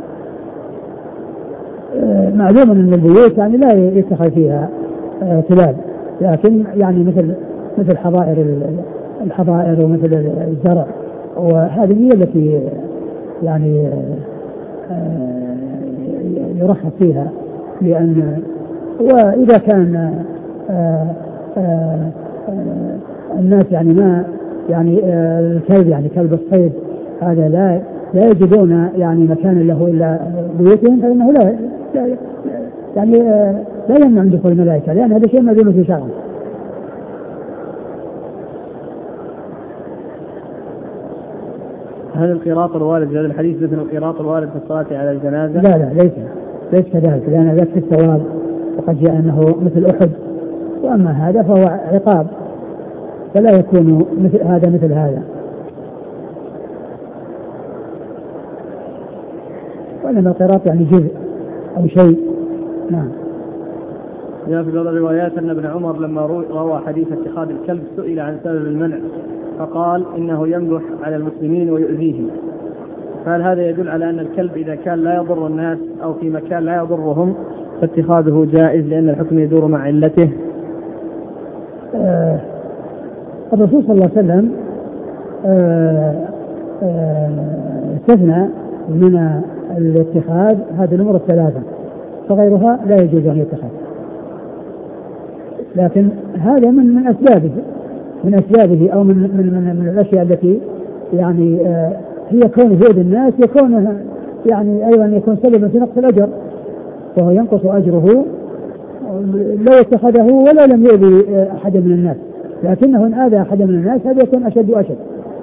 معلوم أن البيوت يعني لا يتخذ فيها كلاب، لكن يعني مثل الحظائر ومثل الزرع، وهذه هي التي يعني يرخص فيها، لأن وإذا كان الناس يعني ما يعني الكلب يعني كلب الصيد هذا لا يجدون يعني مكان له إلا بيوتهم، فإنه لا يعني لا يمنع من دخول الملائكة، لأن هذا شيء مأذون في شرعا. هل القراط الوارد في هذا الحديث مثل القراط الوارد في الصلاة على الجنازة؟ لا ليس كذلك، لأن ذاك الثواب وقد جاء أنه مثل أحد، وأما هذا فهو عقاب فلا يكون مثل هذا. وإنما القراط يعني جزء أو شيء. نعم. جاء في بعض الروايات أن ابن عمر لما روى حديث اتخاذ الكلب سئل عن سبب المنع فقال إنه ينبح على المسلمين ويؤذيهم، فهل هذا يدل على أن الكلب إذا كان لا يضر الناس أو في مكان لا يضرهم فاتخاذه جائز لأن الحكم يدور مع علته؟ الرسول صلى الله عليه وسلم استثنى من الاتخاذ هذه الأمور الثلاثة، فغيرها لا يجوز أن يتخذ، لكن هذا من أسبابه أو من الأشياء التي يعني هي كونه يؤذي الناس يكون يعني أيضا يكون سببا في نقص الأجر، وهو ينقص أجره لو اتخذه ولا لم يؤذي أحد من الناس، لكنه إن آذى أحد من الناس هذا يكون أشد وأشد.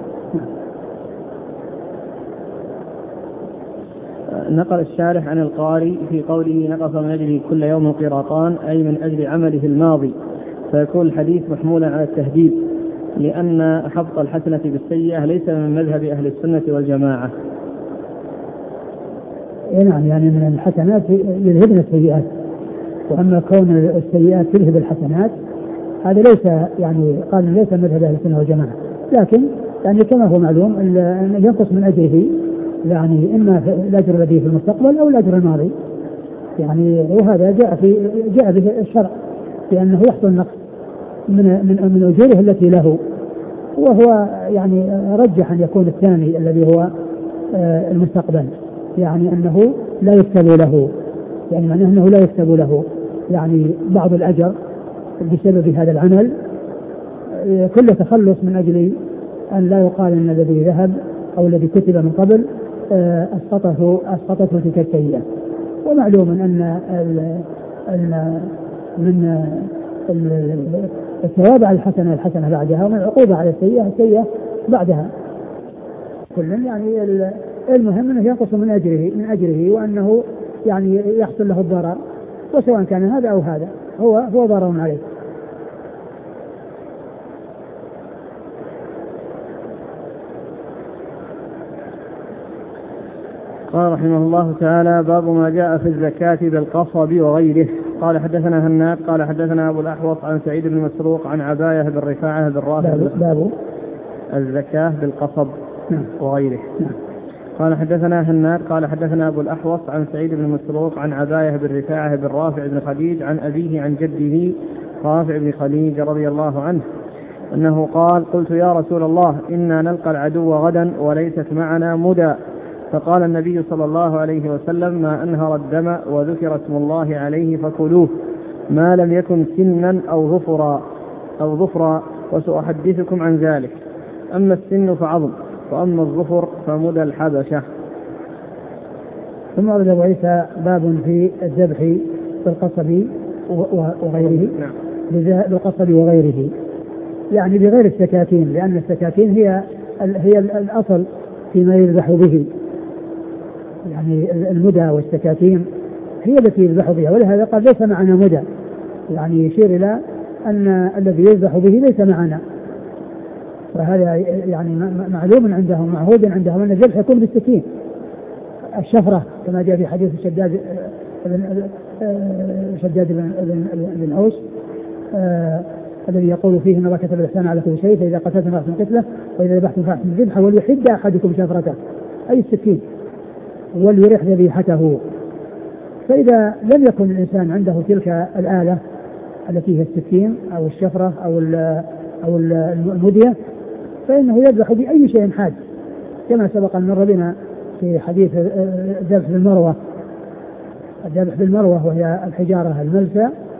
نقل الشارح عن القاري في قوله نقص من أجله كل يوم قراطان أي من أجل عمله الماضي، فيكون الحديث محمولا على التهديد لأن حبط الحسنة بالسيئة ليس من مذهب أهل السنة والجماعة. نعم، يعني من الحسنات يذهبن السيئات، وأما كون السيئات تذهب الحسنات هذا ليس يعني قال ليس مذهب أهل السنة والجماعة، لكن يعني كما هو معلوم أن ينقص من أجره يعني إما الأجر الذي في المستقبل أو الأجر الماضي، يعني وهذا جاء به الشرع لأنه يحصل نقص من أجوره التي له، وهو يعني رجح أن يكون الثاني الذي هو المستقبل، يعني أنه لا يكتب له، يعني معناه أنه لا يكتب له يعني بعض الأجر بسبب هذا العمل، كل تخلص من أجل أن لا يقال أن الذي ذهب أو الذي كتب من قبل أسقطته تلك السيئة. ومعلوم أن من الثواب على الحسنة بعدها، ومن العقوبة على السيئة بعدها. كل يعني المهم أنه ينقص من أجره وأنه يعني يحصل له الضرر، وسواء كان هذا أو هذا هو ضرر عليه. قال رحمه الله تعالى: باب ما جاء في الزكاة بالقصب وغيره. قال حدثنا هناد قال حدثنا أبو الأحوص عن سعيد بن مسروق عن عباية بن رفاعة بن رافع. باب الزكاة بالقصب وغيره. قال حدثنا هناد قال حدثنا أبو الأحوص عن سعيد بن مسروق عن عباية بن رفاعة بن رافع بن خديج عن أبيه عن جده رافع بن خديج رضي الله عنه أنه قال: قلت يا رسول الله إنا نلقى العدو غدا وليست معنا مدى، فقال النبي صلى الله عليه وسلم: ما أنهر الدم وذكر اسم الله عليه فكلوه ما لم يكن سنا أو ظفرا وسأحدثكم عن ذلك. أما السن فعظم، وأما الظفر فمدى الحبشة. ثم أبو عيسى باب في الذبح بالقصب وغيره. بالقصب وغيره يعني بغير السكاكين، لأن السكاكين هي الأصل فيما يذبح به، يعني المدى والسكاكين هي التي يذبح بها، ولهذا قال ليس معنا مدى، يعني يشير إلى أن الذي يذبح به ليس معنا. وهذا يعني معلوم عندهم، معهود عندهم أن الذبح يكون بالسكين. الشفرة كما جاء في حديث شداد بن أوس الذي يقول فيه: إن الله كتب الإحسان على كل شيء، فإذا قتلتم فأحسنوا القتلة وإذا ذبحتم فأحسنوا الذبح وليحد أحدكم شفرته، أي السكين، وليرح ذبيحته. فإذا لم يكن الإنسان عنده تلك الآلة التي هي السكين أو الشفرة أو المدية، فإنه يذبح بأي شيء حاد، كما سبق أن مر بنا في حديث الذبح بالمروة. الذبح بالمروة وهي الحجارة الملسى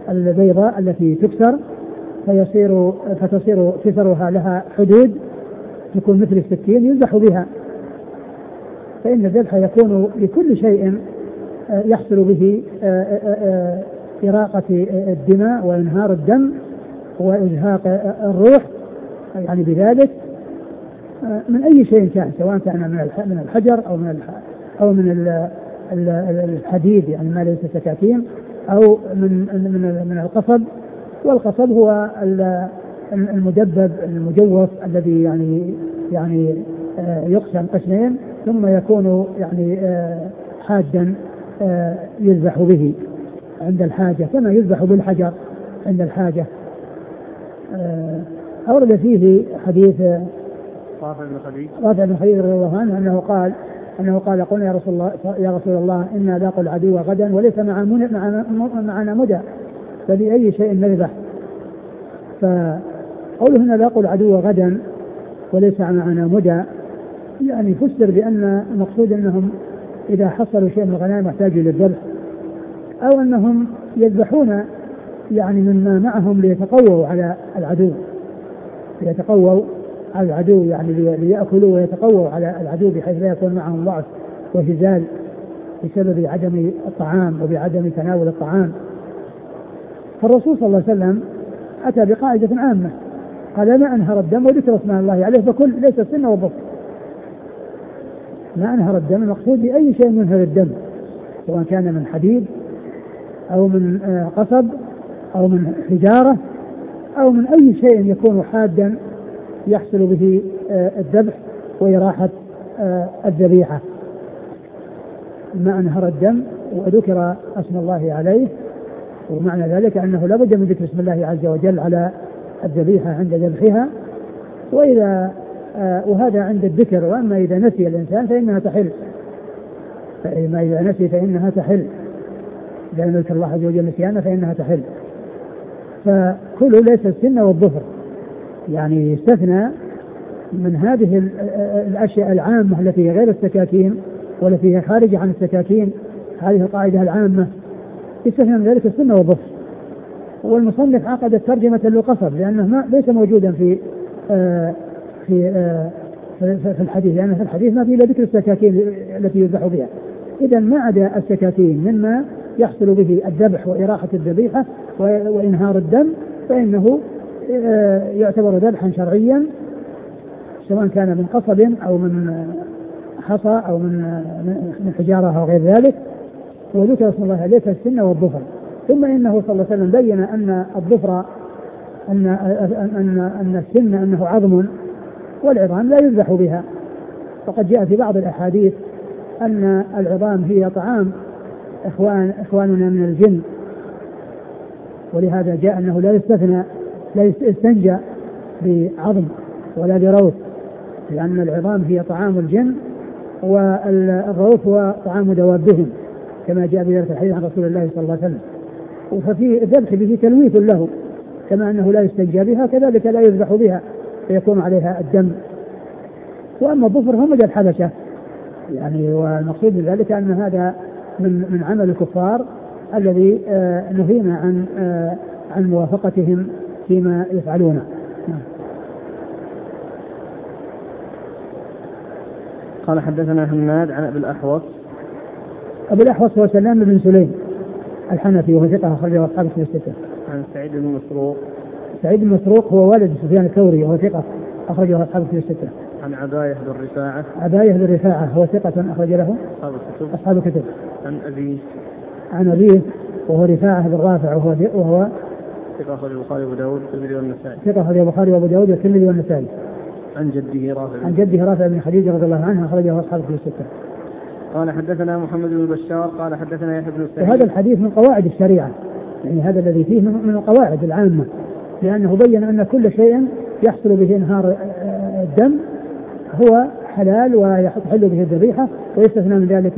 البيضاء التي تكسر فتصير كسرها لها حدود تكون مثل السكين يذبح بها. فإن الذبح يكون لكل شيء يحصل به إراقة الدماء وإنهار الدم وإزهاق الروح يعني بذلك من أي شيء كان، سواء كان من الحجر أو من الحديد يعني ما ليس سكاكين، أو من القصب. والقصب هو المدبب المجوف الذي يعني يقسم قسمين ثم يكون يعني حادا يذبح به عند الحاجة كما يذبح بالحجر عند الحاجة. أورد فيه حديث رافع بن خديج رضي الله عنه أنه قال قلنا يا رسول الله إنا لاقوا العدو غدا وليس معنا مدى فبأي شيء نذبح. فقوله إنا لاقوا العدو غدا وليس معنا مدى يعني فسر بأن المقصود أنهم إذا حصلوا شيء من الغنائم يحتاجوا للذبح، أو أنهم يذبحون يعني مما معهم ليتقووا على العدو يعني ليأكلوا ويتقووا على العدو بحيث لا يكون معهم ضعف وهزال بسبب عدم الطعام وبعدم تناول الطعام. فالرسول صلى الله عليه وسلم أتى بقاعدة عامة قال ما أنهر الدم وذكر اسم الله عليه فكل ليس السن والبطن. ما أنهر الدم المقصود بأي شيء ينهر الدم سواء كان من حديد أو من قصب أو من حجارة أو من أي شيء يكون حادا يحصل به الذبح وإراحة الذبيحة. ما أنهر الدم وذكر اسم الله عليه، ومعنى ذلك أنه لا بد من ذكر اسم الله عز وجل على الذبيحة عند ذبحها، وهذا عند الذكر. وأما إذا نسي الإنسان فإنها تحل، إذا لم يذكر الله عز وجل نسيانا فإنها تحل. فكله ليس السن والظفر يعني يستثنى من هذه الأشياء العامة التي غير السكاكين والتي هي خارجة عن السكاكين، هذه القاعدة العامة يستثنى من ذلك السن والظفر. والمصنف عقد ترجمة للقصب لأنه ليس موجودا في الحديث، لأن في الحديث ما في إلا ذكر السكاكين التي يذبح بها. إذا ما عدا السكاكين مما يحصل به الذبح وإراحة الذبيحة وإنهار الدم فإنه يعتبر ذبحا شرعيا سواء كان من قصب أو من حصى أو من حجارة أو غير ذلك. وذكر اسم الله ليس السن والظفر. ثم إنه صلى الله عليه وسلم بين أن الظفر أن السن أنه عظم والعظام لا يذبح بها. وقد جاء في بعض الأحاديث أن العظام هي طعام إخواننا من الجن، ولهذا جاء أنه لا يستنجى بعظم ولا بروث، لأن العظام هي طعام الجن والروث هو طعام دوابهم كما جاء بذلك الحديث عن رسول الله صلى الله عليه وسلم. ففي الذبح به تلويث له، كما أنه لا يستنجى بها كذلك لا يذبح بها فيكون عليها الدم. وأما الظفر هم مدى الحبشة يعني، والمقصود بذلك أن هذا من عمل الكفار الذي نهينا عن موافقتهم فيما يفعلون. قال حدثنا حماد عن أبي الأحوص هو سلام بن سليم الحنفي وهو ثقة أخرجه أصحاب الكتب الستة. عن سعيد بن مسروق هو والد سفيان الثوري وهو ثقة أخرجه أصحاب الكتب الستة. عن عباية بن رفاعة هو ثقة أخرج له أصحاب الكتب. عن أبيه وهو رفاعة بن رافع وهو ثقة أخرج البخاري وأبو داود والترمذي والنسائي. ثقة أخرج البخاري وأبو داود والترمذي والنسائي. عن جده رافع بن خديج رضي الله عنه أخرجه أصحاب الكتب الستة. قال حدثنا محمد بن بشار قال حدثنا يحيى بن سعيد. وهذا الحديث من قواعد الشريعة، يعني هذا الذي فيه من القواعد العامة، لأنه بين أن كل شيء يحصل به انهار الدم هو حلال ويحل به الذبيحة، ويستثنى من ذلك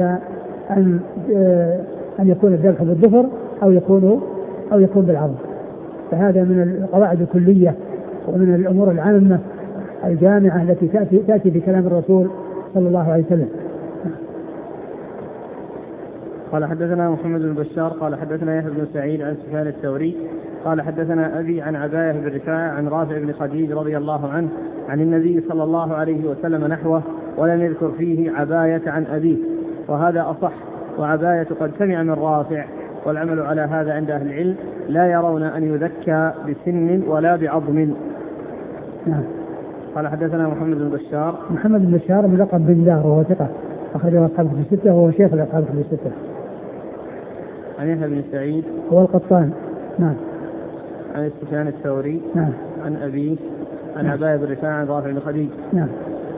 أن يكون الذبح بالظفر أو يكون بالعظم. فهذا من القواعد الكلية ومن الأمور العامة الجامعة التي تأتي بكلام الرسول صلى الله عليه وسلم. قال حدثنا محمد بن بشار قال حدثنا يحيى بن سعيد عن سفيان الثوري قال حدثنا أبي عن عباية بن رفاعة عن رافع بن خديج رضي الله عنه عن النبي صلى الله عليه وسلم نحوه ولم يذكر فيه عباية عن أبيه، وهذا أصح. وعباية قد سمع من رافع، والعمل على هذا عند أهل العلم، لا يرون أن يذكى بسن ولا بعظم. نعم. قال حدثنا محمد بن بشار. محمد بن بشار ملقب بن دار وهو ثقة أخرجه أصحاب في الستة وهو شيخ الأصحاب في الستة. عن يحيى بن سعيد هو القطان. نعم. عن سفيان الثوري. نعم. عن أبيه عن عباية بن رفاعة عن رافع بن خديج. نعم.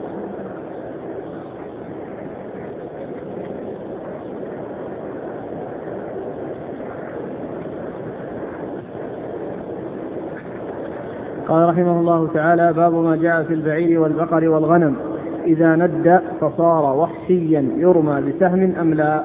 قال رحمه الله تعالى: باب ما جاء في البعير والبقر والغنم إذا ند فصار وحشيا يرمى بسهم أم لا.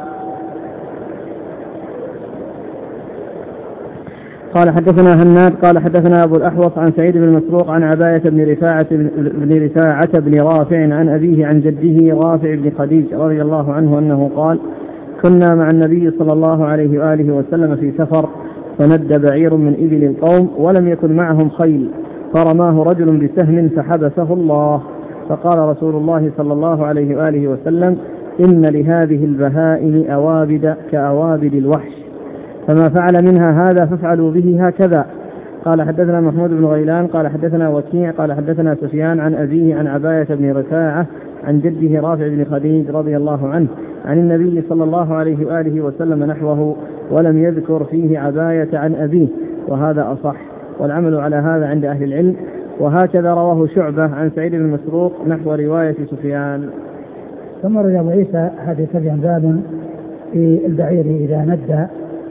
قال حدثنا هناد قال حدثنا أبو الأحوص عن سعيد بن مسروق عن عباية بن رفاعة بن رافع عن أبيه عن جده رافع بن خديج رضي الله عنه أنه قال: كنا مع النبي صلى الله عليه وآله وسلم في سفر، فند بعير من إبل القوم ولم يكن معهم خيل، فرماه رجل بسهم فحبسه الله، فقال رسول الله صلى الله عليه وآله وسلم: إن لهذه البهائم أوابد كأوابد الوحش، فما فعل منها هذا فافعلوا به هكذا. قال حدثنا محمود بن غيلان قال حدثنا وكيع قال حدثنا سفيان عن أبيه عن عباية بن رفاعة عن جده رافع بن خديج رضي الله عنه عن النبي صلى الله عليه وآله وسلم نحوه ولم يذكر فيه عباية عن أبيه، وهذا أصح، والعمل على هذا عند أهل العلم. وهكذا رواه شعبة عن سعيد بن مسروق نحو رواية سفيان. ثم روى أبو عيسى هذه تبين باب في البعير إذا ند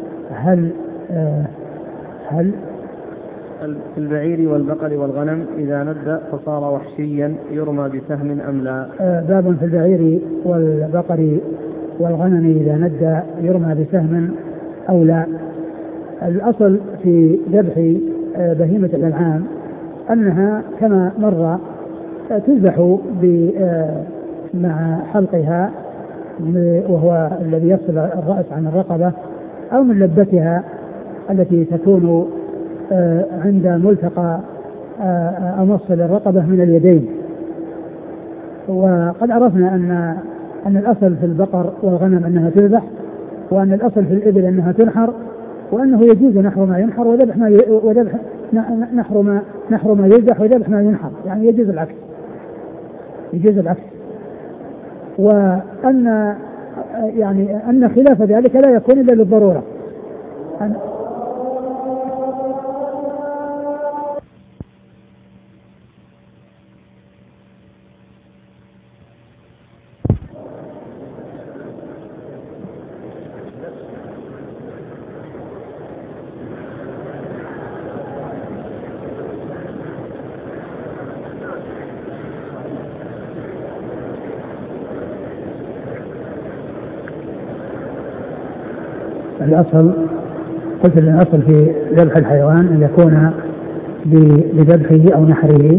هل في البعير والبقر والغنم إذا ند فصار وحشيا يرمى بسهم أم لا. باب في البعير والبقر والغنم إذا ند يرمى بسهم أو لا. الأصل في ذبح بهيمة الأنعام أنها كما مر تذبح مع حلقها وهو الذي يفصل الرأس عن الرقبة، أو من لبتها التي تكون عند ملتقى أمص الرقبة من اليدين. وقد عرفنا أن الأصل في البقر والغنم أنها تذبح، وأن الأصل في الإبل أنها تنحر، وأنه يجوز نحر ما ينحر وذبح نحر ما يذبح وذبح ما ينحر، يعني يجوز العكس. وأن أن خلاف ذلك لا يكون إلا للضرورة. الأصل قلت أن الأصل في ذبح الحيوان أن يكون بذبحه أو نحره،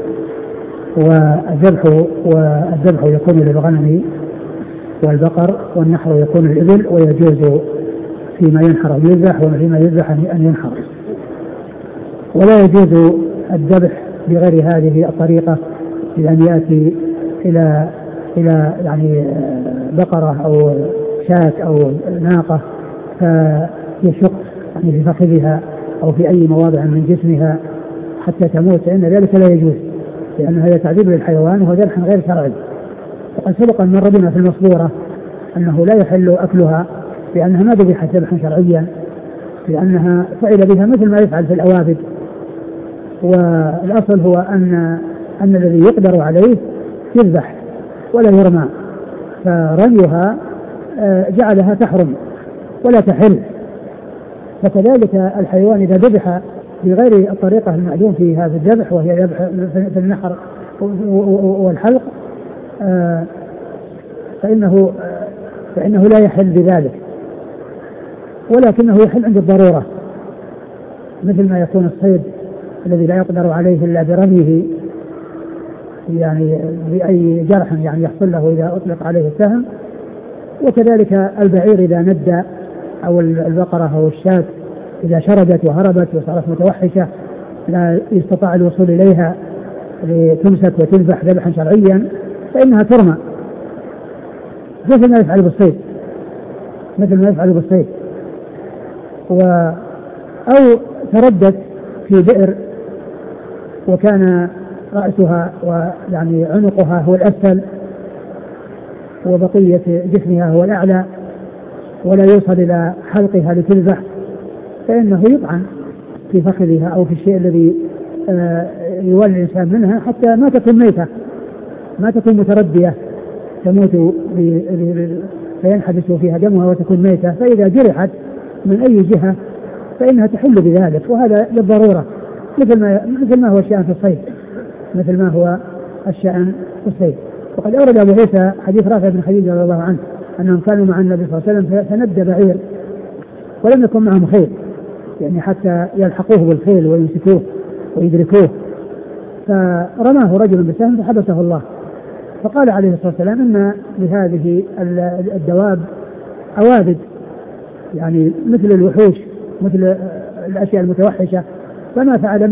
والذبح يكون للغنم والبقر، والنحر يكون للإبل، ويجوز فيما ينحر أن يذبح وفيما يذبح أن ينحر. ولا يجوز الذبح بغير هذه الطريقة، بأن يأتي إلى يعني بقرة أو شاة أو ناقة فيشق يعني في فخذها أو في أي مواضع من جسمها حتى تموت، فإن ذلك لا يجوز، لأن هذا تعذيب للحيوان وهو ذبح غير شرعي. وقد سبق أن مر بنا في المصبورة أنه لا يحل أكلها لأنها ما ذبحت ذبحا شرعيا، لأنها فعل بها مثل ما يفعل في الأوابد. والأصل هو أن الذي يقدر عليه يذبح ولا يرمى، فرميها جعلها تحرم ولا تحل. فكذلك الحيوان إذا ذبح بغير الطريقة المعلوم في هذا الذبح، وهي ذبح في النحر والحلق، فإنه لا يحل بذلك، ولكنه يحل عند الضرورة، مثل ما يكون الصيد الذي لا يقدر عليه إلا برميه يعني بأي جرح يعني يحصل له إذا أطلق عليه السهم، وكذلك البعير إذا ندى أو البقرة أو الشاة إذا شردت وهربت وصارت متوحشة لا يستطاع الوصول إليها لتمسك وتذبح ذبحا شرعيا فإنها ترمى مثل ما يفعل بالصيد أو تردت في بئر وكان رأسها ويعني عنقها هو الأسفل وبقية جسمها هو الأعلى ولا يوصل إلى حلقها لتذبح فإنه يطعن في فخذها أو في الشيء الذي يولي الإنسان منها حتى ما تكون ميتة ما تكون متردية تموت فينحبس فيها دمها وتكون ميتة. فإذا جرحت من أي جهة فإنها تحل بذلك وهذا للضرورة مثل ما هو الشأن في الصيد وقد أورد أبو عيسى حديث رافع بن خديج رضي الله عنه أنهم كانوا مع النبي صلى الله عليه وسلم فندى بعير ولم يكن معهم خيل يعني حتى يلحقوه بالخيل ويمسكوه ويدركوه فرماه رجل بسهم فحبسه الله. فقال عليه الصلاة والسلام إن لهذه الدواب أوابد يعني مثل الوحوش مثل الأشياء المتوحشة فما فعل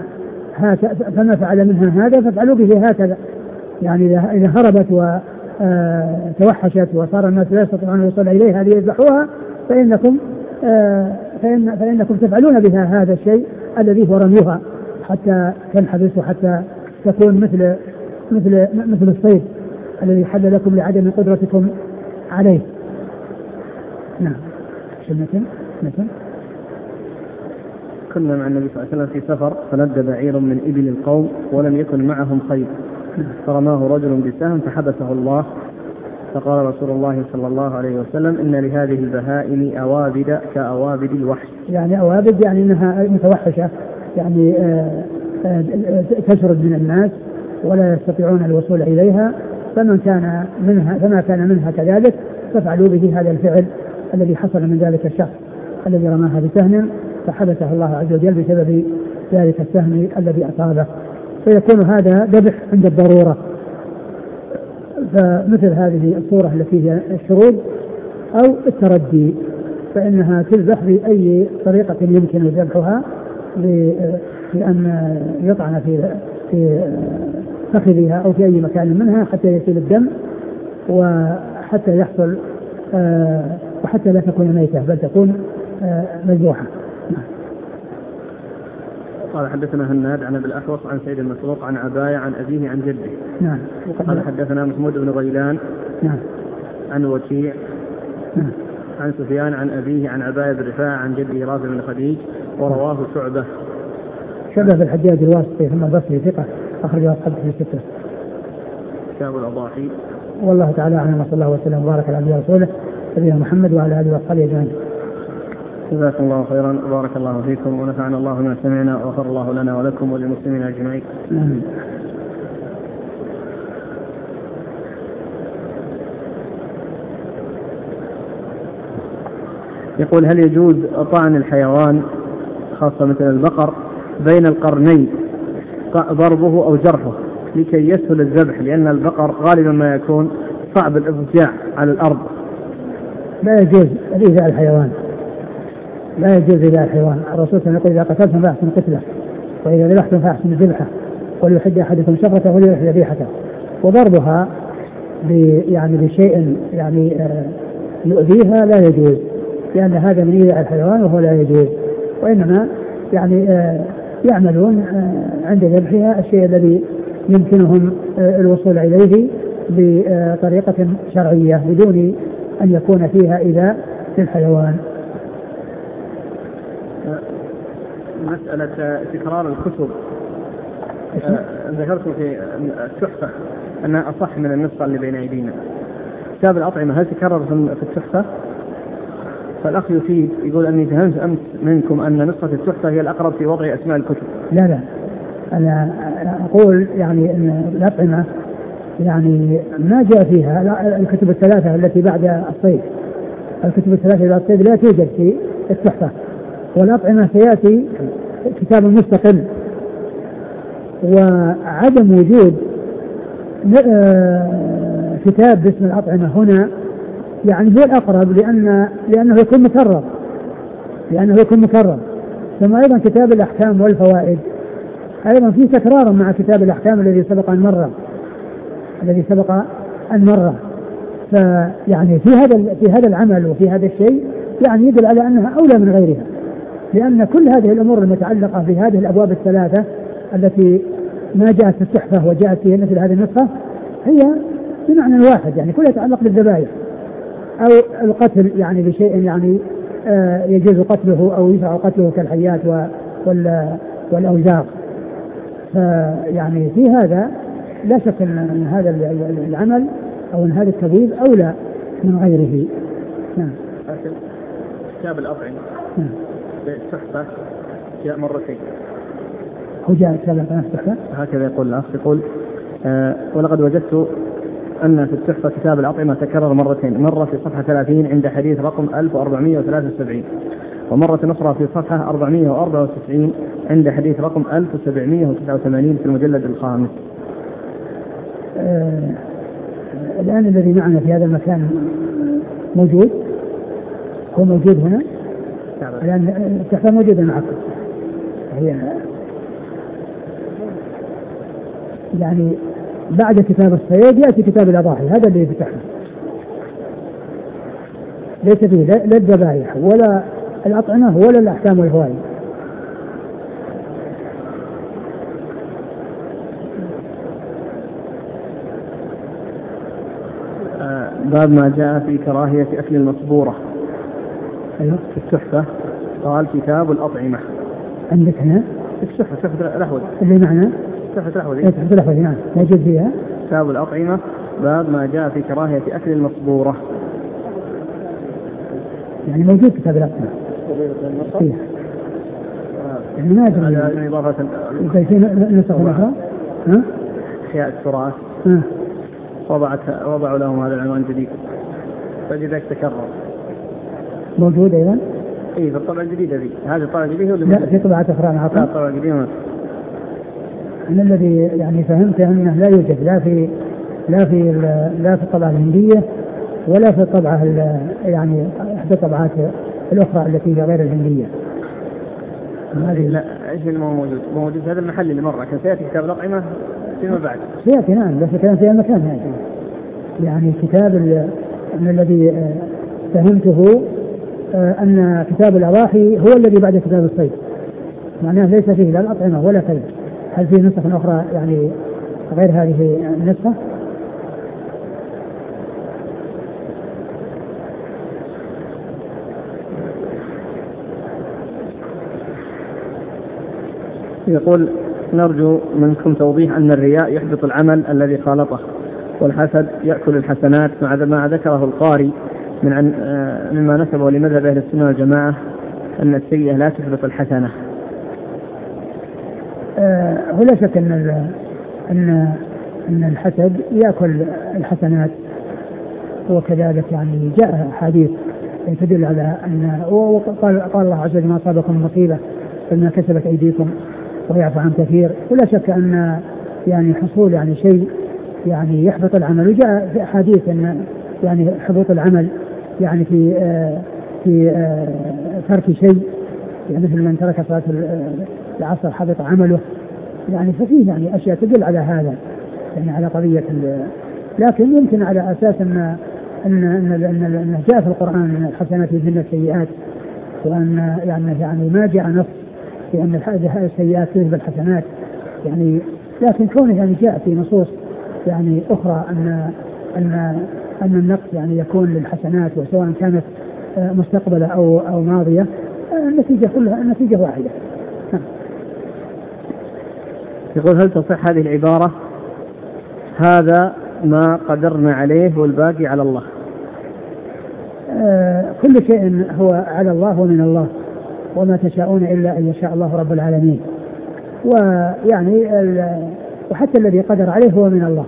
منها هذا فافعلوا به هكذا يعني إذا هربت وتوحشت وصار الناس لا يستطيعون أن يوصلوا إليها ليذبحوها فإنكم تفعلون بها هذا الشيء الذي هو رميها حتى تنحبس وحتى تكون مثل الصيد الذي حل لكم لعدم قدرتكم عليه. نعم. كنا مع النبي صلى الله عليه وسلم في سفر فندى بعير من إبل القوم ولم يكن معهم خيل فرماه رجل بسهم فحبسه الله. فقال رسول الله صلى الله عليه وسلم إن لهذه البهائم أوابد كأوابد الوحش يعني أوابد يعني إنها متوحشة يعني تشرد من الناس ولا يستطيعون الوصول إليها فما كان منها كذلك ففعلوا به هذا الفعل الذي حصل من ذلك الشخص الذي رماها بسهم فحبسه الله عز وجل بسبب ذلك السهم الذي أصابه فيكون هذا ذبح عند الضرورة. فمثل هذه الصورة التي هي الشرود أو التردي فإنها تذبح بأي طريقة يمكن ذبحها لأن يطعن في فخذها أو في أي مكان منها حتى يسيل الدم وحتى يحصل وحتى لا تكون ميتة بل تكون مذبوحة. قال حدثنا هناد عن ابي الاحوص عن سيد المسروق عن عباية عن ابيه عن جده. نعم. قال حدثنا محمود بن غيلان. نعم. عن وكيع. نعم. عن سفيان عن ابيه عن عباية بن رفاعة عن جده رافع بن خديج ورواه شعبة في الحجاج الواسطي ثم البصري ثقة أخرجه أصحابه في الستة. كتاب الأضاحي. والله تعالى أعلم وصلى الله وسلم وبارك على نبينا ورسوله نبينا محمد وعلى آله وصحبه أجمعين. جزاكم الله خيرا وبارك الله فيكم ونفعنا الله ما سمعنا وغفر الله لنا ولكم وللمسلمين أجمعين. يقول هل يجوز طعن الحيوان خاصة مثل البقر بين القرنين ضربه أو جرحه لكي يسهل الذبح لأن البقر غالبا ما يكون صعب الاضطجاع على الأرض؟ لا يجوز إيذاء الحيوان الرسول صلى الله عليه وسلم يقول إذا قتلتم فأحسن قتله وإذا ذبحتم فأحسن الذبحة وليحد أحدكم شفرته وليرح ذبيحته. وضربها بشيء يؤذيها لا يجوز لأن هذا من إيذاء الحيوان وهو لا يجوز وإنما يعملون عند ذبحها الشيء الذي يمكنهم الوصول إليه بطريقة شرعية بدون أن يكون فيها إيذاء للحيوان. مسألة تكرار الكتب ذكرت في التحفة أنها أصح من النسخة اللي بين أيدينا. كتاب الأطعمة هل تكرر في التحفة؟ فالأخ يفيد يقول أني فهمت أمس منكم أن نسخة التحفة هي الأقرب في وضع أسماء الكتب. لا أنا أقول أن الأطعمة ما جاء فيها الكتب الثلاثة التي بعد الصيد. الكتب الثلاثة بعد الصيد لا توجد في التحفة والأطعمة سيأتي كتاب مستقل. وعدم وجود كتاب باسم الأطعمة هنا يعني هو الأقرب لأنه يكون مكرر. ثم أيضا كتاب الأحكام والفوائد أيضا فيه تكرار مع كتاب الأحكام الذي سبق أن مر. فيعني في هذا العمل وفي هذا الشيء يعني يدل على أنها أولى من غيرها، لأن كل هذه الأمور المتعلقة في هذه الأبواب الثلاثة التي ما جاءت في التحفة وجاءت في مثل هذه النسخة هي بمعنى واحد، يعني كلها تتعلق بالذبائح أو القتل يعني بشيء يعني يجوز قتله أو يشرع قتله كالحيات والأوزاق. فيعني في هذا لا شك أن هذا العمل أو أن هذا التبويب أولى من غيره. نعم. كتاب الأطعمة بالتحفة جاء مرتين. هو جاء كتاب الأطعمة هكذا يقول الأخ، يقول ولقد وجدت أن في التحفة كتاب الأطعمة تكرر مرتين، مرة في صفحة 30 عند حديث رقم 1473، ومرة أخرى في صفحة 494 عند حديث رقم 1789 في المجلد الخامس. الآن الذي معنا في هذا المكان موجود، هو موجود هنا الآن، التحفة موجودة معكم هي يعني بعد كتاب الصيد يأتي كتاب الأضاحي، هذا اللي يفتحه ليس فيه لا الذبائح ولا الأطعمة ولا الأحكام والفوائد. باب ما جاء في كراهية أكل المصبورة. أيوه في التحفة قال كتاب الأطعمة. عندك هنا في التحفة تحفة الأحوذ اللي معنا تحفة الأحوذ تحفة الأحوذ نعم موجود فيها كتاب الأطعمة باب ما جاء في كراهية أكل المصبورة، يعني موجود كتاب الأطعمة فيها يعني ما أدري إضافة في نسخ أخرى أحياء التراث وضعوا لهم هذا العنوان الجديد فجدك تكرر موجود أيضا. إيه في الطبعة الجديدة ذي، هذه الطبعة الجديدة لا في طبعة أخرى أنا لا الطبعة الجديدة. أنا الذي يعني فهمت أنه لا يوجد لا في الطبعة الهندية ولا في الطبعة يعني إحدى الطبعات الأخرى التي هي غير الهندية. هذه لا ايش موجود في هذا المحل اللي مرة كان سيأتي كتاب الأطعمة فيما بعد سيأتي نعم، بس كان في المكان هذا يعني كتاب الذي فهمته أن كتاب الأضاحي هو الذي بعد كتاب الصيد، معناه ليس فيه لا الأطعمة ولا كذا. هل في نسخ أخرى يعني غير هذه النسخة؟ يقول نرجو منكم توضيح أن الرياء يحبط العمل الذي خالطه، والحسد يأكل الحسنات مع ما ذكره القاري مما نسبه لمذهب أهل السنة والجماعة أن السيئة لا تحبط الحسنة. ولا شك أن الحسد يأكل الحسنات، وكذلك يعني جاء حديث تدل على أن قال الله عز وجل ما أصابكم مصيبة فما كسبت أيديكم ويعفو عن كثير. ولا شك أن يعني حصول يعني شيء يعني يحبط العمل، وجاء في أحاديث أن يعني حبط العمل يعني في ترك شيء، يعني مثل من ترك صلاة العصر حبط عمله، يعني ففيه يعني أشياء تدل على هذا يعني على قضية. لكن يمكن على أساس أن جاء في القرآن أن الحسنات يذهبن السيئات، وأن يعني ما جاء نص في أن السيئات تذهب الحسنات يعني، لكن كونه يعني جاء في نصوص يعني أخرى أن النقص يعني يكون للحسنات وسواء كانت مستقبلة أو ماضية، النتيجة كلها النتيجة واحدة. يقول هل تصح هذه العبارة هذا ما قدرنا عليه والباقي على الله؟ كل شيء هو على الله ومن الله، وما تشاءون إلا أن يشاء الله رب العالمين. ويعني وحتى الذي قدر عليه هو من الله،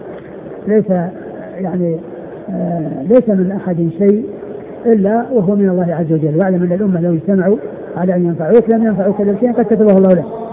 ليس من أحد شيء إلا وهو من الله عز وجل. واعلم أن الأمة لو اجتمعوا على أن ينفعوك لم ينفعوك إلا بشيء قد كتبه الله له.